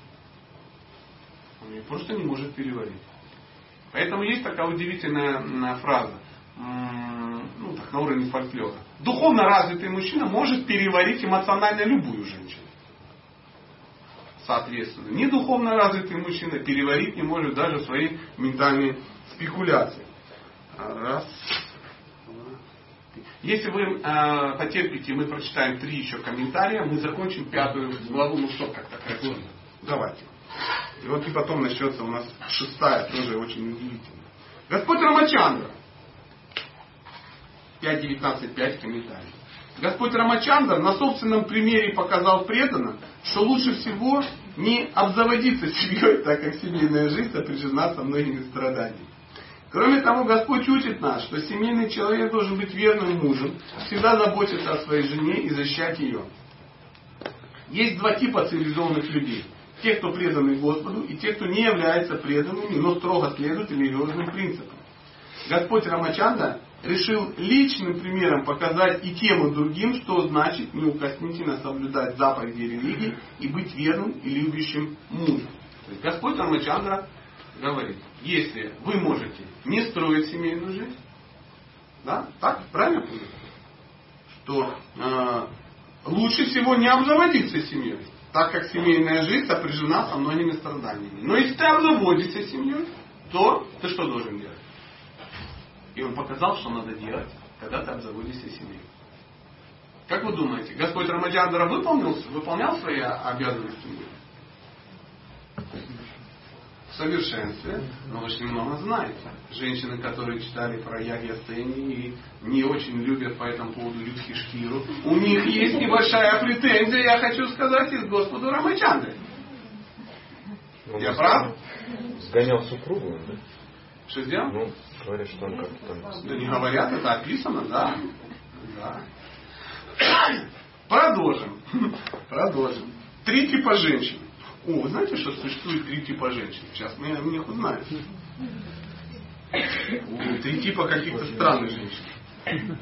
Он ее просто не может переварить. Поэтому есть такая удивительная фраза, ну так, на уровне фольклора. Духовно развитый мужчина может переварить эмоционально любую женщину. Соответственно, недуховно развитый мужчина переварить не может даже свои ментальные спекуляции. Раз. Если вы э, потерпите, мы прочитаем три еще комментария, мы закончим пятую главу, ну что, как такая глава. Давайте. И вот и потом начнется у нас шестая, тоже очень удивительная. Господь Рамачандра. пять девятнадцать пять комментариев. Господь Рамачандра на собственном примере показал преданно, что лучше всего не обзаводиться семьей, так как семейная жизнь сопряжена со многими страданиями. Кроме того, Господь учит нас, что семейный человек должен быть верным мужем, всегда заботиться о своей жене и защищать ее. Есть два типа цивилизованных людей. Те, кто преданы Господу, и те, кто не являются преданными, но строго следуют религиозным принципам. Господь Рамачандра решил личным примером показать и тем, и другим, что значит неукоснительно соблюдать заповеди религии и быть верным и любящим мужем. То есть Господь Рамачандра говорит, если вы можете не строить семейную жизнь, да, так, правильно понял? Что э, лучше всего не обзаводиться семьей, так как семейная жизнь сопряжена со многими страданиями. Но если ты обзаводишься семьей, то ты что должен делать? И он показал, что надо делать, когда ты обзаводишься семьей. Как вы думаете, Господь Рамачандра выполнил, выполнял свои обязанности? В совершенстве, но вы же немного знаете. Женщины, которые читали про Ягья-Сени и не очень любят по этому поводу Юдхиштхиру, у них есть небольшая претензия, я хочу сказать, из Господу Рамачандры. Я прав? Сгонял супругу, да? Что сделал? Ну, говорят, что он как-то там... Да не говорят, это описано, да. да. Продолжим. Продолжим. Три типа женщин. О, вы знаете, что существует три типа женщин? Сейчас мы о них узнаем. О, три типа каких-то странных женщин.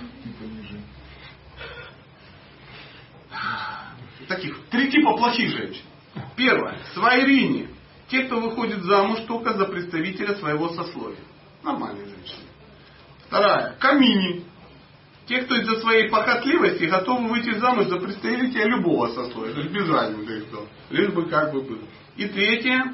Таких. Три типа плохих женщин. Первое. Свайрини. Те, кто выходит замуж только за представителя своего сословия. Нормальные женщины. Вторая. Камини. Те, кто из-за своей похотливости готовы выйти замуж за представителя любого сословия. То есть без разницы кто. Лишь бы как бы был. И третье.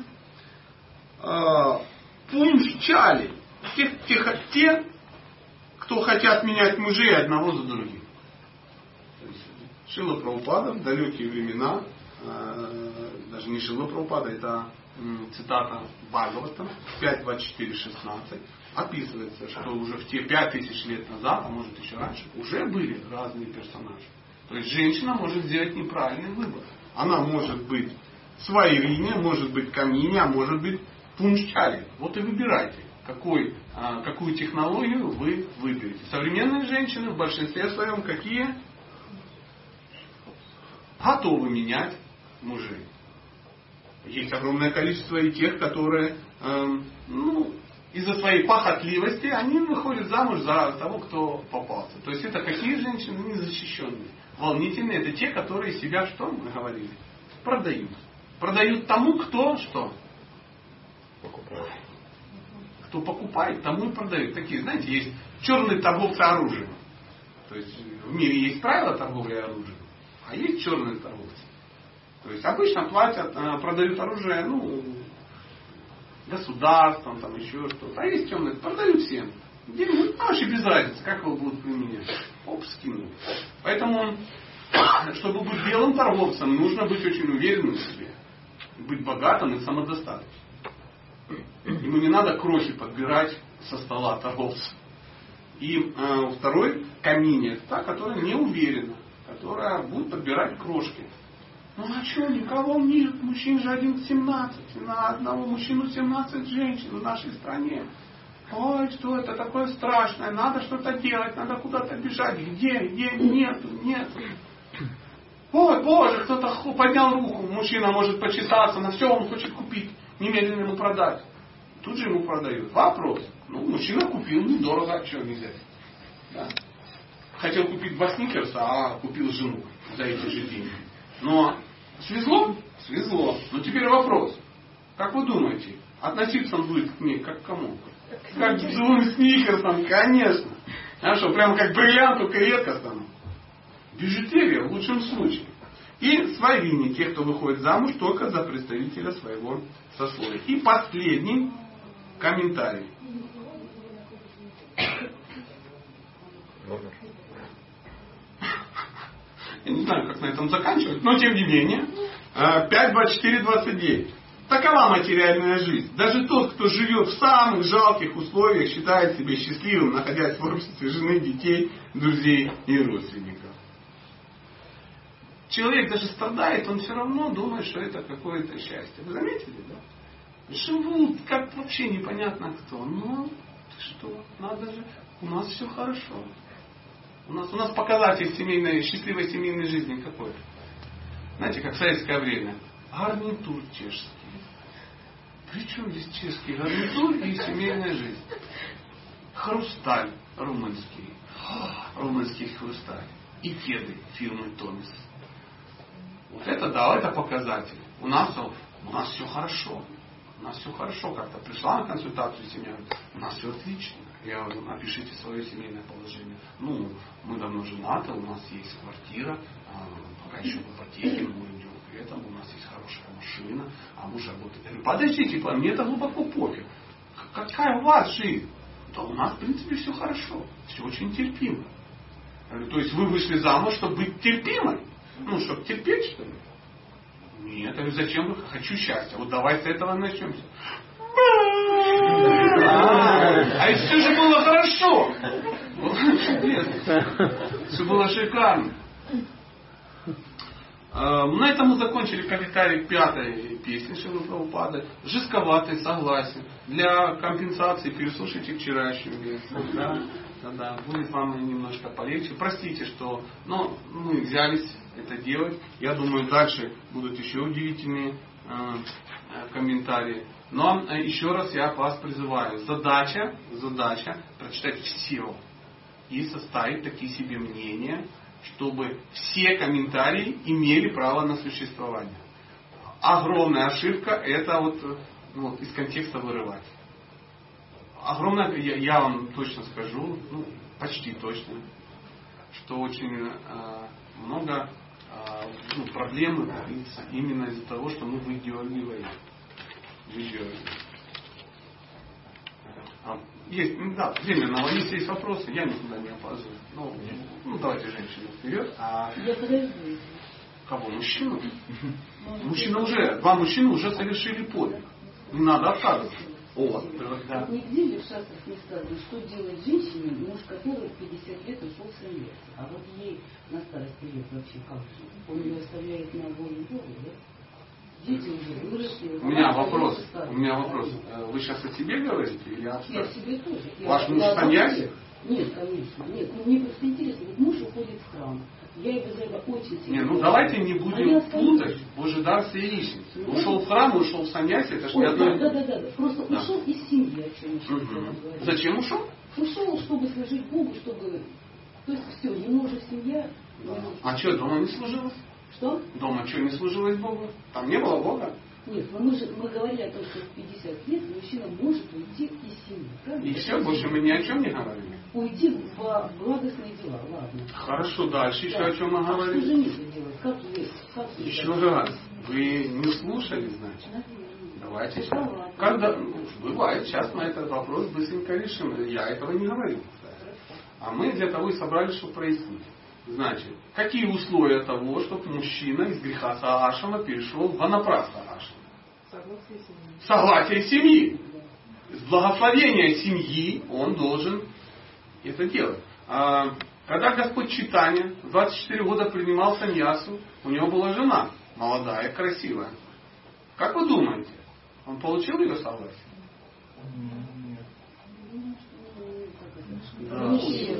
Пунчали. Те, те, те, кто хотят менять мужей одного за другим. Шрила Прабхупада в далекие времена, даже не Шрила Прабхупада, это цитата Бхагаватам пять двадцать четыре шестнадцать, описывается, что уже в те пять тысяч лет назад, а может еще раньше, уже были разные персонажи. То есть женщина может сделать неправильный выбор. Она может быть свайрине, может быть камине, а может быть пунчали. Вот и выбирайте, какой, какую технологию вы выберете. Современные женщины в большинстве своем какие? Готовы менять мужей. Есть огромное количество и тех, которые э, ну, из-за своей похотливости они выходят замуж за того, кто попался. То есть это какие женщины незащищенные, волнительные, это те, которые себя, что мы говорили, продают. Продают тому, кто что? Покупает. Кто покупает, тому и продают. Такие, знаете, есть черные торговцы оружием. То есть в мире есть правила торговли оружием, а есть черные торговцы. То есть обычно платят, продают оружие, ну, государством, там еще что-то. А есть темные, продают всем. Деньги, ну, вообще без разницы, как его будут применять. Оп, скинул. Поэтому, чтобы быть белым торговцем, нужно быть очень уверенным в себе. Быть богатым и самодостаточным. Ему не надо крохи подбирать со стола торговца. И э, второй камень, это та, которая не уверена, которая будет подбирать крошки. Ну а что, никого нет, мужчин же один семнадцать, на одного мужчину семнадцать женщин в нашей стране. Ой, что это такое страшное, надо что-то делать, надо куда-то бежать, где, где, нету, нету. Ой, Боже, кто-то поднял руку, мужчина может почесаться, на все он хочет купить, немедленно ему продать. Тут же ему продают. Вопрос. Ну, мужчина купил недорого, а что нельзя? Да. Хотел купить два сникерса, а купил жену за эти же деньги. Но свезло? Свезло. Но теперь вопрос. Как вы думаете, относиться он будет к ней как к кому? Как к двум сникерсам, конечно. А что, прямо как бриллиант, только редко станут. Бижутерия в лучшем случае. И свайрине, те, кто выходит замуж только за представителя своего сословия. И последний комментарий. Я не знаю, как на этом заканчивать, но тем не менее. пять, двадцать четыре, двадцать девять. Такова материальная жизнь. Даже тот, кто живет в самых жалких условиях, считает себя счастливым, находясь в обществе жены, детей, друзей и родственников. Человек даже страдает, он все равно думает, что это какое-то счастье. Вы заметили, да? Живут, как вообще непонятно кто. Ну, ты что, надо же, у нас все хорошо. У нас, у нас показатель семейной, счастливой семейной жизни какой? Знаете, как в советское время. Гарнитур чешский. Причем здесь чешский гарнитур и семейная жизнь? Хрусталь румынский. Румынский хрусталь. И кеды фирмы Томис. Вот это да, это показатель. У нас, у нас все хорошо. У нас все хорошо. Как-то пришла на консультацию семья, у нас все отлично. Я говорю, напишите свое семейное положение. Ну, мы давно женаты, у нас есть квартира, пока еще в ипотеке, мы идем к этому, у нас есть хорошая машина, а муж работает. Я говорю, подождите, мне это глубоко пофиг. Какая у вас жизнь? Да у нас, в принципе, все хорошо. Все очень терпимо. Я говорю, то есть вы вышли замуж, чтобы быть терпимой? Ну, чтобы терпеть, что ли? Нет, я говорю, зачем вы? Хочу счастья. Вот давай с этого начнемся. А ведь все же было хорошо. Все было шикарно. На этом мы закончили комментарий к пятой песне Шрилы Прабхупады. Жестковатый, согласен. Для компенсации переслушайте вчерашнюю версию. Да, да, да. Будет вам немножко полегче. Простите, что но мы взялись это делать. Я думаю, дальше будут еще удивительные э, комментарии. Но еще раз я вас призываю. Задача, задача прочитать все и составить такие себе мнения, чтобы все комментарии имели право на существование. Огромная ошибка это вот, вот из контекста вырывать. Огромная, я, я вам точно скажу, ну, почти точно, что очень э, много э, ну, проблем именно из-за того, что мы выдергиваем. Есть, да, временно, если есть вопросы, я никуда не опаздываю. Ну, ну давайте женщину вперед. А... Я подожду. Кого? Мужчину? Мужчина уже, два мужчины уже совершили подвиг. Не надо отказываться. О, да. Нигде ли в шастрах не сказано, что делать женщине, муж которой в пятьдесят лет ушел в семью. А вот ей на старости лет вообще как же? Он ее оставляет на волю Бога, да? Дети уже выросли. У меня вопрос. У меня вопрос. Вы сейчас о себе говорите или о Я себе тоже. Ваш Я- муж я саньяси? Нет, конечно. Нет, ну, мне просто интересно. Вот муж уходит в храм. Я его за это очень сильно. Не, ну давайте не А будем я путать божедарство и личность. Ушел в храм, ушел в саньяси, это же не Ой, одно. да, да, да, да, да. Просто Да. ушел из семьи, о чем я сейчас Мгм. говорю. Зачем ушел? Ушел, чтобы служить Богу, чтобы... То есть все, ему уже семья. А что, дома не служилось? Что? Дома что, не служилось Богу? Там не было Бога? Нет, но мы же мы говорили о том, что в пятьдесят лет мужчина может уйти из семьи. Правильно? И все, больше мы ни о чем не говорили. Уйти в благостные дела, ладно. Хорошо, дальше еще Да. о чем мы А что говорили. же не делать? Как вы? Как вы Еще так? раз, вы не слушали, значит? Давайте сейчас. Когда, ну, бывает, сейчас мы этот вопрос быстренько решим. Я этого не говорю. А мы для того и собрались, чтобы прояснить. Значит, какие условия того, чтобы мужчина из греха Саашама перешел в ванапраста Ашама? Согласие семьи. Согласие семьи. С благословения семьи он должен это делать. А, когда Господь Чайтанья двадцать четыре года принимал саньясу, у него была жена, молодая, красивая. Как вы думаете, он получил ее согласие? Да.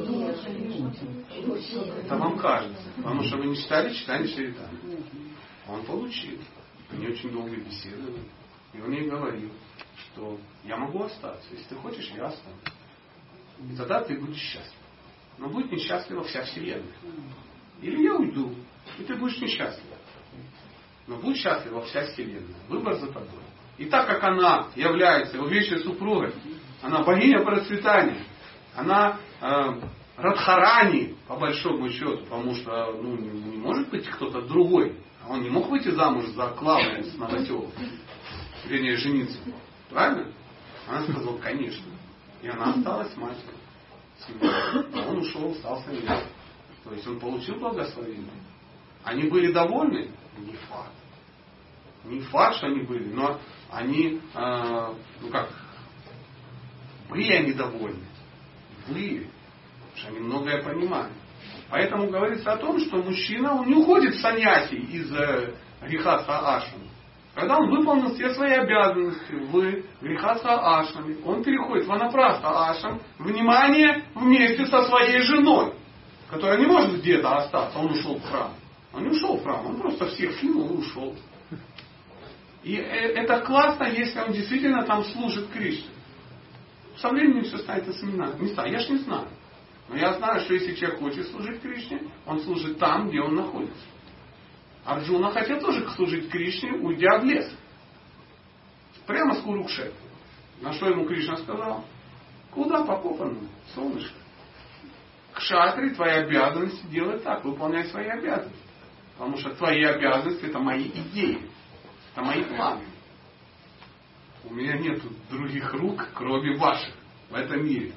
Это вам кажется, потому что вы не читали читание Чаритамриту. Он получил. Они очень долго беседовали. И он ей говорил, что я могу остаться. Если ты хочешь, я останусь. И тогда ты будешь счастлив. Но будет несчастлива вся Вселенная. Или я уйду, и ты будешь несчастлива. Но будет счастлива вся Вселенная. Выбор за тобой. И так как она является его вечной супругой, она богиня процветания, она э, Радхарани, по большому счету, потому что ну, не, не может быть кто-то другой. Он не мог выйти замуж за Клаву с Новоселова. Вернее, жениться. Правильно? Она сказала, конечно. И она осталась матерью. А он ушел, стал саньясом. То есть он получил благословение. Они были довольны? Не факт. Не факт, что они были, но они, э, ну как, были они довольны. Были. Потому что они многое понимали. Поэтому говорится о том, что мужчина, он не уходит в саньяси из э, греха Саашама. Когда он выполнил все свои обязанности в греха Саашаме, он переходит в ванапраста Ашам, внимание, вместе со своей женой, которая не может где-то остаться. Он ушел в храм. Он не ушел в храм, он просто всех кинул и ушел. И это классно, если он действительно там служит Кришне. Со временем все станет на места. Я ж не знаю. Но я знаю, что если человек хочет служить Кришне, он служит там, где он находится. Арджуна хотел тоже служить Кришне, уйдя в лес. Прямо с Курукшетры. На что ему Кришна сказал? Куда покопано, солнышко? Кшатри, твои обязанности делать так, выполняй свои обязанности. Потому что твои обязанности это мои идеи. Это мои планы. У меня нет других рук, кроме ваших, в этом мире.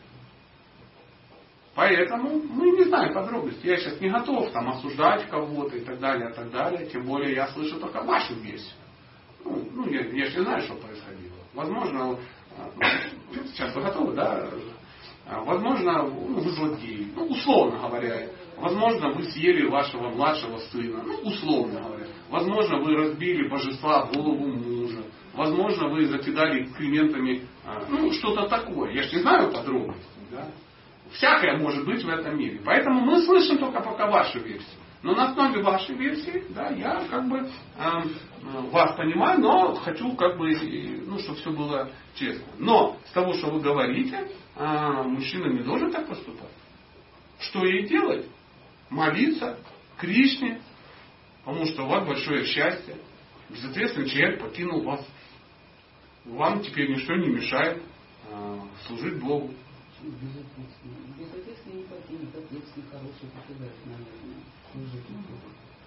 Поэтому мы не знаем подробностей. Я сейчас не готов там осуждать кого-то и так далее, и так далее. Тем более я слышу только вашу версию. Ну, ну я, я же не знаю, что происходило. Возможно, сейчас вы готовы, да? Возможно, ну, вы злодеи. Ну, условно говоря. Возможно, вы съели вашего младшего сына. Ну, условно говоря. Возможно, вы разбили божества голову мужа. Возможно, вы закидали экскрементами, ну, что-то такое. Я же не знаю подробностей, да? Всякое может быть в этом мире. Поэтому мы слышим только пока вашу версию. Но на основе вашей версии, да, я как бы э, вас понимаю, но хочу как бы, ну, чтобы все было честно. Но с того, что вы говорите, э, мужчина не должен так поступать. Что ей делать? Молиться Кришне, потому что у вас большое счастье. Безответственный человек покинул вас. Вам теперь ничто не мешает э, служить Богу. Безответственно. Безответственно не покинет, ответственный, хороший, попугает, наверное. Служить Богу.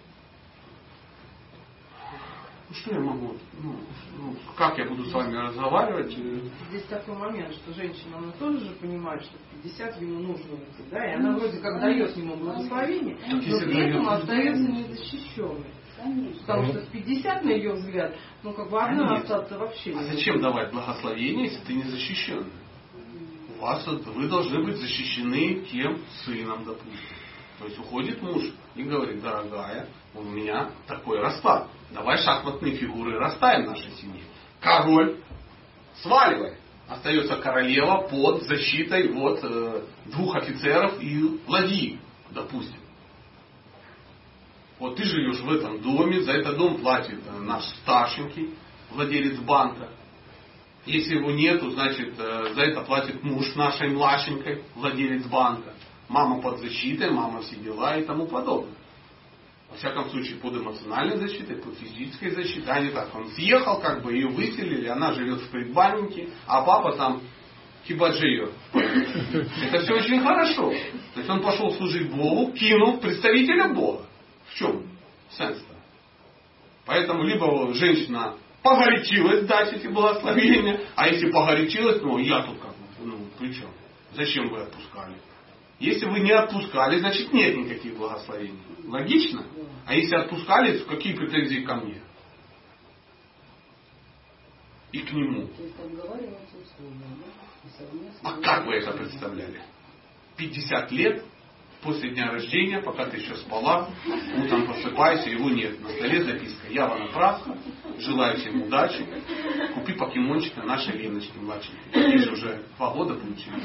Ну, что я могу? Ну, ну, как я буду с вами разговаривать? Здесь такой момент, что женщина, она тоже же понимает, что в пятьдесят ему нужно уйти, да, и она вроде как дает ему благословение, но при этом остается незащищенной. Конечно. Потому что в пятьдесят, на ее взгляд, ну как бы одна остаться вообще не А зачем давать благословение, если ты не защищенный? У вас, вы должны быть защищены тем сыном, допустим. То есть уходит муж и говорит: дорогая, у меня такой расклад. Давай шахматные фигуры расставим в нашей семье. Король, сваливай. Остается королева под защитой вот, э, двух офицеров и ладьи, допустим. Вот ты живешь в этом доме, за этот дом платит наш старшенький, владелец банка. Если его нету, значит, э, за это платит муж нашей младшенькой, владелец банка. Мама под защитой, мама все дела и тому подобное. Во всяком случае, под эмоциональной защитой, под физической защитой. А не так, он съехал, как бы ее выселили, она живет в предбаннике, а папа там хибаджио. Это все очень хорошо. То есть он пошел служить Богу, кинул представителя Бога. В чем сенс-то? Поэтому либо женщина погорячилась дать эти благословения, а если погорячилась, ну я тут как бы, ну при чем? Зачем вы отпускали? Если вы не отпускали, значит нет никаких благословений. Логично? А если отпускали, то какие претензии ко мне? И к нему. А как вы это представляли? пятьдесят лет после дня рождения, пока ты еще спала, утром просыпаешься, его нет. На столе записка: я Ванапрастха, желаю всем удачи, купи покемончика нашей Леночки младшенькой. Ей же уже два года получилось.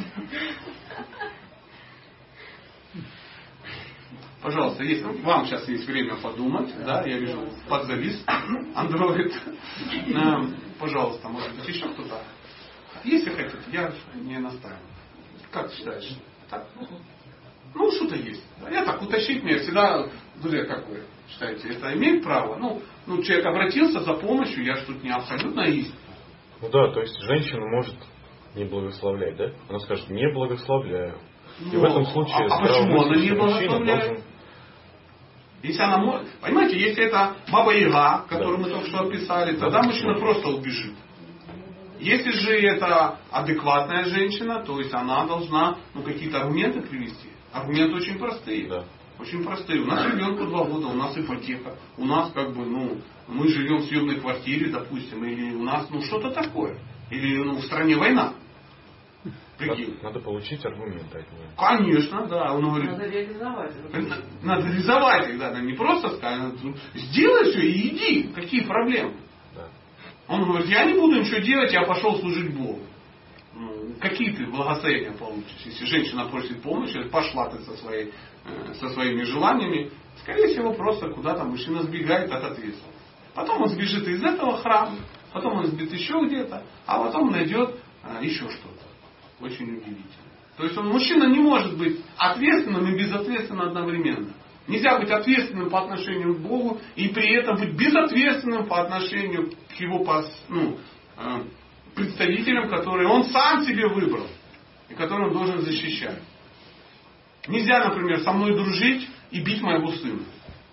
Пожалуйста, если вам сейчас есть время подумать, да, я вижу, подзавис андроид. Пожалуйста, может быть, еще кто-то. Если хотите, я не настаиваю. Как ты считаешь? Так? Ну, что-то есть. Я так утащить меня всегда, друзья, как вы считаете, это имеет право? Ну, ну, человек обратился за помощью, я же тут не абсолютно истина. Ну да, то есть женщина может не благословлять, да? Она скажет: не благословляю. И в этом случае а, а почему она не благословляет? Должен... Если она может... Понимаете, если это баба-яга, которую да. мы только что описали, тогда мужчина просто убежит. Если же это адекватная женщина, то есть она должна ну, какие-то аргументы привести. Аргументы очень простые. Да. Очень простые. У нас ребенку два года, у нас ипотека. У нас как бы, ну, мы живем в съемной квартире, допустим, или у нас, ну, что-то такое. Или, ну, в стране война. Надо, надо получить аргументы от нее. Конечно, да. Он говорит, надо реализовать. Надо, надо реализовать их, да. Не просто сказать, сделай все и иди. Какие проблемы? Да. Он говорит: я не буду ничего делать, я пошел служить Богу. Ну, какие ты благословения получишь? Если женщина просит помощи, пошла ты со, своей, со своими желаниями, скорее всего, просто куда-то мужчина сбегает от ответственности. Потом он сбежит из этого храма, потом он сбежит еще где-то, а потом найдет еще что-то. Очень удивительно. То есть он, мужчина не может быть ответственным и безответственным одновременно. Нельзя быть ответственным по отношению к Богу и при этом быть безответственным по отношению к его ну, представителям, которые он сам себе выбрал и которые он должен защищать. Нельзя, например, со мной дружить и бить моего сына.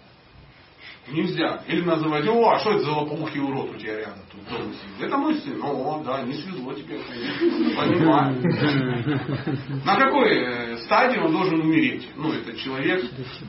Нельзя. Или называть: о, а что это за лопоухий урод у тебя рядом тут дома сидит? Это мой сын. О, да, не свезло тебе. Понимаю. На какой стадии он должен умереть? Ну, этот человек.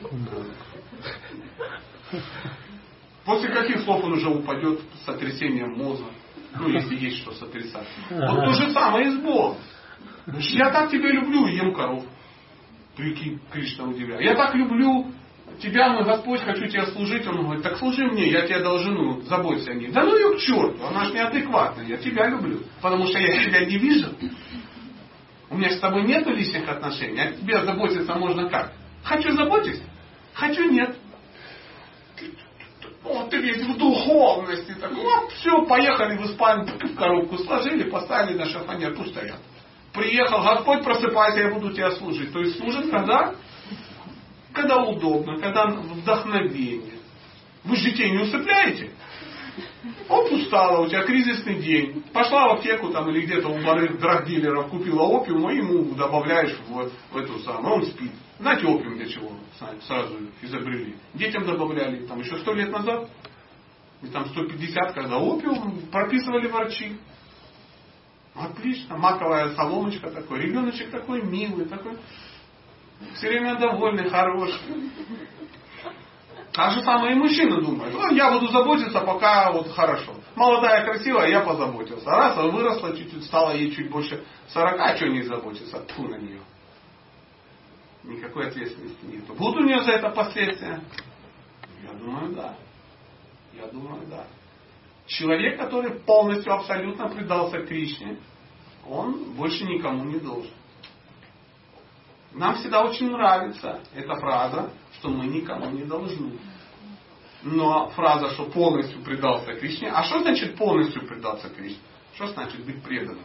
После каких слов он уже упадет с сотрясением мозга? Ну, если есть что сотрясать. Вот то же самое и с Богом. Я так тебя люблю и ем коров. Прикинь, Кришна удивляет. Я так люблю тебя, мой Господь, хочу тебя служить. Он говорит: так служи мне, я тебя должен, ну, заботься о ней. Да ну ее к черту, она же неадекватная, я тебя люблю. Потому что я тебя не вижу. У меня с тобой нет личных отношений, а тебе заботиться можно как? Хочу заботиться, хочу нет. Вот ты ведь в духовности. Так, вот, все, поехали в Испанию, в коробку сложили, поставили на шифонер, пусть стоят. Приехал: Господь, просыпайся, я буду тебя служить. То есть служит когда? Когда удобно, когда вдохновение. Вы же детей не усыпляете? Оп, устала, у тебя кризисный день. Пошла в аптеку там или где-то у барыг драгдилеров, купила опиум, и ему добавляешь в, в эту самую. Он спит. Знаете, опиум для чего? Сразу изобрели. Детям добавляли там еще сто лет назад. И там сто пятьдесят, когда опиум прописывали врачи. Отлично. Маковая соломочка такой. Ребеночек такой милый, такой все время довольный, хороший. Так же самое и мужчина думает: ну, я буду заботиться, пока вот хорошо. Молодая, красивая, я позаботился. Раз, а выросла чуть-чуть, стала ей чуть больше сорока, а что не заботиться? Тьфу на нее. никакой ответственности нет. Будут у нее за это последствия? Я думаю, да. Я думаю, да. Человек, который полностью, абсолютно предался Кришне, он больше никому не должен. Нам всегда очень нравится эта фраза, что мы никому не должны. Но фраза, что полностью предался Кришне, а что значит полностью предаться Кришне? Что значит быть преданным?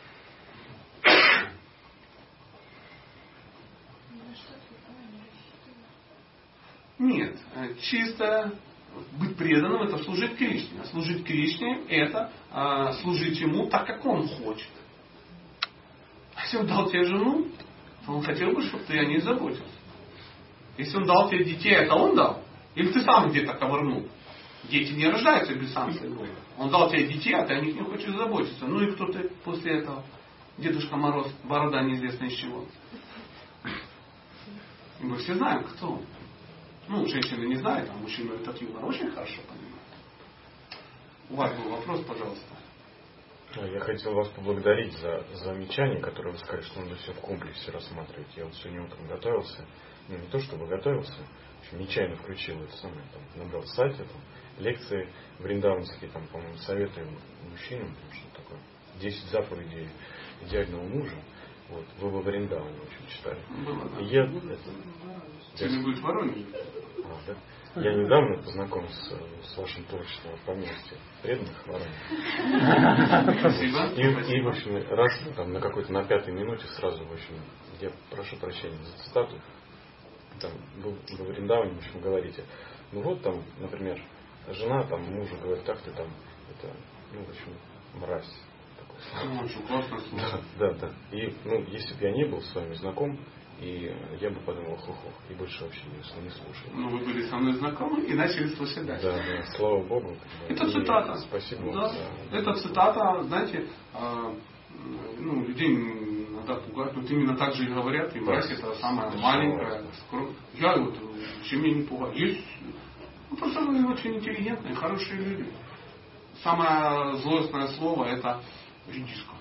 Нет, чисто быть преданным — это служить Кришне. А служить Кришне — это а, служить Ему так, как Он хочет. А если Он дал тебе жену, то Он хотел бы, чтобы ты о ней заботился. Если Он дал тебе детей, это Он дал? Или ты сам где-то ковырнул? Дети не рождаются без самой воли. Он дал тебе детей, а ты о них не хочешь заботиться. Ну и кто ты после этого? Дедушка Мороз, борода неизвестно из чего. И мы все знаем, кто он. Ну, женщины не знают, а мужчины этот юмор очень хорошо понимают. У вас был вопрос, пожалуйста. Я хотел вас поблагодарить за замечание, которое вы сказали, что надо все в комплексе рассматривать. Я вот сегодня утром готовился, ну не то чтобы готовился, в общем, нечаянно включил это самое, там, набрал сайт, там, лекции вриндаванские, там, по-моему, советы мужчинам, что такое, десять заповедей идеального мужа. Вот, вы во Вриндаване, в общем, читали. Было, да. И я, это, Сегодня будет в Воронеже. А, да? Я недавно познакомился с вашим творчеством в поместье преданных Воронеже. Спасибо. И, и, в общем, раз там, на какой-то на пятой минуте сразу, в общем, я прошу прощения за цитату, там, вы во Вриндаване, в общем, говорите, ну вот там, например, жена там мужу говорит, как ты там, это, ну, в общем, мразь. Ну, очень классно. Да, да, да. И, ну, если бы я не был с вами знаком, и я бы подумал, хо-хо, и больше вообще не, не слушал. Ну, вы были со мной знакомы и начали слушать дальше. Да, да, слава Богу. Это и цитата. Спасибо да. вам за... Это цитата, знаете, а, ну, людей иногда пугают, вот именно так же и говорят, и мразь это самая маленькая. Скоро... Я вот, вообще меня не пугаю. Есть, ну, просто вы очень интеллигентные, хорошие люди. Самое злостное слово это редиска.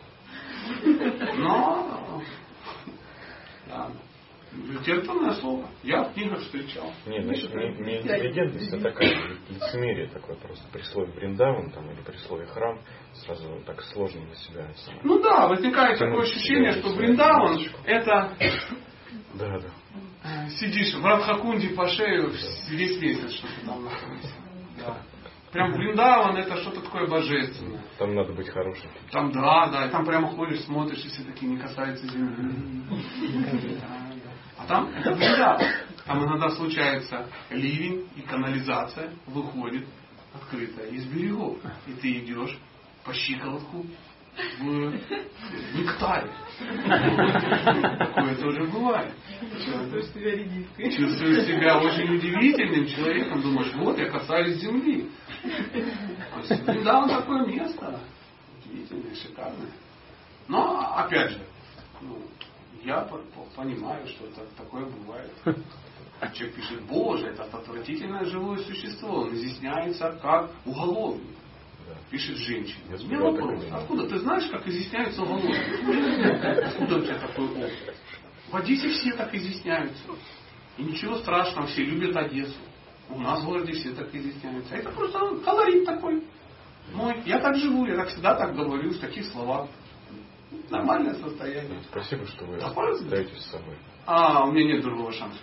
Но да, терпимое слово. Я в книгах встречал. Нет, значит, не, не интеллигентность, а такая лицемерие такое просто. При слове Вриндаван там, или при слове храм сразу так сложно для себя. Самое. Ну да, возникает такое ощущение, что Вриндаван это да, да. сидишь в Радхакунде по шею весь месяц, что-то там находится. Да. Прям Вриндаван это что-то такое божественное. Там надо быть хорошим. Там да, да, и там прямо ходишь, смотришь, и все такие не касаются земли. А там это Вриндаван. Там иногда случается ливень, и канализация выходит открытая из берегов. И ты идешь по щиколотку в нектаре. Такое тоже бывает. Чувствуешь себя редиской. Чувствуешь себя очень удивительным человеком. Думаешь, вот я касаюсь земли. Да, он такое место. Удивительное, шикарное. Но, опять же, ну, я понимаю, что это такое бывает. Человек пишет, Боже, это отвратительное живое существо. Он изъясняется как уголовник. Пишет женщина. У меня вопрос. Откуда ты знаешь, как изъясняются уголовники? Откуда у тебя такой опыт? В Одессе все так изъясняются. И ничего страшного, все любят Одессу. У нас в городе все так изъясняются. Это просто колорит такой. Мой. Я так живу, я так всегда так говорю, в таких словах. Нормальное состояние. Спасибо, что вы Да, остаетесь с собой. А, у меня нет другого шанса.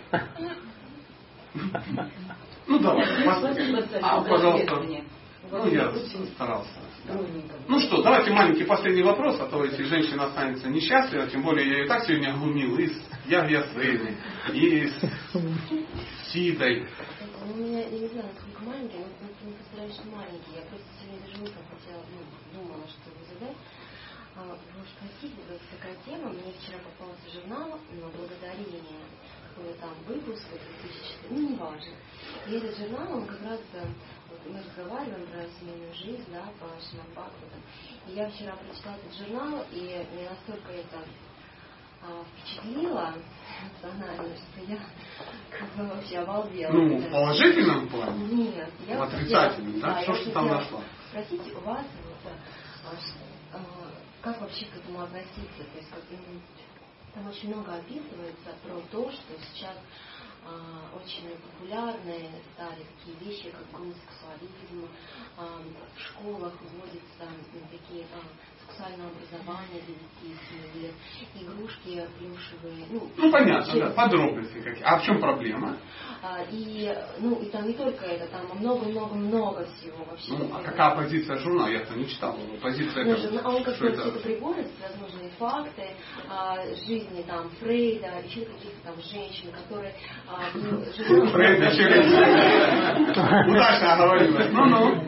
Ну давай. А, пожалуйста. Ну, я старался. Да. Ну что, давайте маленький последний вопрос, а то эти женщины останутся несчастливы, тем более я и так сегодня глумил и с Ягьясеной, и с Сидой. У меня, я не знаю, насколько маленький, но не постараюсь, что маленький. Я просто сегодня даже утром хотела, ну, думала, что вы задать. А, вы спросите, вот такая тема, мне вчера попался журнал на благодарение, какой там выпуск, двухтысячный, ну, неважно. И этот журнал, он как раз, вот мы разговариваем про семейную жизнь, да, по Шримад Бхагаватам. И я вчера прочитала этот журнал, и меня настолько это а, впечатлило эмоционально, что я как бы вообще обалдела. Ну, в положительном плане? Нет. Я в отрицательном, да? да? Что ж ты там нашла? Спросите у вас, вот, а, а, как вообще к этому относиться? То есть, как, там очень много описывается про то, что сейчас а, очень популярны стали такие вещи, как гомосексуализм, а, в школах вводятся такие а, сексуальное образование для детей с семи лет, игрушки плюшевые. Ну, ну понятно, через... да, подробности какие. А в чем проблема? А, и, ну, и там не только это, там много-много-много всего вообще. Ну, а какая позиция журнала? Я-то не читал. Позиция ну, это, а он как бы это? все это приводит, всевозможные факты а, жизни там Фрейда, еще каких-то там женщин, которые... А, ну, Фрейда, удачно говорила. Ну-ну.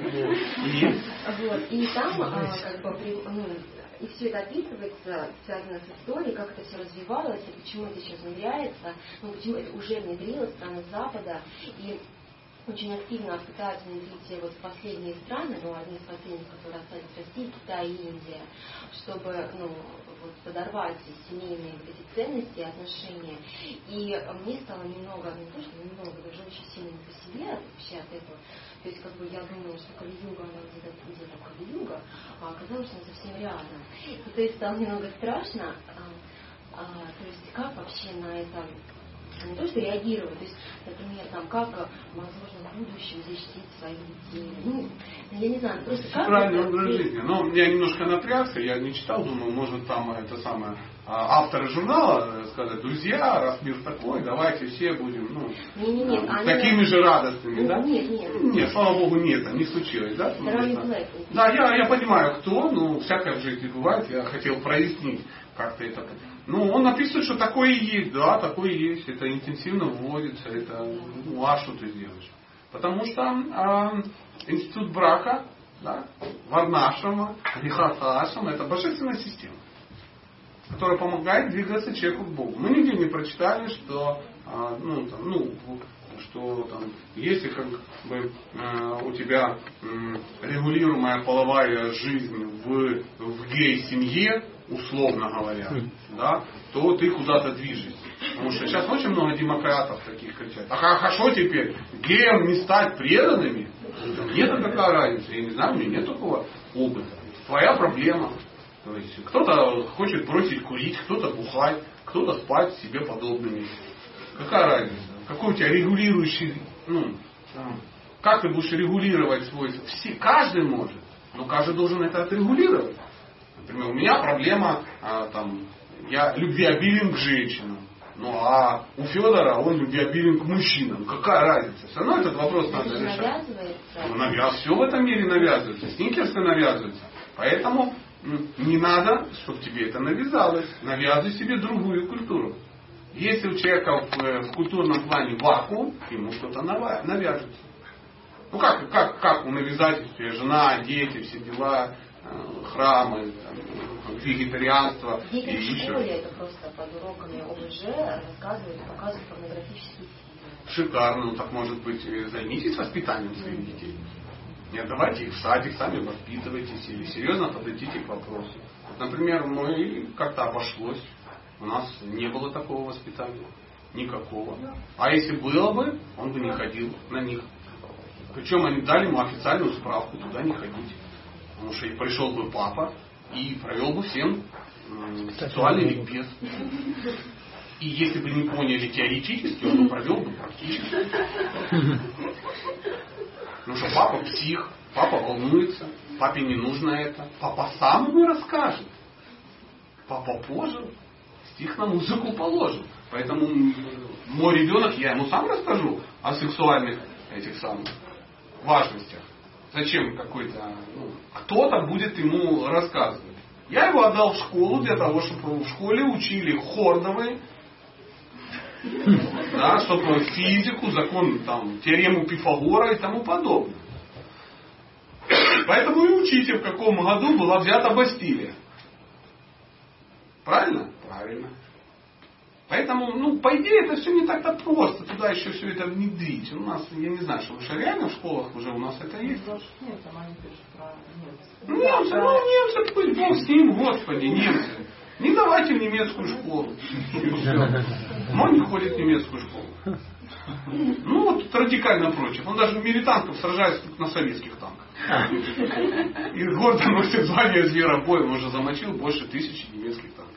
Вот. И там а, как бы при, ну, и все это описывается, связано с историей, как это все развивалось, и почему это сейчас внедряется, ну, почему это уже внедрилось в страны Запада, и очень активно пытаются внедрить все вот последние страны, ну, одни из последних, которые остались в России, Китай и Индия, чтобы, ну, вот, подорвать семейные вот эти ценности и отношения. И мне стало немного, не то, что немного, даже очень сильно не по себе вообще от этого. То есть, как бы я думала, что Кали-юга, она где-то где-то Кали-юга, а оказалось, что она совсем рядом. И то есть стало немного страшно, а, а, то есть как вообще на это не то, что реагировать, то есть, например, там, как, возможно, в будущем защитить своих детей. Ну, я не знаю, просто как... Правильный образ жизни. Но я немножко напрягся, я не читал, думаю, может там это самое... Авторы журнала сказать, друзья, раз мир такой, давайте все будем, ну, не, не, нет, а, такими они... же радостными, ну, да? Нет, нет. Нет, слава богу, нет, не случилось, да? Да, я, я понимаю, кто, ну, всякое в жизни бывает, я хотел прояснить как-то это. Ну, он написывает, что такое и есть, да, такое и есть, это интенсивно вводится, это, ну, а что ты делаешь? Потому что э, институт брака, да, Варнашрама, Грихастха-ашрама, это божественная система, которая помогает двигаться человеку к Богу. Мы нигде не прочитали, что, а, ну, там, ну, что там, если как бы э, у тебя э, регулируемая половая жизнь в, в гей-семье, условно говоря, да, то ты куда-то движешься. Потому что сейчас очень много демократов таких кричат. А хорошо теперь геям не стать преданными? Нет, какая разница? Я не знаю, у меня нет такого опыта. Твоя проблема. То есть кто-то хочет бросить курить, кто-то бухать, кто-то спать с себе подобными. Какая разница? Какой у тебя регулирующий, ну, как ты будешь регулировать свой... Все, каждый может, но каждый должен это отрегулировать. Например, у меня проблема, а, там, я любвеобилен к женщинам. Ну а у Федора он любвеобилен к мужчинам. Какая разница? Все равно этот вопрос надо решать. Ну, навяз... Все в этом мире навязывается. Сникерсы навязываются. Поэтому не надо, чтобы тебе это навязалось. Навязывай себе другую культуру. Если у человека в, в культурном плане вакуум, ему что-то навяжется. Ну как, как, как у навязательства? Жена, дети, все дела, храмы, там, вегетарианство. Детям в школе это просто под уроками ОБЖ рассказывают, показывают порнографические фильмы. Шикарно. Ну так может быть займитесь воспитанием своих детей. Нет, давайте их в садик, сами воспитывайтесь или серьезно подойдите к вопросу. Вот, например, мы как-то обошлось. У нас не было такого воспитания. Никакого. А если было бы, он бы не ходил на них. Причем они дали ему официальную справку туда не ходить. Потому что и пришел бы папа и провел бы всем э, сексуальный ликбез. И если бы не поняли теоретически, он бы провел бы практически. Потому что папа псих, папа волнуется, папе не нужно это. Папа сам ему расскажет. Папа пожил, стих на музыку положил. Поэтому мой ребенок, я ему сам расскажу о сексуальных этих самых важностях. Зачем какой-то, ну, кто-то будет ему рассказывать. Я его отдал в школу для того, чтобы в школе учили хордовые, да, чтобы физику, закон, там, теорему Пифагора и тому подобное. Поэтому и учите, в каком году была взята Бастилия. Правильно? Правильно. Поэтому, ну, по идее, это все не так-то просто. Туда еще все это внедрить. У нас, я не знаю, что уже реально в школах уже у нас это есть. Нет, там они пишут про немцев. Немцы, ну, немцы, пусть Бог с ним, Господи, немцы. Не давайте в немецкую школу. Он не ходит в немецкую школу. Ну, вот радикально против. Он даже в мире танков сражается на советских танках. И гордо носит звание зверобоя. Он уже замочил больше тысячи немецких танков.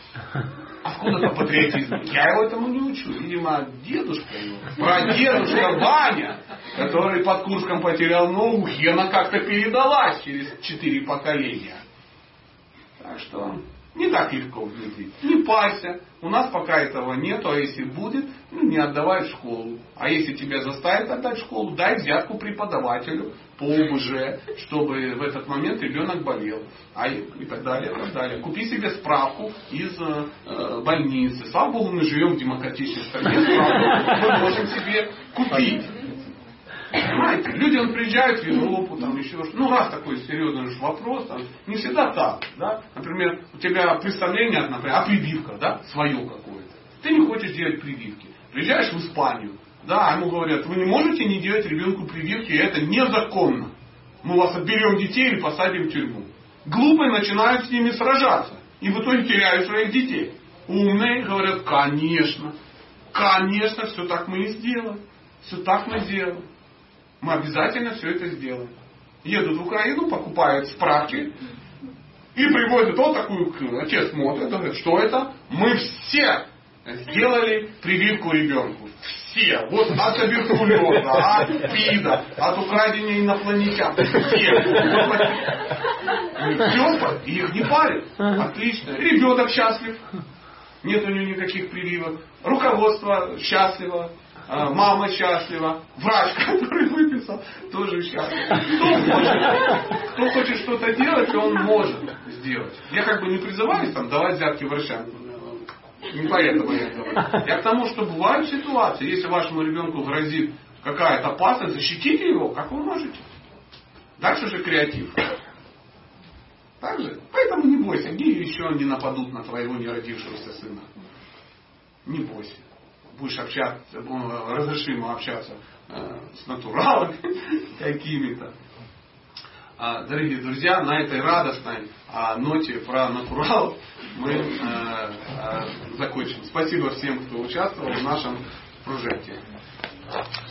Откуда-то патриотизм. Я его этому не учу. Видимо, дедушка его. Прадедушка Ваня, который под Курском потерял ногу, гена как-то передалась через четыре поколения. Так что не так легко внедрить. Не парься. У нас пока этого нету, а если будет, ну, не отдавай в школу. А если тебя заставят отдать в школу, дай взятку преподавателю по ОБЖ, чтобы в этот момент ребенок болел. А и, и так далее, и так далее. Купи себе справку из э, больницы. Слава Богу, мы живем в демократичной стране, справку мы можем себе купить. Понимаете, люди он, приезжают в Европу, там еще что-то. Ну, раз такой серьезный вопрос, там, не всегда так. Да? Например, у тебя представление, например, о прививках, да, свое какое-то. Ты не хочешь делать прививки. Приезжаешь в Испанию, да, ему говорят, вы не можете не делать ребенку прививки, это незаконно. Мы вас отберем детей и посадим в тюрьму. Глупые начинают с ними сражаться. И в итоге теряют своих детей. Умные говорят, конечно, конечно, все так мы и сделаем. Все так мы сделаем. Мы обязательно все это сделаем. Едут в Украину, покупают справки и приводят вот такую, отец смотрит, говорит, что это? Мы все сделали прививку ребенку. Все. Вот от туберкулеза, от ПИДа, от украдения инопланетян. Все. Все, их не парят. Отлично. Ребенок счастлив. Нет у него никаких прививок. Руководство счастливо. Мама счастлива, врач, который выписал, тоже счастлив. Кто хочет, кто хочет что-то делать, он может сделать. Я как бы не призываюсь там давать взятки врачам. Не поэтому я говорю. Я к тому, что бывают ситуации, если вашему ребенку грозит какая-то опасность, защитите его, как вы можете. Дальше же креатив. Так же? Поэтому не бойся, где еще не нападут на твоего неродившегося сына. Не бойся. Будешь общаться, разреши ему общаться э, с натуралами какими-то. А, дорогие друзья, на этой радостной а, ноте про натуралов мы э, э, закончим. Спасибо всем, кто участвовал в нашем прожекте.